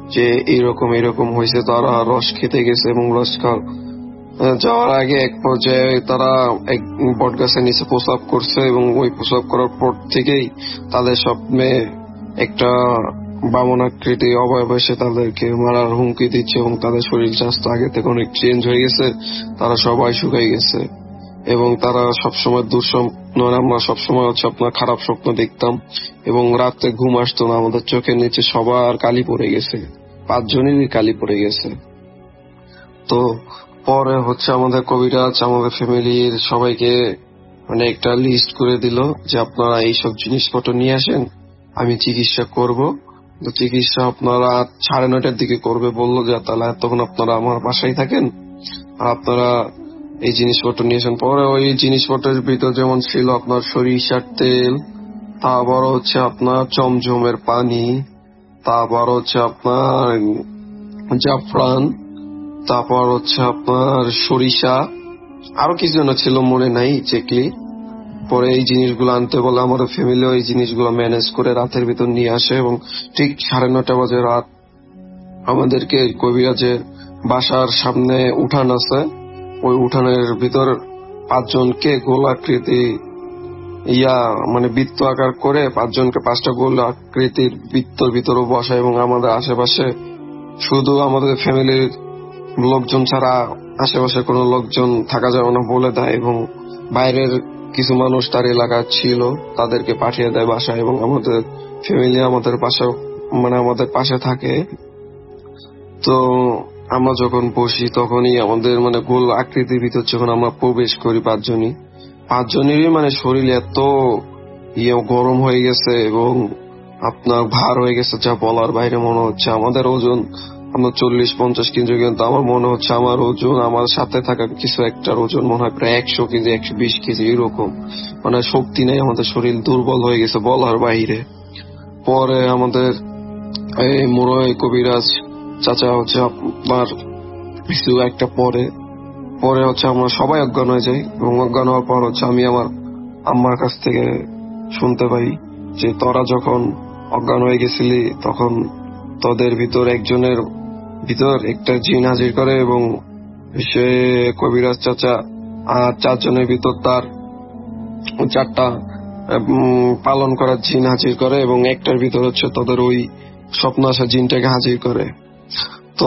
যে এরকম এরকম হয়েছে। তারা রস খেতে গেছে এবং রস যাওয়ার আগে এক পর্যায়ে তারা এক বট গাছের নিচে প্রস্রাব করছে এবং ওই প্রস্রাব করার পর থেকেই তাদের স্বপ্নে একটা বামনাকৃতি অবয়ব এসে তাদেরকে মারার হুমকি দিচ্ছে এবং তাদের শরীর স্বাস্থ্য আগে থেকে অনেক চেঞ্জ হয়ে গেছে। তারা সবাই শুকাই গেছে এবং তারা সবসময় দুঃস্বপ্ন, আমরা সবসময় আপনার খারাপ স্বপ্ন দেখতাম এবং রাতে ঘুম আসতো না। আমাদের চোখের নিচে সবার কালি পড়ে গেছে, 5 জনেরই কালি পড়ে গেছে। তো পরে আমাদের কবিরাজ আমাদের ফ্যামিলির সবাইকে একটা লিস্ট করে দিল যে আপনারা এইসব জিনিসপত্র নিয়ে আসেন, আমি চিকিৎসা করব। তো চিকিৎসা আপনারা 9:30টার দিকে করবে বললো, যে তাহলে তখন আপনারা আমার বাসায় থাকেন আর আপনারা এই জিনিসপত্র নিয়ে আসেন। পরে ওই জিনিসপত্রের ভিতর যেমন ছিল আপনার সরিষার তেল, তারপর আপনার চমচমের পানি, তারপর আপনার জাফরান, তারপর আপনার সরিষা, আরো কিছু যেন ছিল মনে নাই চেকলি। পরে এই জিনিসগুলো আনতে বলে আমাদের ফ্যামিলি ওই জিনিসগুলো ম্যানেজ করে রাতের ভিতর নিয়ে আসে এবং ঠিক 9:30 বাজে রাত আমাদেরকে কবিরাজের বাসার সামনে উঠান আছে, ওই উঠানের ভিতর 5 জনকে গোলাকৃতি বৃত্ত আকার করে 5 জনকে 5টা গোল আকৃতির বৃত্তর ভিতরে বসা এবং আমাদের আশেপাশে শুধু আমাদের ফ্যামিলির লোকজন ছাড়া আশেপাশে কোনো লোকজন থাকা যাবে না বলে দেয় এবং বাইরের কিছু মানুষ তার এলাকায় ছিল তাদেরকে পাঠিয়ে দেয় বাসায় এবং আমাদের ফ্যামিলি আমাদের পাশে থাকে। তো আমরা যখন বসি তখনই আমাদের গোল আকৃতির ভিতর যখন আমরা প্রবেশ করি 5 জনেরই শরীর এত গরম হয়ে গেছে এবং আপনার ভার হয়ে গেছে যা বলার বাইরে। মনে হচ্ছে আমাদের ওজন আমরা 40-50 কেজি, কিন্তু আমার মনে হচ্ছে আমার ওজন আমার সাথে থাকা কিছু একটার ওজন মনে হয় প্রায় 100 কেজি 120 কেজি এরকম। শক্তি নেই, আমাদের শরীর দুর্বল হয়ে গেছে বলার বাইরে। পরে আমাদের এই মুরই কবিরাজ চাচা আপনার কিছু একটা পরে আমরা সবাই অজ্ঞান হয়ে যাই এবং অজ্ঞান হওয়ার পর আমি আমার আম্মার কাছ থেকে শুনতে পাই যে তোরা যখন অজ্ঞান হয়ে গেছিলি তখন তোদের ভিতর একজনের ভিতর একটা জিন হাজির করে এবং সে কবিরাজ চাচা আর 4 জনের ভিতর তার 4টা পালন করার জিন হাজির করে এবং একটার ভিতর তোদের ওই স্বপ্ন আসা জিনটাকে হাজির করে। তো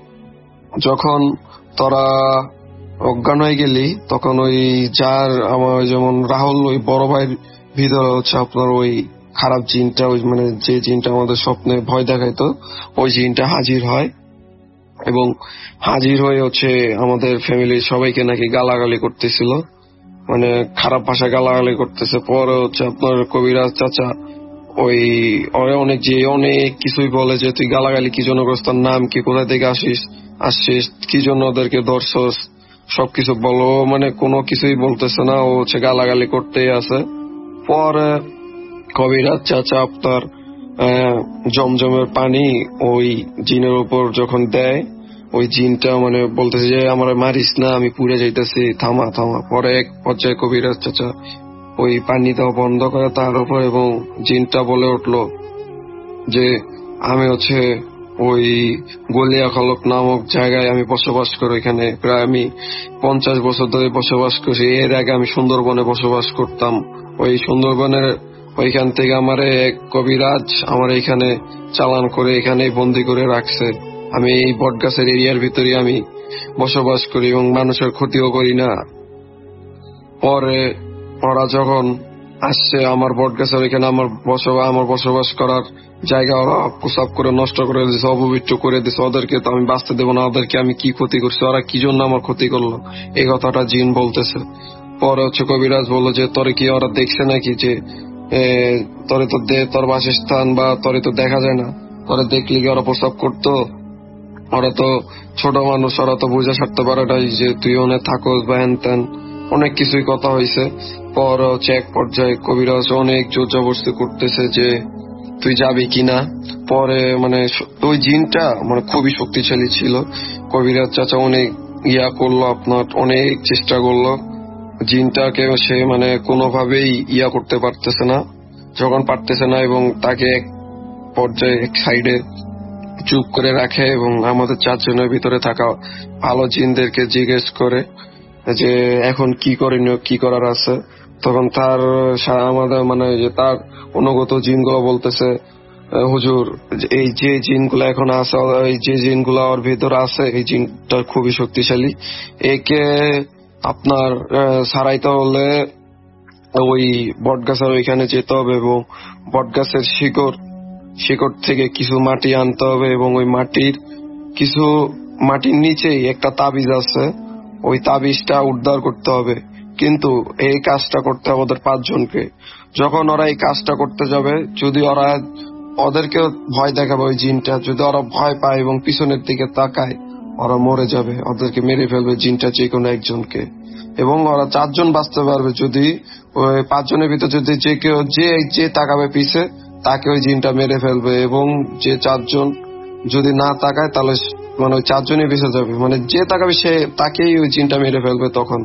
যখন তোরা অজ্ঞান হয়ে গেলি তখন ওই যার আমার যেমন রাহুল ওই বড় ভাইয়ের ভিতরে আপনার ওই খারাপ জিনটা যে জিনটা আমাদের স্বপ্নে ভয় দেখাইতো ওই জিনটা হাজির হয় এবং হাজির হয়ে আমাদের ফ্যামিলির সবাইকে নাকি গালাগালি করতেছিল, খারাপ ভাষা গালাগালি করতেছে। পরে আপনার কবিরাজ চাচা ওই অনেক কিছুই বলে যে তুই গালাগালি কি জন্য করছিস, তার নাম কি, কোথা থেকে আসছিস, কি জন্য ওদেরকে ধরছস, সবকিছু বলো। কোনো কিছুই বলতেছে না, ও গালাগালি করতেই আছে। পরে কবিরাজ চাচা আপনার জমজমের পানি ওই জিনের উপর যখন দেয়, ওই জিনটা বলতেছে যে আমার মারিস না, আমি পুড়ে যাইতেছি, থামা। পরে এক পর্যায়ে কবিরাজ চাচা ওই পানি দেওয়া বন্ধ করে তার উপর এবং জিনটা বলে উঠলো যে আমি ওই গলিয়া খলক নামক জায়গায় আমি বসবাস করি, এখানে প্রায় আমি 50 বছর ধরে বসবাস করছি। এর আগে আমি সুন্দরবনে বসবাস করতাম। ওই সুন্দরবনের ওইখান থেকে আমার এক কবিরাজ আমার এখানে চালান করে এখানে বন্দি করে রাখছে। আমি এই বটগাছের এরিয়ার ভিতরে আমি বসবাস করি এবং মানুষের ক্ষতিও করি না। পরে ওরা যখন আসছে আমার বটগাছের ওইখানে আমার বসবাস করার জায়গা ওরা প্রসাব করে নষ্ট করে দিচ্ছে, অপবিত্র করে দিচ্ছে। ওদেরকে তো আমি বাঁচতে দেবো না, ওদেরকে আমি কি ক্ষতি করছি, ওরা কি জন্য আমার ক্ষতি করলো, এই কথাটা জিন বলতেছে। পরে কবিরাজ বললো যে তোরে কি ওরা দেখছে নাকি, যে তোরে তো তোর বাসস্থান বা তোরে তো দেখা যায় না, তোরে দেখলি কি ওরা প্রসাব করতো, ওরা তো ছোট মানুষ, ওরা তো বুঝে সারতে পারে নাই যে তুই ওনে থাকোস বা হ্যান ত্যান, অনেক কিছুই কথা হয়েছে। পর এক পর্যায়ে কবিরাজ অনেক জোর জবরদস্তি করতেছে যে তুই যাবি কিনা। পরে ওই জিনটা খুবই শক্তিশালী ছিল। কবিরাজ চাচা অনেক করলো, আপনার অনেক চেষ্টা করলো জিনটাকে, সে কোনোভাবেই করতে পারতেছে না। যখন পারতেছে না এবং তাকে এক পর্যায়ে এক সাইডে চুপ করে রাখে এবং আমাদের 4 জনের ভিতরে থাকা ভালো জিনদেরকে জিজ্ঞেস করে যে এখন কি করণীয়, কি করার আছে। তখন তার আমাদের মানে যে তার অনুগত জিনগুলো বলতেছে, হুজুর এই যে জিনগুলো এখন আছে, এই যে জিনগুলো ওর ভিতরে আছে, এই জিনটা খুবই শক্তিশালী, একে আপনার সারাইতে হলে ওই বটগাছের ওইখানে যেতে হবে এবং বটগাছের শিকড় থেকে কিছু মাটি আনতে হবে এবং ওই মাটির নিচেই একটা তাবিজ আছে, ওই তাবিজটা উদ্ধার করতে হবে। কিন্তু এই কাজটা করতে হবে ওদের 5 জনকে। যখন ওরা এই কাজটা করতে যাবে, যদি ওদেরকে ভয় দেখাবে ওই জিনটা, যদি ওরা ভয় পায় এবং পিছনের দিকে তাকায়, ওরা মরে যাবে, ওদেরকে মেরে ফেলবে জিনটা যে কোনো একজনকে। এবং ওরা 4 জন বাঁচতে পারবে যদি ওই 5 জনের ভিতর যদি যে তাকাবে পিছে তাকে ওই জিনটা মেরে ফেলবে, এবং যে 4 জন যদি না তাকায় তাহলে মানে ওই 4 জনই বেঁচে যাবে, মানে যে তাকাবে সে তাকেই ওই জিনটা মেরে ফেলবে। তখন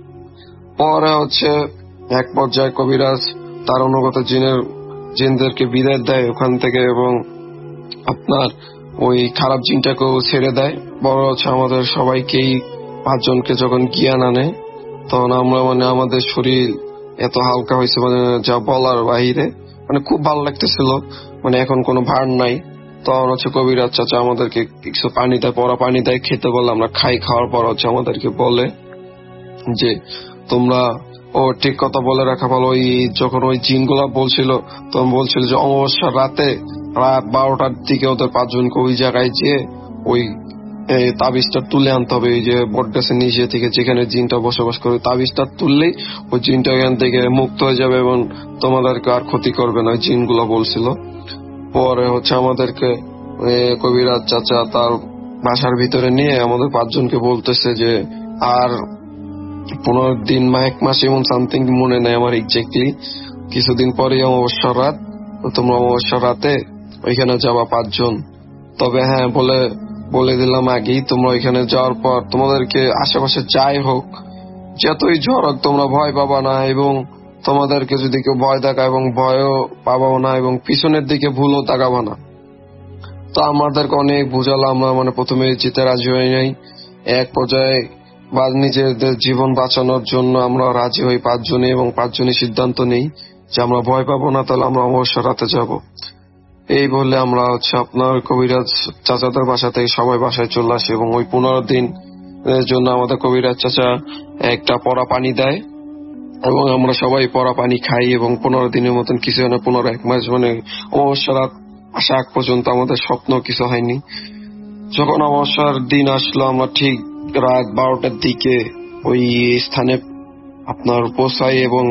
পরে এক পর্যায়ে কবিরাজ তার অনুগত জিনদেরকে বিদায় দেয় ওখান থেকে এবং আপনার ওই খারাপ জিনটাকেও ছেড়ে দেয়। বড় আমাদের সবাইকেই 5 জনকে যখন জ্ঞান আনে, তখন আমরা মানে আমাদের শরীর এত হালকা হয়েছে মানে যা বলার বাহিরে, মানে খুব ভালো লাগতেছিল, মানে এখন কোনো ভার নাই। তখন কবিরাজ চাচা আমাদেরকে কিছু পানি দেয়, পরা পানি দেয়, খেতে বলে আমরা খাই। খাওয়ার পর আমাদেরকে বলে যে তোমরা ঠিক কথা বলে রাখা ভালো। ওই যখন ওই জিনগুলা বলছিল তখন বলছিল যে অমাবস্যার রাতে রাত 12টার দিকে ওদের 5 জনকে ওই জায়গায় যেয়ে ওই তাবিজটা তুলে আনতে হবে। এই যে বটগাছের নিচে থেকে যেখানে জিনটা বসবাস করে, তাবিজটা তুললেই ওই জিনটা এখান থেকে মুক্ত হয়ে যাবে এবং তোমাদেরকে আর ক্ষতি করবে না, ওই জিনগুলা বলছিল। পরে আমাদেরকে কবিরাজ চাচা তার বাসার ভিতরে নিয়ে আমাদের 5 জনকে বলতেছে যে আর 15 দিন 1 মাস এমন সামথিং মনে নেই আমার এক্স্যাক্টলি, কিছুদিন পরে অমাবস্যার রাত, তোমরা অমাবস্যার রাতে ওইখানে যাবা 5 জন। তবে হ্যাঁ বলে দিলাম আগেই, তোমরা ওইখানে যাওয়ার পর তোমাদেরকে আশেপাশে যাই হোক, যতই ঝড় হোক, তোমরা ভয় পাবা না এবং তোমাদেরকে যদি কেউ ভয় দেখায় এবং ভয়ও পাবাও না এবং পিছনের দিকে ভুলও তাকাবা না। তো আমাদেরকে অনেক বুঝালো, আমরা মানে প্রথমে যেতে রাজি হই নাই। এক পর্যায়ে বা নিজেদের জীবন বাঁচানোর জন্য আমরা রাজি হই 5 জনে এবং 5 জনই সিদ্ধান্ত নেই যে আমরা ভয় পাবো না, তাহলে আমরা অমাবস্যা রাতে যাব। এই বলে আমরা আপনার কবিরাজ চাচাদের বাসা থেকে সবাই বাসায় চলে আসি এবং ওই 15 দিন জন্য আমাদের কবিরাজ চাচা একটা পরা পানি দেয় এবং আমরা সবাই পরা পানি খাই এবং 15 দিনের মতন কিছু হয় না। 1 মাস মানে অমাবস্যা রাত আসা আগ পর্যন্ত আমাদের স্বপ্ন কিছু হয়নি। যখন অমাবস্যার দিন আসলো, আমরা ঠিক রাত 12টার দিকে ওই স্থানে আপনার পৌঁছাই এবং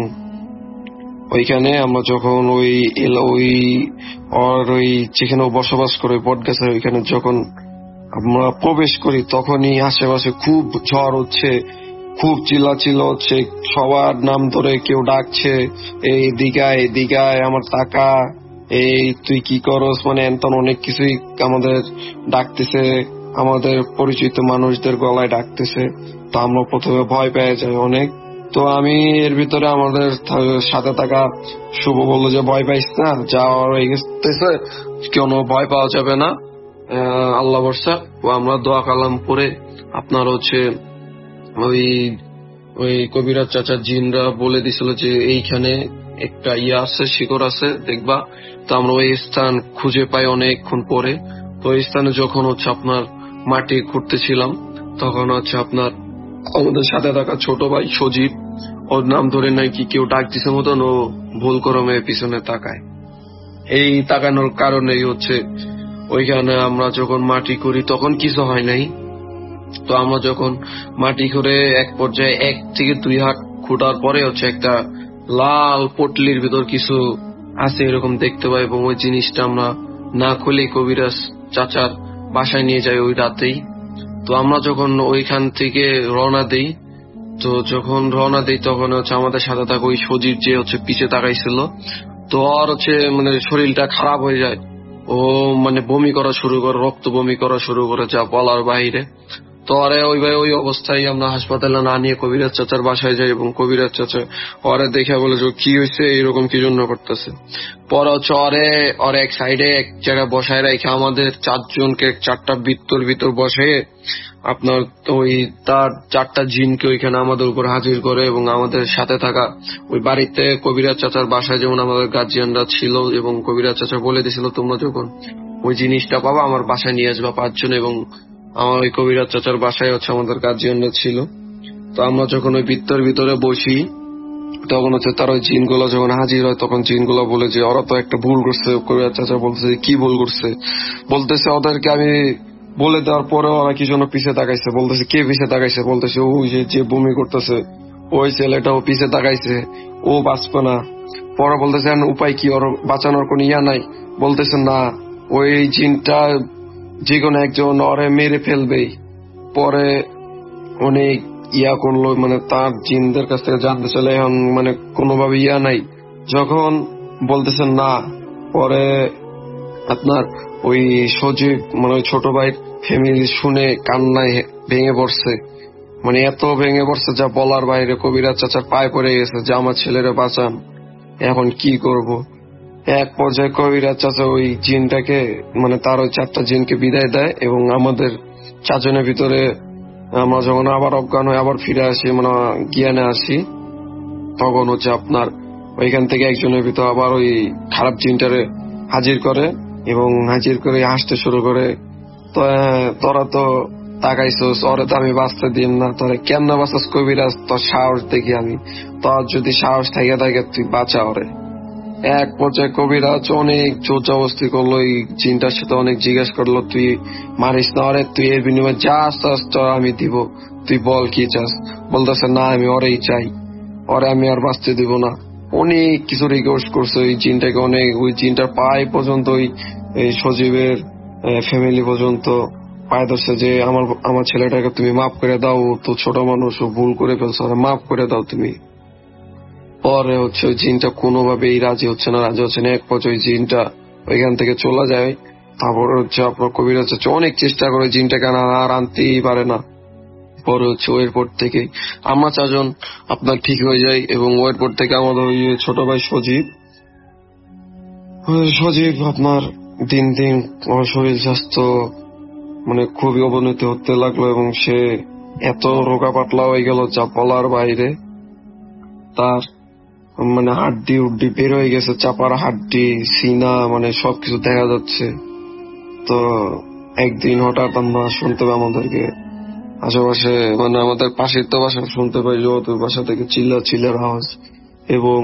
ওইখানে আমরা যখন ওই যেখানে বসবাস করে বটগাছের ওইখানে যখন আমরা প্রবেশ করি, তখনই আশেপাশে খুব ঝড় হচ্ছে, খুব চিল্লাচিল্লা হচ্ছে, সবার নাম ধরে কেউ ডাকছে, এই দিঘায় আমার টাকা, এই তুই কি করস, মানে এমন অনেক কিছুই আমাদের ডাকতেছে, আমাদের পরিচিত মানুষদের গলায় ডাকতেছে। তো আমরা প্রথমে ভয় পেয়ে যাই অনেক। তো আমি এর ভিতরে আমাদের সাথে থাকা শুভ বললো যে ভয় পাইস না, যা হয়ে গেছে কোনো ভয় পাওয়া যাবে না, আল্লাহ ভরসা। আমরা দোয়া কালাম পরে আপনার ওই কবিরাজ চাচার জিনরা বলে দিছিল যে এইখানে একটা আছে, শিকড় আছে, দেখবা। তো আমরা ওই স্থান খুঁজে পাই অনেকক্ষণ পরে। তো ওই স্থানে যখন আপনার মাটি খুঁড়তেছিলাম, তখন আপনার আমাদের সাথে থাকা ছোট ভাই সজীব, ওর নাম ধরে নাকি কেউ ডাক দিছে মতন, ও ভুল ক্রমে পিছনে তাকায়। এই তাকানোর কারণেই ওইখানে আমরা যখন মাটি করি তখন কিছু হয় নাই। তো আমরা যখন মাটি করে এক পর্যায়ে 1 থেকে 2 হাত খুঁটার পরে একটা লাল পটলির ভিতর কিছু আছে এরকম দেখতে পাই এবং ওই জিনিসটা আমরা না খুলে কবিরাজ চাচার বাসায় নিয়ে যাই ওই রাতেই। তো আমরা যখন ওইখান থেকে রওনা দেই, তখন আমাদের সাথে থাকা ওই সজীব যে পিছে তাকাইছিল, তো আর মানে শরীরটা খারাপ হয়ে যায়, ও মানে বমি করা শুরু করে, রক্ত বমি করা শুরু করে, যা বলার বাইরে। তো আরে ওই ভাই ওই অবস্থায় আমরা হাসপাতালে না নিয়ে কবিরাজ চাচার বাসায় যাই এবং কবিরাজ চাচা ওরে দেখে বলে যে কি হয়েছে, এইরকম কি জন্য করতেছে। পরে হচ্ছে ওরে এক সাইডে এক জায়গায় বসায় রেখে আমাদের 4 জনকে 4টা বৃত্তর ভিতর বসে আপনার ওই তার 4টা জিনকে ওইখানে আমাদের উপর হাজির করে এবং আমাদের সাথে থাকা ওই বাড়িতে কবিরাজ চাচার বাসায় যেমন আমাদের গার্জিয়ানরা ছিল এবং কবিরাজ চাচা বলে দিয়েছিল তোমরা যখন ওই জিনিসটা পাবা আমার বাসায় নিয়ে আসবা 5 জন, এবং আমার ওই কবিরাজ চাচার বাসায় হচ্ছে আমাদের গার্জিয়ানরা ছিল। তো আমরা যখন ওই বৃত্তের ভিতরে বসি তখন হচ্ছে তার ওই জিনগুলো যখন হাজির হয় তখন জিনগুলো বলে যে ওরা তো একটা ভুল করছে। কবিরাজ চাচা বলতেছে কি ভুল করছে, বলতেছে ওদেরকে আমি বলে দেওয়ার পরে ওরা কি জন্য পিছে তাকাইছে। বলতেছে কে পিছে তাকাইছে, বলতেছে ওই যে বমি করতেছে ওই ছেলেটাও পিছে তাকাইছে, ও বাঁচবে না। পরে বলতেছে উপায় কি, ওর বাঁচানোর কোন ইয়া নাই। বলতেছে না, ওই জিনটা যে কোনো একজন ওরে মেরে ফেলবেই। পরে অনেক ইয়া করলো, মানে তার জিনদের কাছ থেকে জানতে চলে এখন মানে কোনোভাবে ইয়া নাই। যখন বলতেছে না, পরে আপনার ওই সজীব মানে ওই ছোট ভাই ফ্যামিলি শুনে কান্নায় ভেঙে পড়ছে, মানে এত ভেঙে পড়ছে যা বলার বাইরে। কবিরাজ চাচার পায়ে পড়ে গেছে যে আমার ছেলেরা বাঁচান, এখন কি করব। এক পর্যায়ে কবিরাজ চাচা ওই জিনটাকে মানে তার ওই 4টা জিনকে বিদায় দেয় এবং আমাদের 4 জনের ভিতরে আমরা যখন আবার অজ্ঞান হয়ে আবার ফিরে আসি মানে জ্ঞানে আসি তখন হচ্ছে আপনার ওইখান থেকে একজনের ভিতর আবার ওই খারাপ জিনটারে হাজির করে এবং হাজির করে হাসতে শুরু করে। তো তোরা তো তাকাইছস, ওরে তো আমি বাঁচতে দিন না, তোরা কেমন বাঁচাস কবিরাজ, তোর সাহস দেখি আমি, তোর যদি সাহস থাকে তুই বাঁচা ওরে। এক পর্যায়ে কবিরাজ অনেক জোর জবরদস্তি করলো, এই জিনটার সাথে অনেক জিজ্ঞেস করলো তুই মারিস না ওরে, তুই এর বিনিময়ে যা চাস আমি দিব, তুই বল কি চাস। বলতেছে না আমি ওরেই চাই, ওরে আমি আর বাঁচতে দিব না। অনেক কিছু রিকোয়েস্ট করছে ওই জিনটাকে, অনেক ওই জিনটার পায়ে পর্যন্ত ওই সজীবের ফ্যামিলি পর্যন্ত পায়ে ধরছে যে আমার ছেলেটাকে তুমি মাফ করে দাও, তো ছোট মানুষ ও ভুল করে ফেলছো, মাফ করে দাও তুমি। পরে হচ্ছে ওই জিনটা কোনোভাবেই রাজি হচ্ছে না। এক পর্যায়ে ওই জিনটা ওইখান থেকে চলে যায়। তারপরে হচ্ছে আপনার কবিরাজ হচ্ছে অনেক চেষ্টা করে জিনটাকে আর আনতেই পারে না। পরে হচ্ছে এরপর থেকে আমরা 4 জন আপনার ঠিক হয়ে যায় এবং এরপর থেকে আমাদের ওই ছোট ভাই সজীব আপনার দিন দিন আমার শরীর স্বাস্থ্য মানে খুবই অবনতি হতে লাগলো এবং সে এত রোগা পাতলা হয়ে গেল যা বলার বাইরে। তার মানে হাড্ডি উড্ডি বের হয়ে গেছে, চাপার হাড্ডি সিনা মানে সবকিছু দেখা যাচ্ছে। তো একদিন হঠাৎ আমরা শুনতে পাই আমাদেরকে আশেপাশে মানে আমাদের পাশের তো বাসা শুনতে পাই যে বাসা থেকে চিল্লার আওয়াজ এবং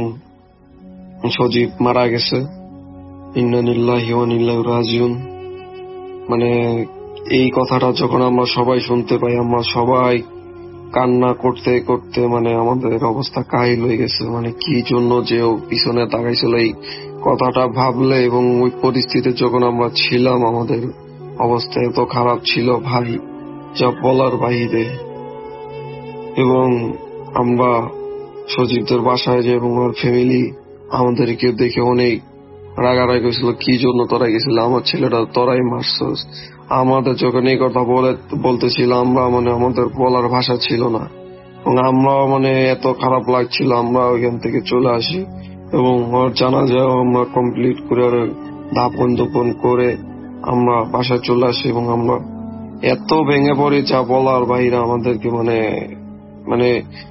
সজীব মারা গেছে। ইন্না লিল্লাহি ওয়া ইন্না ইলাইহি রাজিউন। মানে এই কথাটা যখন আমরা সবাই শুনতে পাই আমরা সবাই কান্না করতে করতে মানে আমাদের অবস্থা কাহিল হয়ে গেছে। মানে কি জন্য যে ও পিছনে তাকাইছিল এই কথাটা ভাবলে এবং ওই পরিস্থিতিতে যখন আমরা ছিলাম আমাদের অবস্থা এত খারাপ ছিল ভাই যা বলার বাইরে। এবং আমরা সজীবদের বাসায় যে এবং ওর ফ্যামিলি আমাদেরকে দেখে অনেক রাগারাগি করেছিল, কি জন্য তোরা গেছিল, আমার ছেলেটা তোরাই মারছস। আমাদের যখন এই কথা বলতেছিল আমরা মানে আমাদের বলার ভাষা ছিল না এবং আমরা মানে এত খারাপ লাগছিল। আমরা ওইখান থেকে চলে আসি এবং ওর জানাজাও আমরা কমপ্লিট করে আর দাপন দোপন করে আমরা বাসায় চলে আসি এবং আমরা এত ভেঙে পড়ি যা বলার বাইরে আমাদেরকে মানে মানে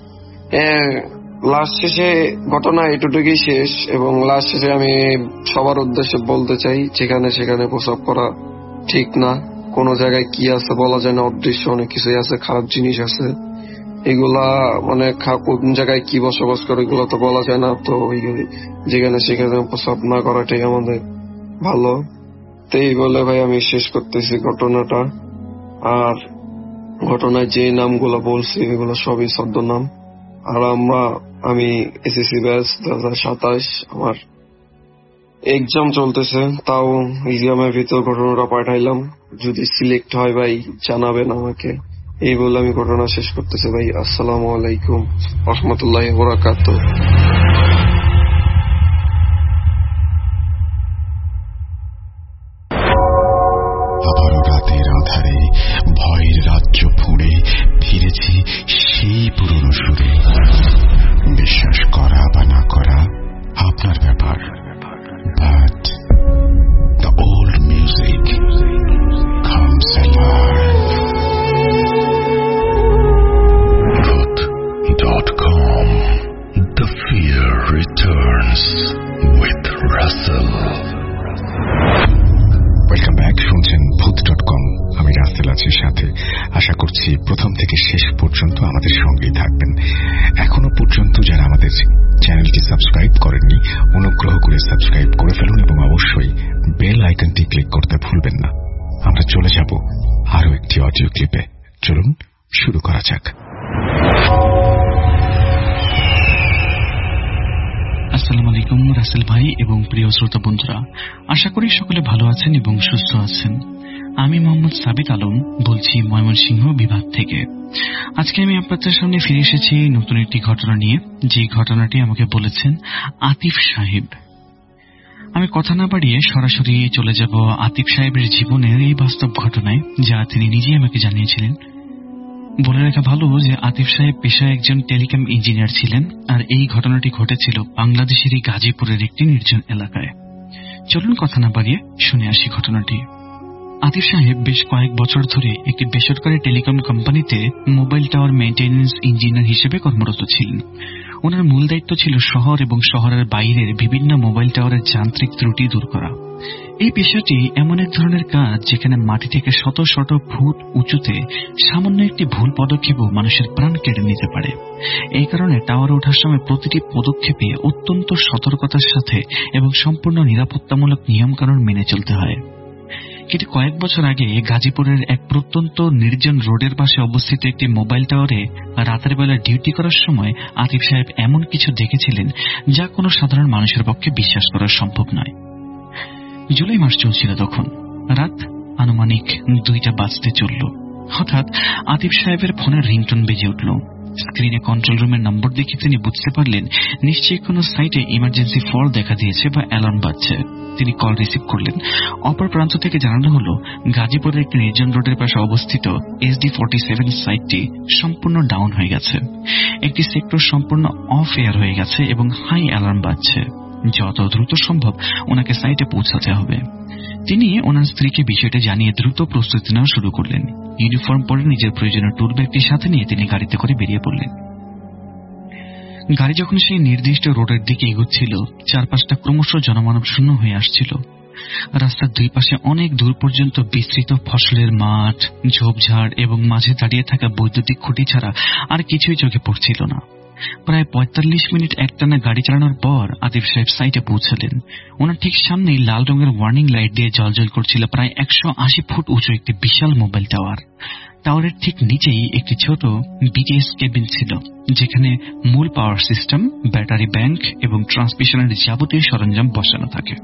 লাস্ট শেষে ঘটনা এটুকুই শেষ। এবং লাস্ট শেষে আমি সবার উদ্দেশ্যে বলতে চাই যেখানে সেখানে প্রসব করা ঠিক না। কোন জায়গায় কি আছে বলা যায় না, অদৃশ্য অনেক কিছুই আছে, খারাপ জিনিস আছে, এগুলা মানে কোন জায়গায় কি বসবাস করে এগুলো তো বলা যায় না। তো যেখানে সেখানে প্রসব না করাটাই আমাদের ভালো। তো এই বলে ভাই আমি শেষ করতেছি ঘটনাটা। আর ঘটনায় যে নামগুলো বলছি এগুলো সবই ছদ্মনাম। আর আমি এসএসসি ব্যাচ 2027 আমার এক্সাম চলতেছে, তাও এক্সামের ভিতর ঘটনাটা পাঠাইলাম। যদি সিলেক্ট হয় ভাই জানাবেন আমাকে। এই বলে আমি ঘটনা শেষ করতেছি ভাই। আসসালামু আলাইকুম ওয়া রাহমাতুল্লাহি ওয়া বারাকাতুহু। আবারও রাতের আধারে ভয়ের রাজ্য ফুঁড়ে with Russell. ওয়েলকাম ব্যাক, শুনছেন ভূত.com। আমি রাসেল আছি সাথে। আশা করছি প্রথম থেকে শেষ পর্যন্ত আমাদের সঙ্গেই থাকবেন। এখনো পর্যন্ত যারা আমাদের চ্যানেলটি সাবস্ক্রাইব করেননি, অনুগ্রহ করে সাবস্ক্রাইব করে ফেলুন এবং অবশ্যই বেল আইকনটি ক্লিক করতে ভুলবেন না। আমরা চলে যাব আরো একটি অডিও ক্লিপে। চলুন শুরু করা যাক। আসসালামু আলাইকুম রাসেল ভাই এবং প্রিয় শ্রোতা বন্ধুরা, আশা করি সকলে ভালো আছেন এবং সুস্থ আছেন। আমি মোহাম্মদ সাবিত আলম বলছি ময়মনসিংহ বিভাগ থেকে। আজকে আমি আপনাদের সামনে ফিরে এসেছি নতুন একটি ঘটনা নিয়ে, যে ঘটনাটি আমাকে বলেছেন আতিফ সাহেব। আমি কথা না বাড়িয়ে সরাসরি চলে যাব আতিফ সাহেবের জীবনের এই বাস্তব ঘটনায়, যা তিনি নিজেই আমাকে জানিয়েছিলেন। বলে রাখা ভালো যে আতিফ সাহেব পেশায় একজন টেলিকম ইঞ্জিনিয়ার ছিলেন, আর এই ঘটনাটি ঘটেছিল বাংলাদেশেরই গাজীপুরের একটি নির্জন এলাকায়। চলুন কথা না বাড়িয়ে শুনে আসি ঘটনাটি। আতিফ সাহেব বেশ কয়েক বছর ধরে একটি বেসরকারি টেলিকম কোম্পানিতে মোবাইল টাওয়ার মেইনটেন্যান্স ইঞ্জিনিয়ার হিসেবে কর্মরত ছিলেন। ওনার মূল দায়িত্ব ছিল শহর এবং শহরের বাইরের বিভিন্ন মোবাইল টাওয়ারের যান্ত্রিক ত্রুটি দূর করা। এই পেশাটি এমন এক ধরনের কাজ যেখানে মাটি থেকে শত শত ফুট উঁচুতে সামান্য একটি ভুল পদক্ষেপও মানুষের প্রাণ কেড়ে নিতে পারে। এই কারণে টাওয়ারে ওঠার সময় প্রতিটি পদক্ষেপে অত্যন্ত সতর্কতার সাথে এবং সম্পূর্ণ নিরাপত্তামূলক নিয়মকানুন মেনে চলতে হয়। কিন্তু কয়েক বছর আগে গাজীপুরের এক প্রত্যন্ত নির্জন রোডের পাশে অবস্থিত একটি মোবাইল টাওয়ারে রাতের বেলা ডিউটি করার সময় আতিফ সাহেব এমন কিছু দেখেছিলেন যা কোনো সাধারণ মানুষের পক্ষে বিশ্বাস করা সম্ভব নয়। জুলাই মাস চলছিল তখন। রাত আনুমানিক 2টা বাজতে চলল। হঠাৎ আতিফ সাহেবের ফোনের রিংটোন বেজে উঠল। স্ক্রিনে কন্ট্রোল রুমের নম্বর দেখে তিনি বুঝতে পারলেন নিশ্চয়ই কোনো সাইটে ইমার্জেন্সি ফল দেখা দিয়েছে বা অ্যালার্ম বাজছে। তিনি কল রিসিভ করলেন। অপর প্রান্ত থেকে জানানো হলো গাজীপুরের একটি নির্জন রোডের পাশে অবস্থিত SD47 সাইটটি সম্পূর্ণ ডাউন হয়ে গেছে। একটি সেক্টর সম্পূর্ণ অফ এয়ার হয়ে গেছে এবং হাই অ্যালার্ম বাজছে। যত দ্রুত সম্ভব ওনাকে সাইটে পৌঁছাতে হবে। তিনি ওনার স্ত্রীকে বিষয়টা জানিয়ে দ্রুত প্রস্তুতি নেওয়া শুরু করলেন। ইউনিফর্ম পরে নিজের প্রয়োজনীয় টুল ব্যাগটি সাথে নিয়ে তিনি গাড়িতে করে বেরিয়ে পড়লেন। গাড়ি যখন সেই নির্দিষ্ট রোডের দিকে এগোচ্ছিল, চারপাশটা ক্রমশ জনমানব শূন্য হয়ে আসছিল। রাস্তার দুই পাশে অনেক দূর পর্যন্ত বিস্তৃত ফসলের মাঠ, ঝোপঝাড় এবং মাঝে দাঁড়িয়ে থাকা বৈদ্যুতিক খুঁটি ছাড়া আর কিছুই চোখে পড়ছিল না। প্রায় 45 মিনিট একটানা গাড়ি চালানোর পর আতিফ সাহেব সাইটে পৌঁছালেন। ওনার ঠিক সামনেই লাল রঙের ওয়ার্নিং লাইট দিয়ে জ্বলজ্বল করছিল প্রায় 180 ফুট উঁচু একটি বিশাল মোবাইল টাওয়ার। টাওয়ারের ঠিক নিচেই একটি ছোট বিটিএস কেবিন ছিল, যেখানে মূল পাওয়ার সিস্টেম, ব্যাটারি ব্যাংক এবং ট্রান্সমিশনের যাবতীয় সরঞ্জাম বসানো থাকে।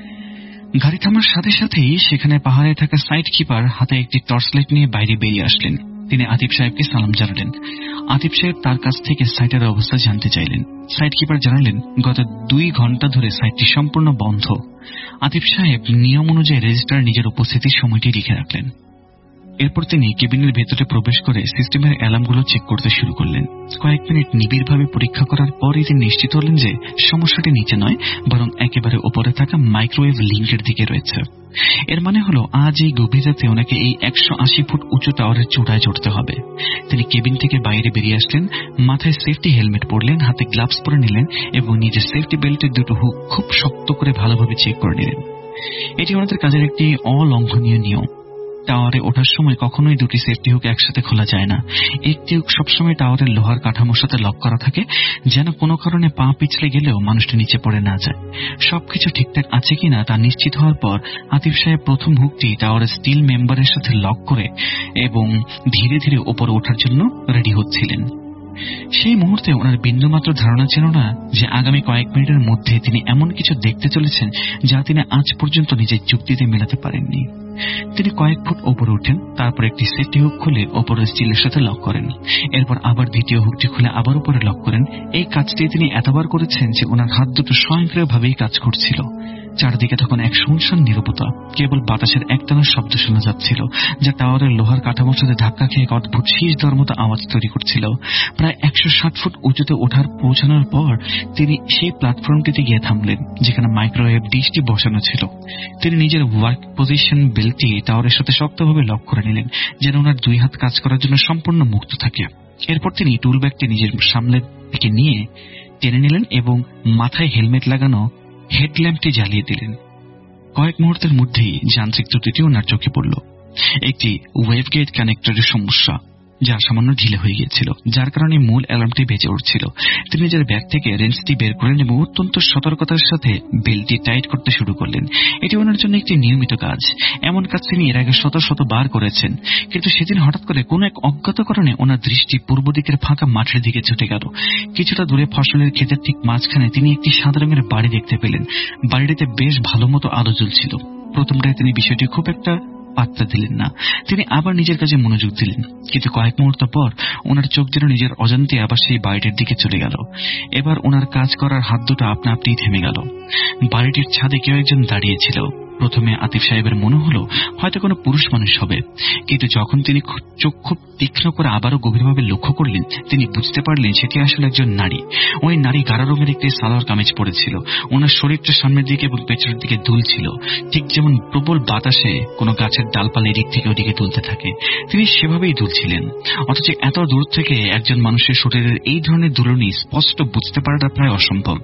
গাড়ি থামার সাথে সাথেই সেখানে পাহাড়ে থাকা সাইট কিপার হাতে একটি টর্চ লাইট নিয়ে বাইরে বেরিয়ে আসলেন। তিনি আতিফ সাহেবকে সালাম জানালেন। আতিফ সাহেব তার কাছ থেকে সাইটের অবস্থা জানতে চাইলেন। সাইট কিপার জানালেন গত 2 ঘন্টা ধরে সাইটটি সম্পূর্ণ বন্ধ। আতিফ সাহেব নিয়ম অনুযায়ী রেজিস্টারে নিজের উপস্থিতির সময়টি লিখে রাখলেন। এরপর তিনি কেবিনের ভেতরে প্রবেশ করে সিস্টেমের অ্যালার্মগুলো চেক করতে শুরু করলেন। কয়েক মিনিট নিবিড়ভাবে পরীক্ষা করার পরই তিনি নিশ্চিত হলেন যে সমস্যাটি নিচে নয়, বরং একেবারে ওপরে থাকা মাইক্রোওয়েভ লিঙ্কের দিকে রয়েছে। এর মানে হলো আজ এই গভীর রাতে ওনাকে এই 180 ফুট উঁচু টাওয়ারের চূড়ায় চড়তে হবে। তিনি কেবিন থেকে বাইরে বেরিয়ে আসলেন, মাথায় সেফটি হেলমেট পরলেন, হাতে গ্লাভস পরে নিলেন এবং নিজের সেফটি বেল্টের দুটো হুক খুব শক্ত করে ভালোভাবে চেক করে নিলেন। এটি ওনাদের কাজের একটি অলঙ্ঘনীয় নিয়ম। টাওয়ারে ওঠার সময় কখনোই দুটি সেফটি হুক একসাথে খোলা যায় না। একটি হুক সবসময় টাওয়ারের লোহার কাঠামোর সাথে লক করা থাকে, যেন কোনো কারণে পা পিছলে গেলেও মানুষটি নিচে পড়ে না যায়। সবকিছু ঠিকঠাক আছে কিনা তা নিশ্চিত হওয়ার পর আতিফ সাহেব প্রথম হুকটি টাওয়ারের স্টিল মেম্বারের সাথে লক করে এবং ধীরে ধীরে ওপরে ওঠার জন্য রেডি হচ্ছিলেন। সেই মুহূর্তে ওনার বিন্দুমাত্র ধারণা ছিল না যে আগামী কয়েক মিনিটের মধ্যে তিনি এমন কিছু দেখতে চলেছেন যা তিনি আজ পর্যন্ত নিজের যুক্তিতে মেলাতে পারেননি। তিনি কয়েক ফুট ওপরে উঠেন, তারপর একটি সেফটি হুক খুলে ওপরের স্টিলের সাথে লক করেন। এরপর আবার দ্বিতীয় হুকটি খুলে আবার উপরে লক করেন। এই কাজটি তিনি এতবার করেছেন যে ওনার হাত দুটো স্বয়ংক্রিয়ভাবেই কাজ করছিল। চারদিকে তখন এক শুনশান নীরবতা, কেবল বাতাসের একটানা শব্দ শোনা যাচ্ছিল, যা টাওয়ারের লোহার কাঠামোর সাথে ধাক্কা খেয়ে এক অদ্ভুত শীষ দেওয়ার মতো আওয়াজ তৈরি করছিল। প্রায় 160 ফুট উঁচুতে পৌঁছানোর পর তিনি সেই প্ল্যাটফর্মটিতে গিয়ে থামলেন, যেখানে মাইক্রোওয়েভ ডিশটি বসানো ছিল। তিনি নিজের ওয়ার্ক পজিশন বেল্টটি টাওয়ারের সাথে শক্তভাবে লক করে নিলেন, যেন ওনার 2 হাত কাজ করার জন্য সম্পূর্ণ মুক্ত থাকে। এরপর তিনি টুল ব্যাগটি নিজের সামনের দিকে নিয়ে টেনে নিলেন এবং মাথায় হেলমেট লাগানো হেডল্যাম্পটি জ্বালিয়ে দিলেন। কয়েক মুহূর্তের মধ্যেই যান্ত্রিক ত্রুটিটি ওনার চোখে পড়ল। একটি ওয়েভগেট কানেক্টরের সমস্যা, যা সামান্য ঢিলে হয়ে গিয়েছিল, যার কারণে মূল অ্যালার্মটি বেজে উঠছিল। তিনি নিজের ব্যাগ থেকে রেঞ্চটি বের করলেন এবং অত্যন্ত সতর্কতার সাথে বেল্টটি টাইট করতে শুরু করলেন। এটি ওনার জন্য একটি নিয়মিত কাজ। এমন কাজ তিনি এর আগে শত বার করেছেন, কিন্তু সেদিন হঠাৎ করে কোন এক অজ্ঞাত কারণে ওনার দৃষ্টি পূর্ব দিকের ফাঁকা মাঠের দিকে ছুটে গেল। কিছুটা দূরে ফসলের ক্ষেতের ঠিক মাঝখানে তিনি একটি সাদা রঙের বাড়ি দেখতে পেলেন। বাড়িটিতে বেশ ভালো মতো আলো জ্বলছিল। প্রথমটায় তিনি বিষয়টি খুব একটা পাত্তা দিলেন না। তিনি আবার নিজের কাজে মনোযোগ দিলেন, কিন্তু কয়েক মুহূর্ত পর ওনার চোখ যেন নিজের অজান্তে আবার সেই বাড়িটির দিকে চলে গেল। এবার ওনার কাজ করার হাত দুটো আপনা আপনি থেমে গেল। বাড়িটির ছাদে কেউ একজন দাঁড়িয়েছিল। প্রথমে আতিফ সাহেবের মনে হলো হয়তো কোনো পুরুষ মানুষ হবে, কিন্তু যখন তিনি চোখ খুব তীক্ষ্ণ করে আবারও গভীরভাবে লক্ষ্য করলেন, তিনি বুঝতে পারলেন সেটি আসলে একজন নারী। ওই নারী গাঢ় রঙের একটি সালোয়ার কামিজ পরেছিল। ওনার শরীরটা সামনের দিকে এবং পেছনের দিকে দুলছিল, ঠিক যেমন প্রবল বাতাসে কোনো গাছের ডালপালা এদিক থেকে ওদিকে দুলতে থাকে, তিনি সেভাবেই দুলছিলেন। অথচ এত দূর থেকে একজন মানুষের শরীরের এই ধরনের দুলনি স্পষ্ট বুঝতে পারাটা প্রায় অসম্ভব।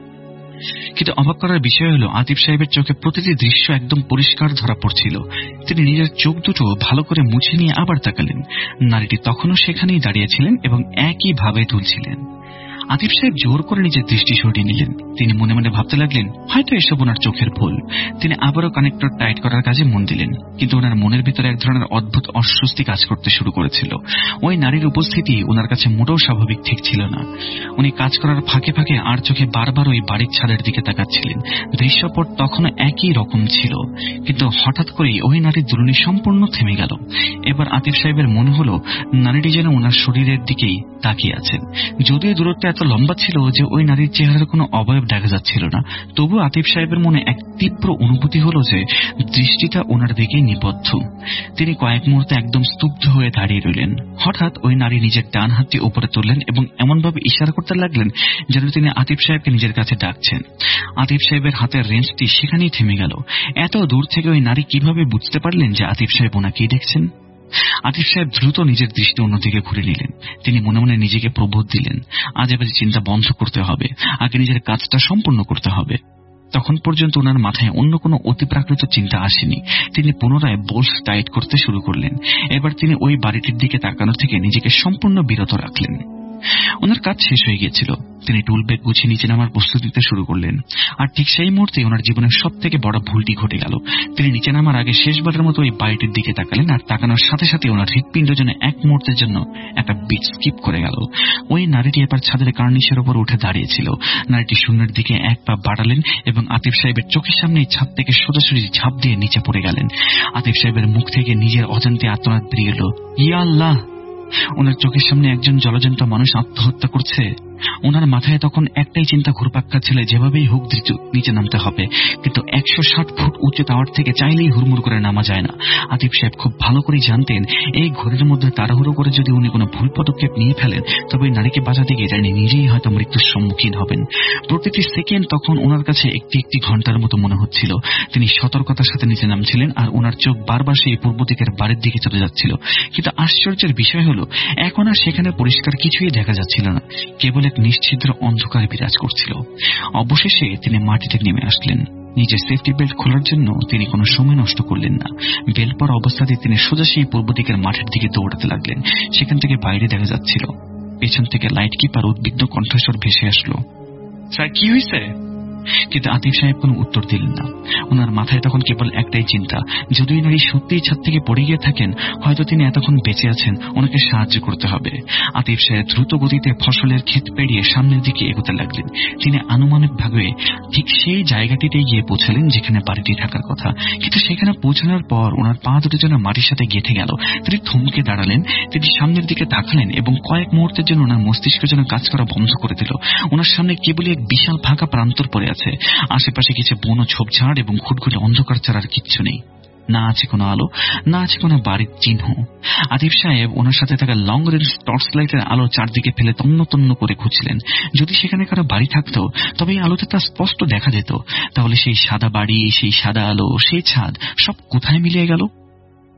কিন্তু অবাক করার বিষয় হলো, আতিফ সাহেবের চোখে প্রতিটি দৃশ্য একদম পরিষ্কার ধরা পড়ছিল। তিনি নিজের চোখ দুটো ভালো করে মুছে নিয়ে আবার তাকালেন। নারীটি তখনও সেখানেই দাঁড়িয়েছিলেন এবং একইভাবে দুলছিলেন। আতিফ সাহেব জোর করে নিজের দৃষ্টি সরিয়ে নিলেন। তিনি মনে মনে ভাবতে লাগলেন হয়তো এসব ওনার চোখের ভুল। তিনি আবারও কানেক্টর টাইট করার কাজে মন দিলেন, কিন্তু ওনার মনের ভিতরে এক ধরনের অদ্ভুত অস্বস্তি কাজ করতে শুরু করেছিল। ওই নারীর উপস্থিতি ওনার কাছে মোটেও স্বাভাবিক ঠিক ছিল না। উনি কাজ করার ফাঁকে ফাঁকে আর চোখে বারবার ওই বাড়ির ছাদের দিকে তাকাচ্ছিলেন। দৃশ্যপট তখনও একই রকম ছিল, কিন্তু হঠাৎ করেই ওই নারীর দুলনি সম্পূর্ণ থেমে গেল। এবার আতিফ সাহেবের মনে হলো নারীটি যেন ওনার শরীরের দিকেই তাকিয়ে আছেন। যদিও দূরত্ব এত লম্বা ছিল যে ওই নারীর চেহারার কোনো অবয়ব দেখা যাচ্ছিল না, তবু আতিফ সাহেবের মনে এক তীব্র অনুভূতি হলো যে দৃষ্টিটা ওনার দিকে নিবদ্ধ। তিনি কয়েক মুহূর্তে একদম স্তব্ধ হয়ে দাঁড়িয়ে রইলেন। হঠাৎ ওই নারী নিজের ডান হাতটি উপরে তুললেন এবং এমনভাবে ইশারা করতে লাগলেন যেন তিনি আতিফ সাহেবকে নিজের কাছে ডাকছেন। আতিফ সাহেবের হাতের রেঞ্জটি সেখানেই থেমে গেল। এত দূর থেকে ওই নারী কিভাবে বুঝতে পারলেন যে আতিফ সাহেব ওনাকেই দেখছেন? আতিফ সাহেব দ্রুত নিজের দৃষ্টি অন্যদিকে ঘুরে নিলেন। তিনি মনে মনে নিজেকে প্রবোধ দিলেন, আজে বাজে চিন্তা বন্ধ করতে হবে, আগে নিজের কাজটা সম্পূর্ণ করতে হবে। তখন পর্যন্ত ওনার মাথায় অন্য কোনো অতিপ্রাকৃত চিন্তা আসেনি। তিনি পুনরায় বোল্ট টাইট করতে শুরু করলেন। এবার তিনি ওই বাড়িটির দিকে তাকানো থেকে নিজেকে সম্পূর্ণ বিরত রাখলেন। ওনার কাজ শেষ হয়ে গিয়েছিল। তিনি টুল ব্যাগ গুছিয়ে নিচে নামার প্রস্তুতি নিতে শুরু করলেন। আর ঠিক সেই মুহূর্তে ওনার জীবনের সব থেকে বড় ভুলটি ঘটে গেল। তিনি নিচে নামার আগে শেষবারের মতো ওই বাড়িটির দিকে তাকালেন, আর তাকানোর সাথে সাথে ওনার হৃৎপিণ্ড যেন এক মুহূর্তের জন্য একটা বিট স্কিপ করে গেল। ওই নারীটি এবার ছাদের কার্নিশের উপর উঠে দাঁড়িয়েছিল। নারীটি শূন্যের দিকে এক পা বাড়ালেন এবং আতিফ সাহেবের চোখের সামনেই ছাদ থেকে সোজাসুজি ঝাঁপ দিয়ে নিচে পড়ে গেলেন। আতিফ সাহেবের মুখ থেকে নিজের অজান্তে আর্তনাদ বেরিয়ে এলো, ইয়া আল্লাহ! ওনার চোখের সামনে একজন জলজন্ত মানুষ আত্মহত্যা করছে। ওনার মাথায় তখন একটাই চিন্তা ঘুরপাক খাচ্ছিল, যেভাবেই হোক নিচে নামতে হবে। কিন্তু 160 ফুট উঁচু টাওয়ার থেকে চাইলেই হুড়মুড় করে নামা যায় না। আতিফ সাহেব খুব ভালো করেই জানতেন এই ঘরের মধ্যে তাড়াহুড়ো করে যদি উনি কোনো ভুল পদক্ষেপ নিয়ে ফেলেন, তবে নারীকে বাঁচাতে গিয়ে তিনি নিজেই হয়তো মৃত্যুর সম্মুখীন হবেন। প্রতিটি সেকেন্ড তখন ওনার কাছে একটি একটি ঘন্টার মতো মনে হচ্ছিল। তিনি সতর্কতার সাথে নিচে নামছিলেন, আর ওনার চোখ বারবার সেই পূর্ব দিকের বাড়ির দিকে চলে যাচ্ছিল। কিন্তু আশ্চর্যের বিষয় হলো এখন আর সেখানে পরিষ্কার কিছুই দেখা যাচ্ছিল না, কেবল এক নিশ্ছিদ্র অন্ধকার বিরাজ করছিল। অবশেষে তিনি মাটিতে নেমে আসলেন। নিজের সেফটি বেল্ট খোলার জন্য তিনি কোনো সময় নষ্ট করলেন না। বেল্ট পরা অবস্থাতে তিনি সোজা সেই পূর্ব দিকের মাঠের দিকে দৌড়াতে লাগলেন। সেখান থেকে বাইরে দেখা যাচ্ছিল। পেছন থেকে লাইট কিপার উদ্বিগ্ন কণ্ঠস্বর ভেসে আসলো, স্যার কি হয়েছে? কিন্তু আতিফ সাহেব কোনো উত্তর দিলেন না। ওনার মাথায় তখন কেবল একটাই চিন্তা, যদি নারী সত্যিই ছাদ থেকে পড়ে গিয়ে থাকেন, হয়তো তিনি এতক্ষণ বেঁচে আছেন, ওনাকে সাহায্য করতে হবে। আতিফ সাহেব দ্রুত গতিতে ফসলের ক্ষেত পেরিয়ে সামনের দিকে এগোতে লাগলেন। তিনি আনুমানিকভাবে ঠিক সেই জায়গাটিতে গিয়ে পৌঁছালেন যেখানে বাড়িটি থাকার কথা। কিন্তু সেখানে পৌঁছানোর পর ওনার পা দুটো যেন মাটির সাথে গেঁথে গেল। তিনি থমকে দাঁড়ালেন। তিনি সামনের দিকে তাকালেন এবং কয়েক মুহূর্তের জন্য ওনার মস্তিষ্ক যেন কাজ করা বন্ধ করে দিল। ওনার সামনে কেবলই এক বিশাল ফাঁকা প্রান্তর পড়ে আছে। আশেপাশে কিছু বন ও ঝোপঝাড় এবং খুটখুটে অন্ধকার ছাড়া আর কিচ্ছু নেই। না আছে কোনো আলো, না আছে কোনো বাড়ির চিহ্ন। আতিফ সাহেব ওনার সাথে থাকা লং রেঞ্জ টর্চ লাইটের আলো চারদিকে ফেলে তন্ন তন্ন করে খুঁজছিলেন। যদি সেখানে কারো বাড়ি থাকতো, তবে এই আলোতে তা স্পষ্ট দেখা যেত। তাহলে সেই সাদা বাড়ি, সেই সাদা আলো, সেই ছাদ সব কোথায় মিলিয়ে গেল?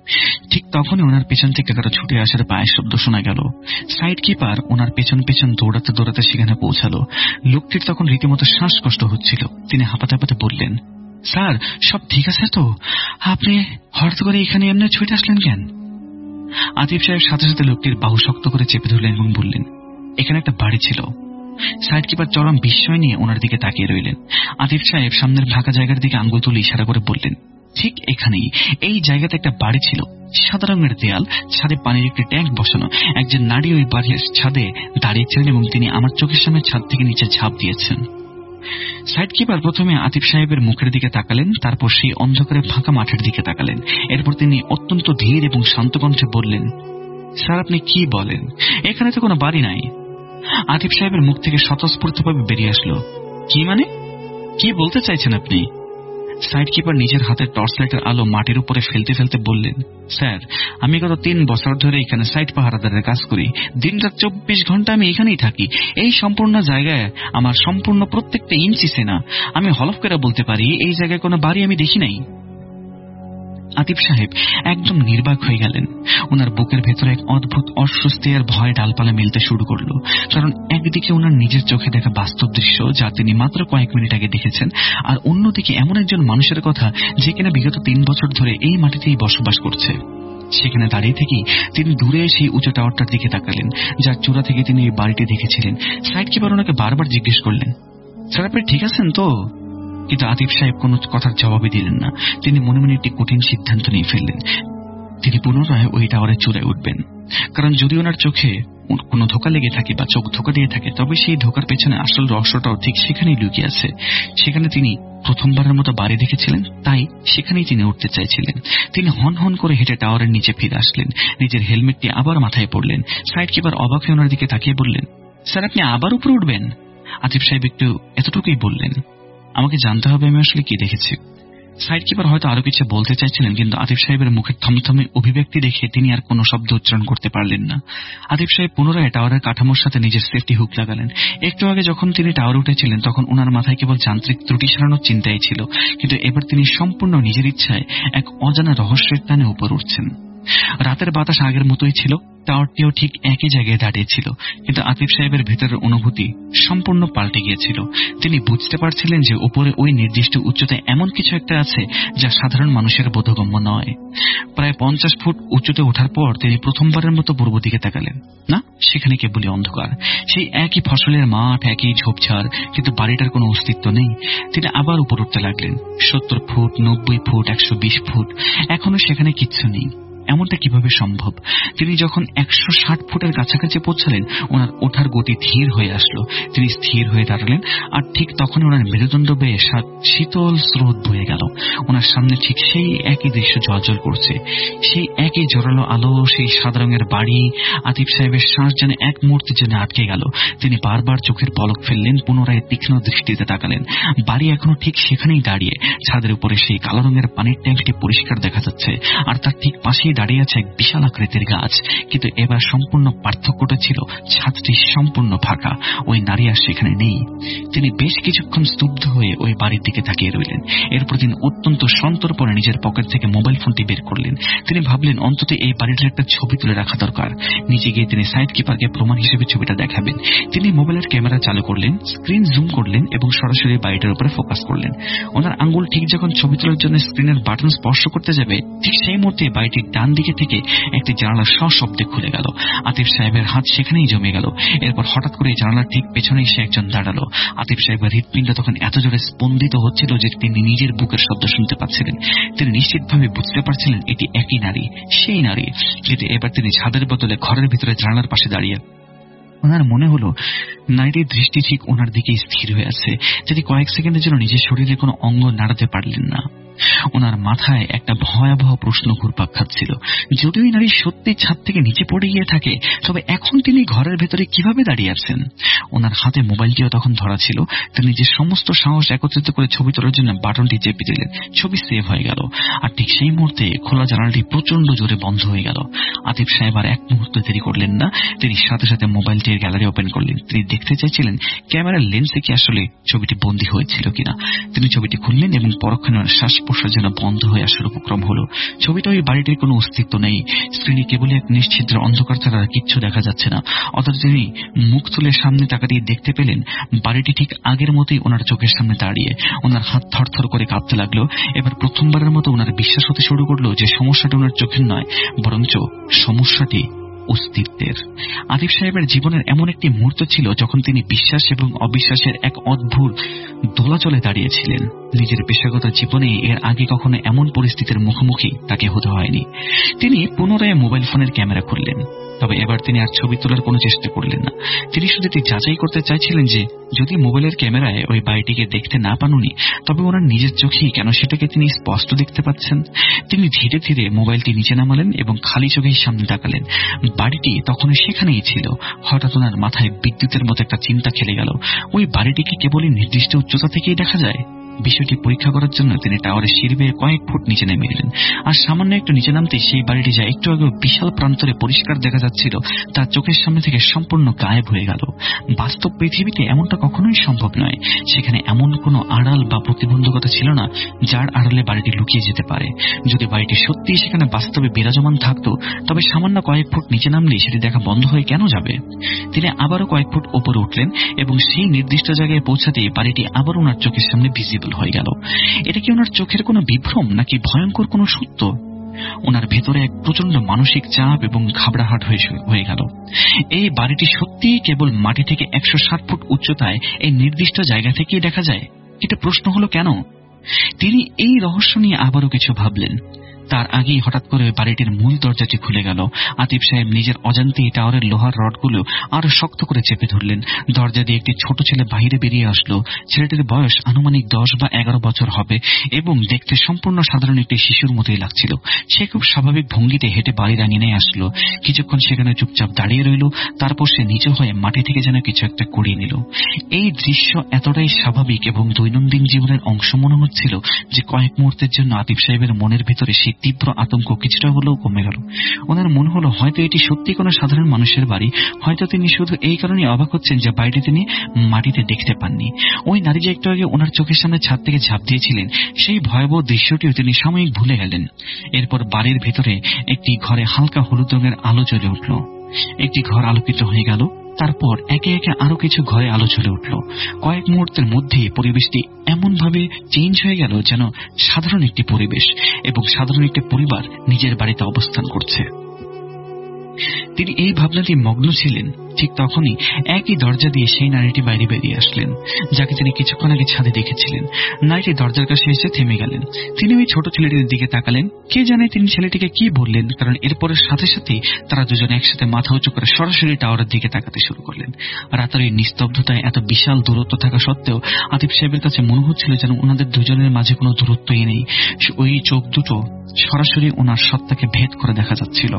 ঠিক তখনই ওনার পেছন থেকে কারো ছুটে আসার পায়ের শব্দ শোনা গেল। সাইড কিপার ওনার পেছন পেছন দৌড়াতে দৌড়াতে সেখানে পৌঁছালো। লোকটির তখন রীতিমতো শ্বাসকষ্ট হচ্ছিল। তিনি হাঁপাতে হাঁপাতে বললেন, স্যার সব ঠিক আছে তো? আপনি হঠাৎ করে এখানে এমনি ছুটে আসলেন কেন? আতিফ সাহেব সাথে সাথে লোকটির বাহু শক্ত করে চেপে ধরলেন এবং বললেন, এখানে একটা বাড়ি ছিল। সাইড কিপার চরম বিস্ময় নিয়ে ওনার দিকে তাকিয়ে রইলেন। আতিফ সাহেব সামনের ফাঁকা জায়গার দিকে আঙ্গুল তুলে ইশারা করে বললেন, ঠিক এখানেই, এই জায়গাতে একটা বাড়ি ছিল, সাদা রঙের দেয়াল, ছাদে পানির একটি ট্যাঙ্ক বসানো। একজন নারী ওই বাড়ির ছাদে দাঁড়িয়েছিলেন এবং তিনি আমার চোখের সামনে ছাদ থেকে নিচে ঝাঁপ দিয়েছেন। সাইড কিপার প্রথমে আতিফ সাহেবের মুখের দিকে তাকালেন, তারপর সেই অন্ধকারে ফাঁকা মাঠের দিকে তাকালেন। এরপর তিনি অত্যন্ত ধীর এবং শান্ত কণ্ঠে বললেন, স্যার আপনি কি বলেন? এখানে তো কোনো বাড়ি নাই। আতিফ সাহেবের মুখ থেকে স্বতঃস্ফূর্তভাবে বেরিয়ে আসলো, কি মানে? কি বলতে চাইছেন আপনি? সাইড কিপার নিজের হাতের টর্চ লাইটের আলো মাটির উপরে ফেলতে ফেলতে বললেন, স্যার আমি গত 3 বছর ধরে এখানে সাইড পাহারাদারের কাজ করি। দিনরাত 24 ঘন্টা আমি এখানেই থাকি। এই সম্পূর্ণ জায়গায় আমার সম্পূর্ণ প্রত্যেকটা ইঞ্চি চেনা। আমি হলফ করে বলতে পারি এই জায়গায় কোনো বাড়ি আমি দেখি নাই। আতিফ সাহেব একদম নির্বাক হয়ে গেলেন। ওনার বুকের ভেতরে এক অদ্ভুত অস্বস্তি আর ভয় ডালপালা মেলতে শুরু করলো। কারণ একদিকে ওনার নিজের চোখে দেখা বাস্তব দৃশ্য, যা তিনি মাত্র কয়েক মিনিট আগে দেখেছেন, আর অন্যদিকে এমন একজন মানুষের কথা যে কিনা বিগত 3 বছর ধরে এই মাটিতেই বসবাস করছে। সেখানে দাঁড়িয়ে থেকেই তিনি দূরে সেই উঁচু টাওয়ারটার দিকে তাকালেন, যার চূড়া থেকে তিনি এই বাড়িটি দেখেছিলেন। সাইড কিপার ওনাকে বারবার জিজ্ঞেস করলেন, স্যার আপনি ঠিক আছেন তো? কিন্তু আতিফ সাহেব কোনো কথার জবাবই দিলেন না। তিনি মনে মনে একটি কঠিন সিদ্ধান্ত নিয়ে ফেললেন। তিনি পুনরায় ওই টাওয়ারের চূড়ায় উঠবেন। কারণ যদি ওনার চোখে কোনো ধোঁকা লেগে থাকে বা চোখ ধোঁকা দিয়ে থাকে, তবে সেই ধোঁকার পেছনে আসল রহস্যটাও ঠিক সেখানেই লুকিয়ে আছে। সেখানে তিনি প্রথমবারের মতো বাড়ি দেখেছিলেন, তাই সেখানেই তিনি উঠতে চাইছিলেন। তিনি হন হন করে হেঁটে টাওয়ারের নিচে ফিরে আসলেন। নিজের হেলমেটটি আবার মাথায় পড়লেন। সাইড কিপার অবাক হয়ে ওনার দিকে তাকিয়ে বললেন, স্যার আপনি আবার উপরে উঠবেন? আতিফ সাহেব একটু এতটুকুই বললেন, আমাকে জানতে হবে আমি আসলে কি দেখেছি। সাইড কিপার হয়তো আরো কিছু বলতে চাইছিলেন, কিন্তু আতিফ সাহেবের মুখের থমথমে অভিব্যক্তি দেখে তিনি আর কোনো শব্দ উচ্চারণ করতে পারলেন না। আতিফ সাহেব পুনরায় টাওয়ারের কাঠামোর সাথে নিজের সেফটি হুক লাগালেন। একটু আগে যখন তিনি টাওয়ার উঠেছিলেন তখন ওনার মাথায় কেবল যান্ত্রিক ত্রুটি সারানোর চিন্তাই ছিল, কিন্তু এবার তিনি সম্পূর্ণ নিজের ইচ্ছায় এক অজানা রহস্যের টানে উপর উঠছেন। রাতের বাতাস আগের মতোই ছিল, টাওয়ারটিও ঠিক একই জায়গায় দাঁড়িয়েছিল, কিন্তু আতিফ সাহেবের ভেতরের অনুভূতি সম্পূর্ণ পাল্টে গিয়েছিল। তিনি বুঝতে পারছিলেন যে উপরে ওই নির্দিষ্ট উচ্চতায় এমন কিছু একটা আছে যা সাধারণ মানুষের বোধগম্য নয়। প্রায় 50 ফুট উঁচুতে ওঠার পর তিনি প্রথমবারের মতো পূর্ব দিকে তাকালেন। না, সেখানে কেবলই অন্ধকার। সেই একই ফসলের মাঠ, একই ঝোপঝাড়, কিন্তু বাড়িটার কোনো অস্তিত্ব নেই। তিনি আবার উপর উঠতে লাগলেন। 70 ফুট, 90 ফুট, 120 ফুট, এখনো সেখানে কিচ্ছু নেই। এমনটা কিভাবে সম্ভব? তিনি যখন 160 ফুটের কাছাকাছি পৌঁছালেন, ওনার ওঠার গতি ধীর হয়ে আসলো। তিনি স্থির হয়ে দাঁড়ালেন, আর ঠিক তখন ওনার মেরুদণ্ড বেয়ে শীতল স্রোত বয়ে গেল। ওনার সামনে ঠিক সেই একই দৃশ্য জ্বলজ্বল করছে, সেই একই জোরালো আলো, সেই সাদা রঙের বাড়ি। আতিফ সাহেবের শ্বাস যেন এক মুহূর্তের জন্য আটকে গেল। তিনি বারবার চোখের পলক ফেললেন, পুনরায় তীক্ষ্ণ দৃষ্টিতে তাকালেন। বাড়ি এখনো ঠিক সেখানেই দাঁড়িয়ে। ছাদের উপরে সেই কালো রঙের পানির ট্যাঙ্কটি পরিষ্কার দেখা যাচ্ছে, আর তার ঠিক পাশেই দাঁড়িয়ে আছে এক বিশাল আকৃতির গাছ। কিন্তু এবার সম্পূর্ণ পার্থক্যটা ছিল ছাদটি সম্পূর্ণ ফাঁকা, ওই নারী আর সেখানে নেই। তিনি বেশ কিছুক্ষণ স্তব্ধ হয়ে ওই বাড়ির দিকে তাকিয়ে রইলেন। এরপর তিনি অত্যন্ত সন্তর্পণে নিজের পকেট থেকে মোবাইল ফোনটি বের করলেন। তিনি ভাবলেন অন্তত এই বাড়িটার একটা ছবি তুলে রাখা দরকার। নিচে গিয়ে তিনি সাইড কিপারকে প্রমাণ হিসেবে ছবিটা দেখাবেন। তিনি মোবাইলের ক্যামেরা চালু করলেন, স্ক্রিন জুম করলেন এবং সরাসরি বাড়িটার উপরে ফোকাস করলেন। ওনার আঙ্গুল ঠিক যখন ছবি তোলার জন্য স্ক্রিনের বাটন স্পর্শ করতে যাবে, ঠিক সেই মুহূর্তে বাড়িটির ডান দিকে থেকে একটি জানালা সশব্দে খুলে গেল। আতিফ সাহেবের হাত সেখানেই জমে গেল। এরপর হঠাৎ করে জানালার ঠিক পেছনেই সে একজন দাঁড়ালো। আতিফ সাহেবের হৃৎপিণ্ড তখন এত জোরে স্পন্দিত হচ্ছিল যে তিনি নিজের বুকের শব্দ শুনতে পাচ্ছিলেন। তিনি নিশ্চিতভাবে বুঝতে পারছিলেন এটি একই নারী, সেই নারী। কিন্তু এবার তিনি ছাদের বদলে ঘরের ভিতরে জানালার পাশে দাঁড়িয়ে। ওনার মনে হলো নারীর দৃষ্টি ঠিক ওনার দিকেই স্থির হয়ে আছে। তিনি কয়েক সেকেন্ডের জন্য নিজের শরীরে কোনো অঙ্গ নাড়াতে পারলেন না। ওনার মাথায় একটা ভয়াবহ প্রশ্ন ঘুরপাক খাচ্ছিল, যদি ওই নারী সত্যি ছাদ থেকে নিচে পড়ে গিয়ে থাকে, তবে এখন তিনি ঘরের ভেতরে কিভাবে দাঁড়িয়ে আছেন? ওনার হাতে মোবাইলটিও তখন ধরা ছিল। তিনি নিজের সমস্ত সাহস একত্রিত করে ছবি তোলার জন্য বাটনটি চেপে দিলেন। ছবি সেভ হয়ে গেল, আর ঠিক সেই মুহূর্তে খোলা জানালাটি প্রচন্ড জোরে বন্ধ হয়ে গেল। আতিফ সাহেব আর এক মুহূর্ত দেরি করলেন না। তিনি সাথে সাথে মোবাইলটির গ্যালারি ওপেন করলেন। তিনি দেখতে চাইছিলেন ক্যামেরার লেন্সে কি আসলে ছবিটি বন্দী হয়েছিল কিনা। তিনি ছবিটি খুললেন এবং পরক্ষণে শ্বাস প্রশ্বাস যেন বন্ধ হয়ে আসার উপক্রম হলো। ছবিটা ওই বাড়িটির কোনো অস্তিত্ব নেই। স্ক্রিনে কেবলই এক নিশ্ছিদ্র অন্ধকার ছাড়া কিচ্ছু দেখা যাচ্ছে না। অথচ তিনি মুখ তুলে সামনে তাকা দিয়ে দেখতে পেলেন বাড়িটি ঠিক আগের মতোই ওনার চোখের সামনে দাঁড়িয়ে। ওনার হাত থরথর করে কাঁপতে লাগলো। এবার প্রথমবারের মতো ওনার বিশ্বাস হতে শুরু করলো যে সমস্যাটা ওনার চোখের নয়, বরঞ্চ সমস্যাটি অস্তিত্বের। আতিফ সাহেবের জীবনের এমন একটি মুহূর্ত ছিল যখন তিনি বিশ্বাস এবং অবিশ্বাসের এক অদ্ভুত দোলাচলে দাঁড়িয়েছিলেন। নিজের পেশাগত জীবনে এর আগে কখনো এমন পরিস্থিতির মুখোমুখি তাকে হতে হয়নি। তিনি পুনরায় মোবাইল ফোনের ক্যামেরা খুললেন, তবে এবার তিনি আর ছবি তোলার কোনো চেষ্টা করলেন না। তিনি শুধু এটি যাচাই করতে চাইছিলেন যে যদি মোবাইলের ক্যামেরায় ওই বাড়িটিকে দেখতে না পান উনি, তবে ওনার নিজের চোখেই কেন সেটাকে তিনি স্পষ্ট দেখতে পাচ্ছেন। তিনি ধীরে ধীরে মোবাইলটি নিচে নামালেন এবং খালি চোখেই সামনে তাকালেন। বাড়িটি তখনও সেখানেই ছিল। হঠাৎ ওনার মাথায় বিদ্যুতের মতো একটা চিন্তা খেলে গেল, ওই বাড়িটিকে কেবলই নির্দিষ্ট উচ্চতা থেকেই দেখা যায়। বিষয়টি পরীক্ষা করার জন্য তিনি টাওয়ারের সিঁড়ি বেয়ে কয়েক ফুট নিচে নেমে এলেন। আর সামান্য একটু নিচে নামতেই সেই বাড়িটি যা একটু আগে বিশাল প্রান্তরে পরিষ্কার দেখা যাচ্ছিল তা চোখের সামনে থেকে সম্পূর্ণ গায়েব হয়ে গেল। বাস্তব পৃথিবীতে এমনটা কখনোই সম্ভব নয়। সেখানে এমন কোনো আড়াল বা প্রতিবন্ধকতা ছিল না যার আড়ালে বাড়িটি লুকিয়ে যেতে পারে। যদি বাড়িটি সত্যিই সেখানে বাস্তবে বিরাজমান থাকতো, তবে সামান্য কয়েক ফুট নিচে নামলেই সেটি দেখা বন্ধ হয়ে কেন যাবে? তিনি আবারও কয়েক ফুট ওপরে উঠলেন এবং সেই নির্দিষ্ট জায়গায় পৌঁছাতেই বাড়িটি আবার ওনার চোখের সামনে ভিজিবল হয়ে গেল। এটা কি ওনার চোখের কোনো বিভ্রম নাকি ভয়ঙ্কর কোনো সত্য? ওনার ভেতরে এক প্রচন্ড মানসিক চাপ এবং ঘাবড়াহাট হয়ে গেল। এই বাড়িটি সত্যিই কেবল মাটি থেকে 160 ফুট উচ্চতায় এই নির্দিষ্ট জায়গা থেকেই দেখা যায়। এটা প্রশ্ন হলো কেন? তিনি এই রহস্য নিয়ে আবারও কিছু ভাবলেন। তার আগেই হঠাৎ করে বাড়িটির মূল দরজাটি খুলে গেল। আতিফ সাহেব নিজের অজান্তেই টাওয়ারের লোহার রডগুলো আরো শক্ত করে চেপে ধরলেন। দরজা দিয়ে একটি ছোট ছেলে বাহিরে বেরিয়ে আসলো। ছেলেটির বয়স আনুমানিক 10 বা 11 বছর হবে এবং দেখতে সম্পূর্ণ সাধারণ একটি শিশুর মতোই লাগছিল। সে খুব স্বাভাবিক ভঙ্গিতে হেঁটে বাড়ির আঙিনায় আসলো। কিছুক্ষণ সেখানে চুপচাপ দাঁড়িয়ে রইল। তারপর সে নিচু হয়ে মাটি থেকে যেন কিছু একটা কুড়িয়ে নিল। এই দৃশ্য এতটাই স্বাভাবিক এবং দৈনন্দিন জীবনের অংশ মনে হচ্ছিল যে কয়েক মুহূর্তের জন্য আতিফ সাহেবের মনের ভিতরে সেই তীব্র আতঙ্ক কিছুটা হলেও কমে গেল। ওনার মনে হলো হয়তো এটি সত্যি কোনো সাধারণ মানুষের বাড়ি। হয়তো তিনি শুধু এই কারণে অবাক হচ্ছেন যে বাড়িটি তিনি মাটিতে দেখতে পাননি। ওই নারী যে একটু আগে ওনার চোখের সামনে ছাদ থেকে ঝাঁপ দিয়েছিলেন, সেই ভয়াবহ দৃশ্যটিও তিনি সাময়িক ভুলে গেলেন। এরপর বাড়ির ভিতরে একটি ঘরে হালকা হলুদ রঙের আলো জ্বলে উঠল। একটি ঘর আলোকিত হয়ে গেল। তারপর একে একে আরো কিছু ঘরে আলো জ্বলে উঠল। কয়েক মুহূর্তের মধ্যে পরিবেশটি এমনভাবে চেঞ্জ হয়ে গেল যেন সাধারণ একটি পরিবেশ এবং সাধারণ একটি পরিবার নিজের বাড়িতে অবস্থান করছে। তিনি এই ভাবনাটি মগ্ন ছিলেন। ঠিক তখনই একই দরজা দিয়ে সেই নারীটি বাইরে বেরিয়ে আসলেন, যাকে তিনি কিছুক্ষণ আগে ছাদে দেখেছিলেন। নারীটি দরজার কাছে এসে থেমে গেলেন। তিনি ওই ছোট ছেলেটির দিকে তাকালেন। কে জানে তিনি ছেলেটিকে কি বললেন, কারণ এরপরের সাথে সাথেই তারা দুজন একসাথে মাথা উঁচু করে সরাসরি টাওয়ারের দিকে তাকাতে শুরু করলেন। রাতের এই নিস্তব্ধতায় এত বিশাল দূরত্ব থাকা সত্ত্বেও আতিফ সাহেবের কাছে মনে হচ্ছিল যেন ওনাদের দুজনের মাঝে কোনো দূরত্বই নেই। ওই চোখ দুটো সরাসরি ওনার সত্তাকে ভেদ করে দেখা যাচ্ছিল।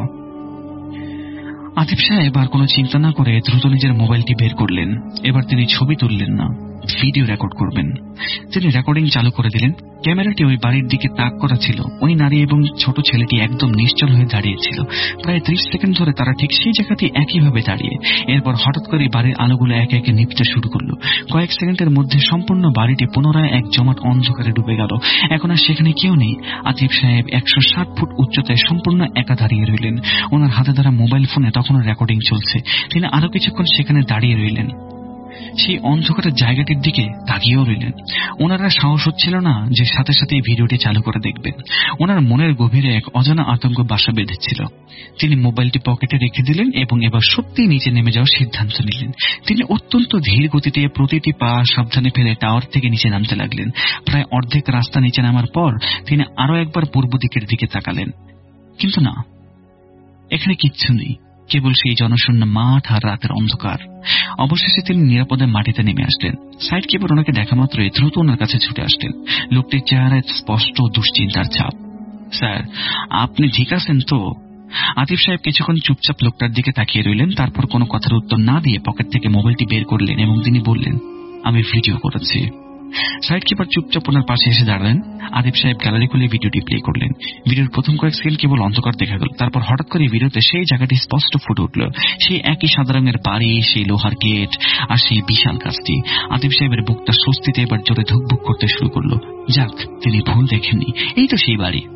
আতিফ সাহেব আর কোনো চিন্তা না করে দ্রুত নিজের মোবাইলটি বের করলেন। এবার তিনি ছবি তুললেন না, ভিডিও রেকর্ড করবেন। তিনি রেকর্ডিং চালু করে দিলেন। ক্যামেরাটি ওই বাড়ির দিকে তাক করা ছিল। ওই নারী এবং ছোট ছেলেটি একদম নিশ্চল হয়ে দাঁড়িয়েছিল। প্রায় 30 সেকেন্ড ধরে তারা ঠিক সেই জায়গাতেই একইভাবে দাঁড়িয়ে। এরপর হঠাৎ করে বাড়ির আলোগুলো একে একে নিভতে শুরু করলো। কয়েক সেকেন্ডের মধ্যে সম্পূর্ণ বাড়িটি পুনরায় এক জমাট অন্ধকারে ডুবে গেল। এখন আর সেখানে কেউ নেই। আতিফ সাহেব 160 ফুট উচ্চতায় সম্পূর্ণ একা দাঁড়িয়ে রইলেন। ওনার হাতে ধরা মোবাইল ফোনে তখনও রেকর্ডিং চলছে। তিনি আরো কিছুক্ষণ সেখানে দাঁড়িয়ে রইলেন, সেই অন্ধকারের জায়গাটির দিকে তাকিয়েও রইলেন। ওনারা সাহস হচ্ছিল না যে সাথে সাথে ভিডিওটি চালু করে দেখবেন। ওনার মনের গভীরে এক অজানা আতঙ্ক বাসা বেঁধেছিল। তিনি মোবাইলটি পকেটে রেখে দিলেন এবং এবার সত্যি নিচে নেমে যাওয়ার সিদ্ধান্ত নিলেন। তিনি অত্যন্ত ধীর গতিতে প্রতিটি পা সাবধানে ফেলে টাওয়ার থেকে নিচে নামতে লাগলেন। প্রায় অর্ধেক রাস্তা নিচে নামার পর তিনি আরো একবার পূর্ব দিকের দিকে তাকালেন, কিন্তু না, এখানে কিচ্ছু নেই, কেবল সেই জনশূন্য মাঠ আর রাতের অন্ধকার। অবশেষে তিনি নিরাপদে মাটিতে নেমে আসলেন। সাইড কিপার ওনাকে দেখা মাত্রই দ্রুত ওনার কাছে ছুটে আসলেন। লোকটির চেহারায় স্পষ্ট দুশ্চিন্তার ছাপ। স্যার, আপনি ঠিক আছেন তো? আতিফ সাহেব কিছুক্ষণ চুপচাপ লোকটার দিকে তাকিয়ে রইলেন। তারপর কোনো কথার উত্তর না দিয়ে পকেট থেকে মোবাইলটি বের করলেন এবং তিনি বললেন, আমি ভিডিও করেছি। সাইড কিপার চুপচাপ ওনার পাশে এসে দাঁড়ালেন। আতিফ সাহেব গ্যালারি খুলে ভিডিওটি প্লে করলেন। ভিডিওর প্রথম কয়েক সেকেন্ড কেবল অন্ধকার দেখা গেল। তারপর হঠাৎ করে ভিডিওতে সেই জায়গাটি স্পষ্ট ফুটে উঠল। সেই একই সাদা রঙের বাড়ি, সেই লোহার গেট আর সেই বিশাল গাছটি। আতিফ সাহেবের বুকটা স্বস্তিতে এবার জোরে ধুকভুক করতে শুরু করলো। যাক, তিনি ভুল দেখেননি, এই তো সেই বাড়ি।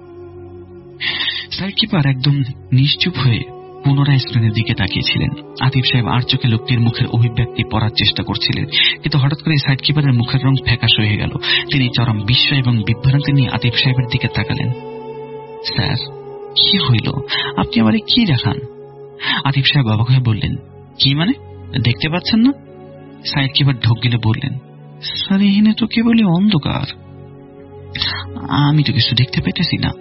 সাইড কিপার একদম নিশ্চুপ হয়ে পুনরায় স্ক্রিনের দিকে তাকিয়েছিলেন। আতিফ সাহেব আর চোখে লোকটির মুখের অভিব্যক্তি পড়ার চেষ্টা করছিলেন, কিন্তু হঠাৎ করে সাইড কিপারের মুখের রং ফ্যাকাশ হয়ে গেল। তিনি চরম বিস্ময় এবং বিভ্রান্তি নিয়ে আতিফ সাহেবের দিকে তাকালেন। স্যার, কি হইল? আপনি আমারে কি দেখান? আতিফ সাহেব অবাক হয়ে বললেন, কি মানে, দেখতে পাচ্ছেন না? সাইড কিপার ঢোক গিলে বললেন, স্যার, এখানে তো কেবলই অন্ধকার, আমি তো কিছু দেখতে পেতেছি না।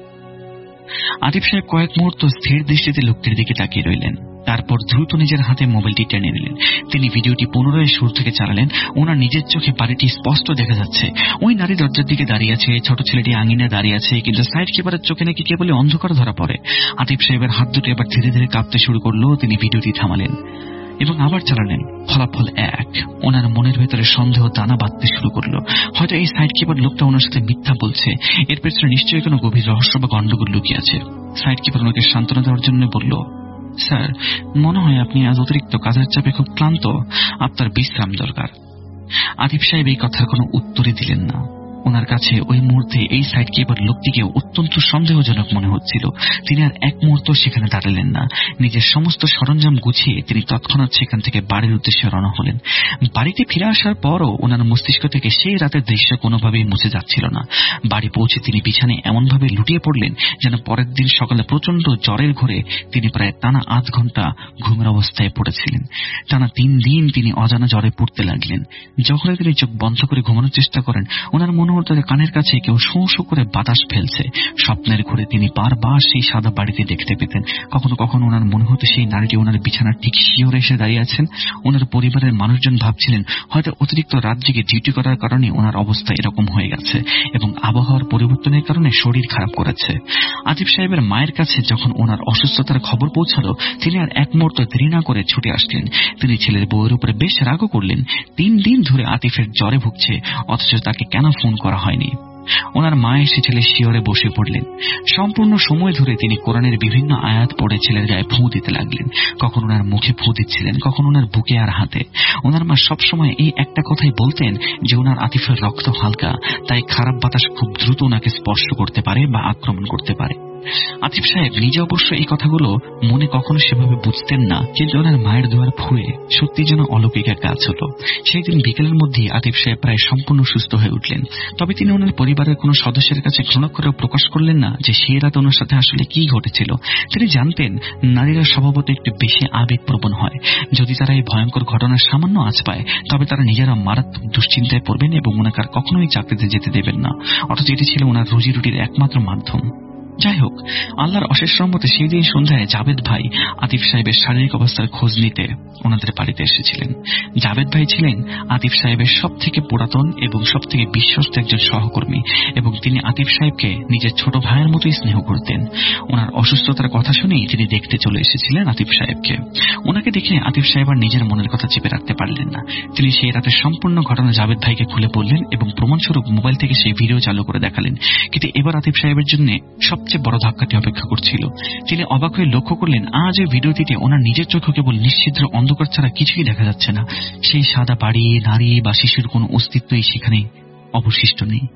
আতিফ সাহেব কয়েক মুহূর্ত স্থির দৃষ্টিতে লোকটির দিকে তাকিয়ে রইলেন। তারপর দ্রুত নিজের হাতে মোবাইলটি টেনে নিলেন। তিনি ভিডিওটি পুনরায় শুরু থেকে চালালেন। ওনার নিজের চোখে বাড়িটি স্পষ্ট দেখা যাচ্ছে। ওই নারী দরজার দিকে দাঁড়িয়ে আছে, ছোট ছেলেটি আঙিনায় দাঁড়িয়ে আছে, কিন্তু সাইড কিপারের চোখে নাকি কেবলই অন্ধকার ধরা পড়ে। আতিফ সাহেবের হাত দুটো এবার ধীরে ধীরে কাঁপতে শুরু করলো। তিনি ভিডিওটি থামালেন এবং আবার চালালেন। ফলাফল এক। ওনার মনের ভেতরে সন্দেহ দানা বাঁধতে শুরু করলো। হয়তো এই সাইড কিপার লোকটা ওনার সাথে মিথ্যা বলছে। এর পেছনে নিশ্চয়ই কোনো গভীর রহস্য বা গন্ডগোল লুকিয়ে আছে। সাইড কিপার ওনাকে সান্ত্বনা দেওয়ার জন্য বলল, স্যার, মনে হয় আপনি আজ অতিরিক্ত কাজের চাপে খুব ক্লান্ত, আপনার বিশ্রাম দরকার। আতিফ সাহেব এই কথার কোনো উত্তরই দিলেন না। ওনার কাছে ওই মুহূর্তে এই সাইড কিপার লোকটিকে অত্যন্ত সন্দেহজনক মনে হচ্ছিল। তিনি আর এক মুহূর্ত সেখানে দাঁড়ালেন না। নিজের সমস্ত সরঞ্জাম গুছিয়ে তিনি তৎক্ষণাৎ সেখান থেকে বাড়ির উদ্দেশ্যে রওনা হলেন। বাড়িতে ফিরে আসার পরও ওনার মস্তিষ্ক থেকে সেই রাতের দৃশ্য কোনোভাবেই মুছে যাচ্ছিল না। বাড়ি পৌঁছে তিনি বিছানায় এমনভাবে লুটিয়ে পড়লেন যেন পরের দিন সকালে প্রচন্ড জ্বরের ঘোরে তিনি প্রায় টানা 8 ঘন্টা ঘুমের অবস্থায় পড়েছিলেন। টানা 3 দিন তিনি অজানা জ্বরে পড়তে লাগলেন। যখনই তিনি চোখ বন্ধ করে ঘুমানোর চেষ্টা করেন, ওনার মনে হতো কানের কাছে কেউ শোঁ শোঁ করে বাতাস ফেলছে। স্বপ্নের ঘরে তিনি বারবার সেই সাদা বাড়িতে দেখতে পেতেন। কখনো কখনো ওনার মনে হতো সেই নারীটি ওনার বিছানার ঠিক শিওরে এসে দাঁড়িয়ে আছেন। ওনার পরিবারের মানুষজন ভাবছিলেন হয়তো অতিরিক্ত রাত জেগে ডিউটি করার কারণে ওনার অবস্থা এরকম হয়ে গেছে এবং আবহাওয়ার পরিবর্তনের কারণে শরীর খারাপ করেছে। আতিফ সাহেবের মায়ের কাছে যখন ওনার অসুস্থতার খবর পৌঁছালো, তিনি আর এক মুহূর্ত দেরি না করে ছুটে আসলেন। তিনি ছেলের বউয়ের উপরে বেশ রাগও করলেন। 3 দিন ধরে আতিফের জ্বরে ভুগছে, অথচ তাকে কেন ফোন করা হয়নি। ওনার মা এসে ছেলের শিয়রে বসে পড়লেন। সম্পূর্ণ সময় ধরে তিনি কোরআনের বিভিন্ন আয়াত পড়ে ছেলের গায়ে ফু দিতে লাগলেন। কখন ওনার মুখে ফু দিচ্ছিলেন, কখন ওনার বুকে আর হাতে। ওনার মা সবসময় এই একটা কথাই বলতেন যে ওনার আতিফের রক্ত হালকা, তাই খারাপ বাতাস খুব দ্রুত ওনাকে স্পর্শ করতে পারে বা আক্রমণ করতে পারে। আতিফ সাহেব নিজে অবশ্য এই কথাগুলো মনে কখনো সেভাবে বুঝতেন না, কিন্তু ওনার মায়ের দোয়ার ফুয়ে সত্যি যেন অলৌকিক এক কাজ হলো। সেই দিন বিকেলের মধ্যেই আতিফ সাহেব প্রায় সম্পূর্ণ সুস্থ হয়ে উঠলেন। তবে তিনি ওনার পরিবারের কোনো সদস্যের কাছে ঘৃণাক্ষরেও প্রকাশ করলেন না যে সেই রাতে ওনার সাথে আসলে কি ঘটেছিল। তিনি জানতেন নারীরা স্বভাবত একটু বেশি আবেগপ্রবণ হয়। যদি তারা এই ভয়ঙ্কর ঘটনার সামান্য আঁচ পায়, তবে তারা নিজেরা মারাত্মক দুশ্চিন্তায় পড়বেন এবং ওনাকে আর কখনোই চাকরিতে যেতে দেবেন না। অথচ এটি ছিল ওনার রুজি রুটির একমাত্র মাধ্যম। যাই হোক, আল্লাহর অশেষ রহমতে সেই দিন সন্ধ্যায় জাবেদ ভাই আতিফ সাহেবের শারীরিক অবস্থার খোঁজ নিতে ওনাদের বাড়িতে এসেছিলেন। জাবেদ ভাই ছিলেন আতিফ সাহেবের সব থেকে পুরাতন এবং সব থেকে বিশ্বস্ত একজন সহকর্মী, এবং তিনি আতিফ সাহেবকে নিজের ছোট ভাইয়ের মতোই স্নেহ করতেন। ওনার অসুস্থতার কথা শুনেই তিনি দেখতে চলে এসেছিলেন আতিফ সাহেবকে। ওনাকে দেখে আতিফ সাহেব আর নিজের মনের কথা চেপে রাখতে পারলেন না। তিনি সেই রাতের সম্পূর্ণ ঘটনা জাবেদ ভাইকে খুলে বললেন এবং প্রমাণস্বরূপ মোবাইল থেকে সেই ভিডিও চালু করে দেখালেন। কিন্তু এবার আতিফ সাহেবের জন্য সবচেয়ে বড় ধাক্কাটি অপেক্ষা করছিল। তিনি অবাক হয়ে লক্ষ্য করলেন আজ এই ভিডিওটিতে ওনার নিজের চোখে কেবল নিশ্চিদ্র অন্ধকার ছাড়া কিছুই দেখা যাচ্ছে না। সেই সাদা বাড়ি, নারী বা শিশুর কোনো অস্তিত্বই সেখানে অবশিষ্ট নেই।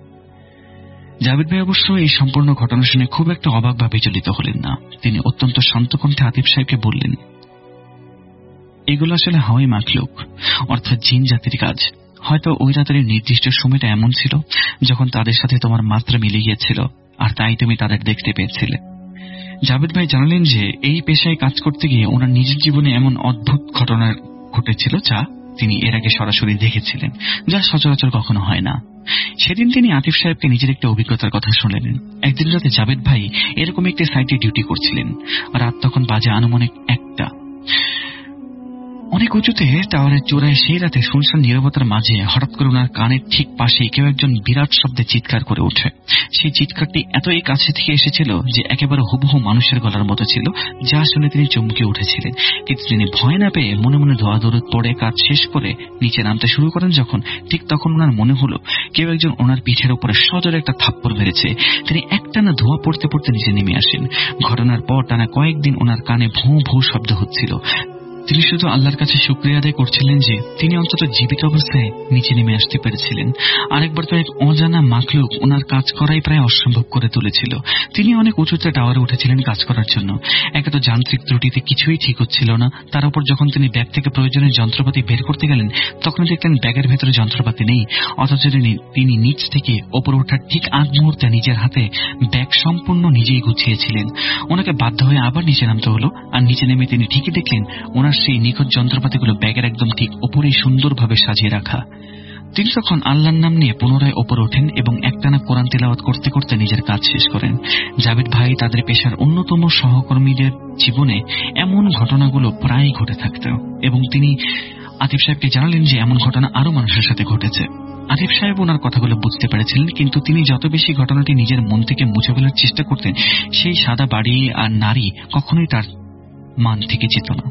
জাবেদ ভাই অবশ্য এই সম্পূর্ণ ঘটনা শুনে খুব একটা অবাক বা বিচলিত হলেন না। তিনি অত্যন্ত শান্ত কণ্ঠে আতিফ সাহেবকে বললেন, এগুলো আসলে হাওয়াই মাখলুক, অর্থাৎ জিন জাতির কাজ। হয়তো ওই রাতের নির্দিষ্ট সময়টা এমন ছিল যখন তাদের সাথে তোমার মাত্রা মিলে গিয়েছিল, আর তাই তুমি তাদের দেখতে পেয়েছিলে। জাবেদ ভাই জানালেন যে এই পেশায় কাজ করতে গিয়ে ওনার নিজের জীবনে এমন অদ্ভুত ঘটনা ঘটেছিল যা তিনি এর আগে সরাসরি দেখেছিলেন, যা সচরাচর কখনো হয় না। সেদিন তিনি আতিফ সাহেবকে নিজের একটা অভিজ্ঞতার কথা শুনলেন। একদিন রাতে জাবেদ ভাই এরকম একটি সাইটে ডিউটি করছিলেন। রাত তখন বাজে আনুমানিক 1টা। অনেক উঁচুতে টাওয়ারের চূড়ায় সেই রাতে শুনশান নীরবতার মাঝে হঠাৎ করে ওনার কানের ঠিক পাশে কেউ একজন বিরাট শব্দে চিৎকার করে ওঠে। সেই চিৎকারটি এতই কাছে থেকে এসেছিল যে একেবারে হুবহু মানুষের গলার মতো ছিল, যা শুনে তিনি চমকে উঠেছিলেন। কিন্তু তিনি ভয় না পেয়ে মনে মনে দৌড় পড়ে কাজ শেষ করে নিচে নামতে শুরু করেন। যখন ঠিক তখন ওনার মনে হলো কেউ একজন ওনার পিঠের উপরে সজোরে একটা থাপ্পড় মেরেছে। তিনি একটানা ধোঁয়া পড়তে পড়তে নিচে নেমে আসেন। ঘটনার পর টানা কয়েকদিন ওনার কানে ভোঁ ভোঁ শব্দ হচ্ছিল। তিনি শুধু আল্লাহর কাছে শুকরিয়া আদায় করছিলেন যে তিনি অন্তত জীবিত অবস্থায় নিচে নেমে আসতে পেরেছিলেন। আরেকবার তো এক অজানা মাখলুক ওনার কাজ করাই প্রায় অসম্ভব করে তুলেছিল। তিনি অনেক উঁচুতে টাওয়ারে উঠেছিলেন কাজ করার জন্য। একে তো যান্ত্রিক ত্রুটিতে কিছুই ঠিক হচ্ছিল না, তার উপর যখন তিনি ব্যাগ থেকে প্রয়োজনীয় যন্ত্রপাতি বের করতে গেলেন তখন দেখলেন ব্যাগের ভেতরে যন্ত্রপাতি নেই, অথচ তিনি নিচ থেকে ওপরে ওঠার ঠিক আগ মুহূর্তে নিজের হাতে ব্যাগ সম্পূর্ণ নিজেই গুছিয়েছিলেন। ওনাকে বাধ্য হয়ে আবার নিচে নামতে হলো। আর নিচে নেমে তিনি ঠিকই দেখলেন ওনার সেই নিখোঁজ যন্ত্রপাতিগুলো ব্যাগের একদম ঠিক ওপরেই সুন্দরভাবে সাজিয়ে রাখা। তিনি তখন আল্লাহর নাম নিয়ে পুনরায় ওপর ওঠেন এবং একটানা কোরআন তিলাওয়াত করতে করতে নিজের কাজ শেষ করেন। জাভেদ ভাই তাদের পেশার অন্যতম সহকর্মীদের জীবনে এমন ঘটনাগুলো প্রায় ঘটে থাকত এবং তিনি আতিফ সাহেবকে জানালেন যে এমন ঘটনা আরো মানুষের সাথে ঘটেছে। আতিফ সাহেব ওনার কথাগুলো বুঝতে পেরেছিলেন, কিন্তু তিনি যত বেশি ঘটনাটি নিজের মন থেকে মুছে ফেলার চেষ্টা করতেন সেই সাদা বাড়ি আর নারী কখনোই তার মান থেকে যেত না।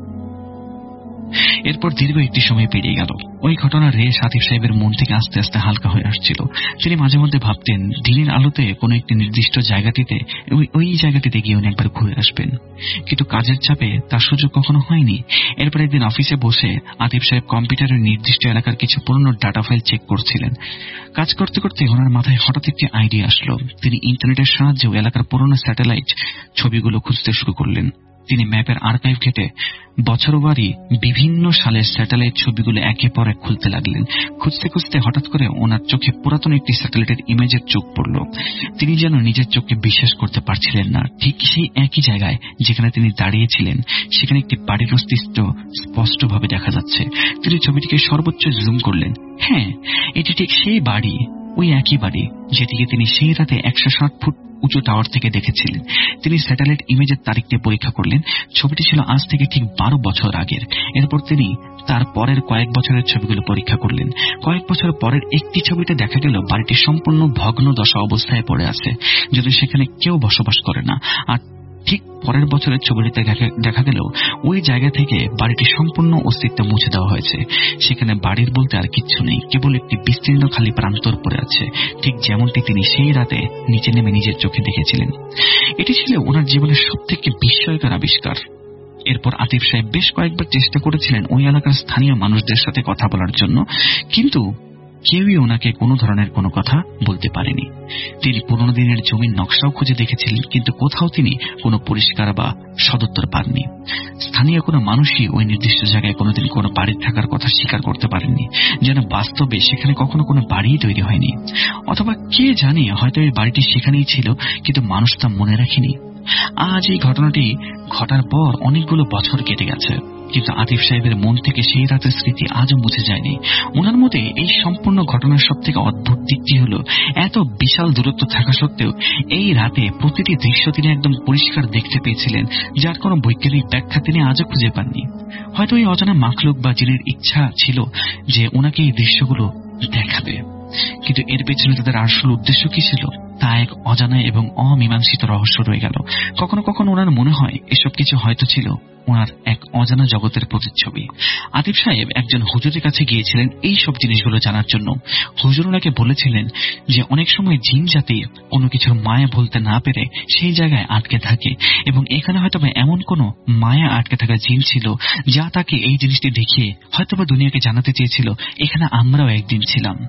এরপর দীর্ঘ একটি সময় পেরিয়ে গেল। ওই ঘটনার রেশ আতিফ সাহেবের মন থেকে আস্তে আস্তে হালকা হয়ে আসছিল। তিনি মাঝে মধ্যে ভাবতেন দিনের আলোতে কোনো একটি নির্দিষ্ট জায়গাটিতে ওই জায়গাটিতে গিয়ে উনি একবার ঘুরে আসবেন, কিন্তু কাজের চাপে তার সুযোগ কখনো হয়নি। এরপর একদিন অফিসে বসে আতিফ সাহেব কম্পিউটারের নির্দিষ্ট এলাকার কিছু পুরনো ডাটা ফাইল চেক করছিলেন। কাজ করতে করতে ওনার মাথায় হঠাৎ একটি আইডিয়া আসলো। তিনি ইন্টারনেটের সাহায্যে এলাকার পুরনো স্যাটেলাইট ছবিগুলো খুঁজতে শুরু করলেন। তিনি ম্যাপের আর্কাইভ ঘেটে বছরবারই বিভিন্ন সালের স্যাটেলাইট ছবিগুলো একে পর এক খুলতে লাগলেন। খুঁজতে খুঁজতে হঠাৎ করে ওনার চোখে পুরাতন একটি স্যাটেলাইটের ইমেজের চোখ পড়ল। তিনি যেন নিজের চোখকে বিশ্বাস করতে পারছিলেন না। ঠিক সেই একই জায়গায় যেখানে তিনি দাঁড়িয়েছিলেন সেখানে একটি বাড়ির অস্তিত্ব স্পষ্টভাবে দেখা যাচ্ছে। তিনি ছবিটিকে সর্বোচ্চ জুম করলেন। হ্যাঁ, এটি ঠিক সেই বাড়ি, ওই একই বাড়ি যেটিকে তিনি সেই রাতে 160 ফুট উঁচু টাওয়ার থেকে দেখেছিলেন। তিনি স্যাটেলাইট ইমেজের তারিখটি পরীক্ষা করলেন। ছবিটি ছিল আজ থেকে ঠিক 12 বছর আগের। এরপর তিনি তার পরের কয়েক বছরের ছবিগুলো পরীক্ষা করলেন। কয়েক বছর পরের একটি ছবিতে দেখা গেল বাড়িটি সম্পূর্ণ ভগ্ন দশা অবস্থায় পড়ে আছে, যদি সেখানে কেউ বসবাস করে না। আর ঠিক পরের বছরের ছবিটিতে দেখা গেল ওই জায়গা থেকে বাড়িটি সম্পূর্ণ অস্তিত্ব মুছে দেওয়া হয়েছে। সেখানে বাড়ির বলতে আর কিচ্ছু নেই, কেবল একটি বিস্তীর্ণ খালি প্রান্তর পড়ে আছে, ঠিক যেমনটি তিনি সেই রাতে নিচে নেমে নিজের চোখে দেখেছিলেন। এটি ছিল ওনার জীবনের সবথেকে বিস্ময়কর আবিষ্কার। এরপর আতিফ সাহেব বেশ কয়েকবার চেষ্টা করেছিলেন ওই এলাকার স্থানীয় মানুষদের সাথে কথা বলার জন্য, কিন্তু কেউই ওনাকে কোনো ধরনের কোনো কথা বলতে পারেনি। তিনি পুরনো দিনের জমির নকশাও খুঁজে দেখেছিলেন, কিন্তু কোথাও তিনি কোনো পরিষ্কার বা সদুত্তর পাননি। স্থানীয় কোনো মানুষই ওই নির্দিষ্ট জায়গায় কোনোদিন কোনো বাড়ি থাকার কথা স্বীকার করতে পারেননি, যেন বাস্তবে সেখানে কখনো কোনো বাড়িই তৈরি হয়নি। অথবা কে জানে, হয়তো এই বাড়িটি সেখানেই ছিল, কিন্তু মানুষ তা মনে রাখেনি। আজ এই ঘটনাটি ঘটার পর অনেকগুলো বছর কেটে গেছে, কিন্তু আতিফ সাহেবের মন থেকে সেই রাতের স্মৃতি আজও মুছে যায়নি। ওনার মতে এই সম্পূর্ণ ঘটনার সব থেকে অদ্ভুত দিকটি হল, এত বিশাল দূরত্ব থাকা সত্ত্বেও এই রাতে প্রতিটি দৃশ্য তিনি একদম পরিষ্কার দেখতে পেয়েছিলেন, যার কোনো বৈজ্ঞানিক ব্যাখ্যা তিনি আজও খুঁজে পাননি। হয়তো এই অজানা মাখলুক বা জিনের ইচ্ছা ছিল যে ওনাকে এই দৃশ্যগুলো দেখাবে, কিন্তু এর পেছনে তাদের আসল উদ্দেশ্য কি ছিল তা এক অজানা এবং অমীমাংসিত রহস্য রয়ে গেল। কখনো কখনো ওনার মনে হয় এসব কিছু হয়তো ছিল ওনার এক অজানা জগতের প্রতিচ্ছবি। আতিফ সাহেব একজন হুজুরের কাছে গিয়েছিলেন এই সব জিনিসগুলো জানার জন্য। হুজুর ওনাকে বলেছিলেন যে অনেক সময় জিন জাতি কোনো কিছুর মায়া ভুলতে না পেরে সেই জায়গায় আটকে থাকে, এবং এখানে হয়তো এমন কোনো মায়া আটকে থাকা জিন ছিল যা তাকে এই জিনিসটি দেখিয়ে হয়তোবা দুনিয়াকে জানাতে চেয়েছিল এখানে আমরাও একদিন ছিলাম।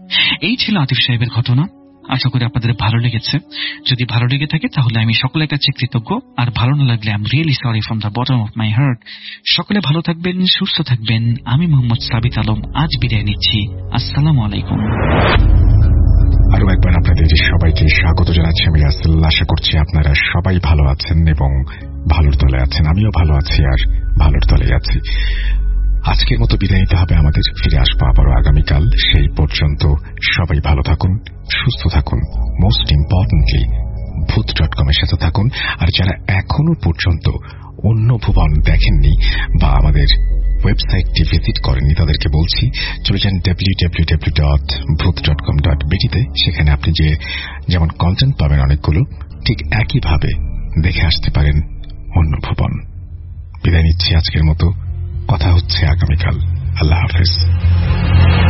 এই ছিল আতিফ সাহেবের ঘটনা। আশা করি আপনাদের ভালো লেগেছে। যদি ভালো লেগে থাকে তাহলে আমি সকলের কাছে কৃতজ্ঞ, আর ভালো না লাগলে I am really sorry from the bottom of my heart. সকলে ভালো থাকবেন, সুস্থ থাকবেন। আমি মোহাম্মদ সাবিত আলম আজ বিদায় নিচ্ছি। আসসালামু আলাইকুম। আরো একবার আপনাদের সবাইকে স্বাগত জানাচ্ছি আমি রাসেল। আশা করছি আপনারা সবাই ভালো আছেন এবং ভালোর তলে আছেন। আমিও ভালো আছি আর ভালোর তলে আছি। আজকের মতো বিদায় নিতে হবে আমাদের। ফিরে আসবো আবারও আগামীকাল। সেই পর্যন্ত সবাই ভালো থাকুন, সুস্থ থাকুন। মোস্ট ইম্পর্টেন্টলি ভূত.com এর সাথে থাকুন। আর যারা এখনো পর্যন্ত অন্য ভুবন দেখেননি বা আমাদের ওয়েবসাইটটি ভিজিট করেননি তাদেরকে বলছি, চলে যান www.bhoot.com.bt তে। সেখানে আপনি যেমন কন্টেন্ট পাবেন অনেকগুলো, ঠিক একইভাবে দেখে আসতে পারেন অন্য ভুবন। বিদায় নিচ্ছি আজকের মতো, কথা হচ্ছে আগামীকাল। আল্লাহ হাফেজ।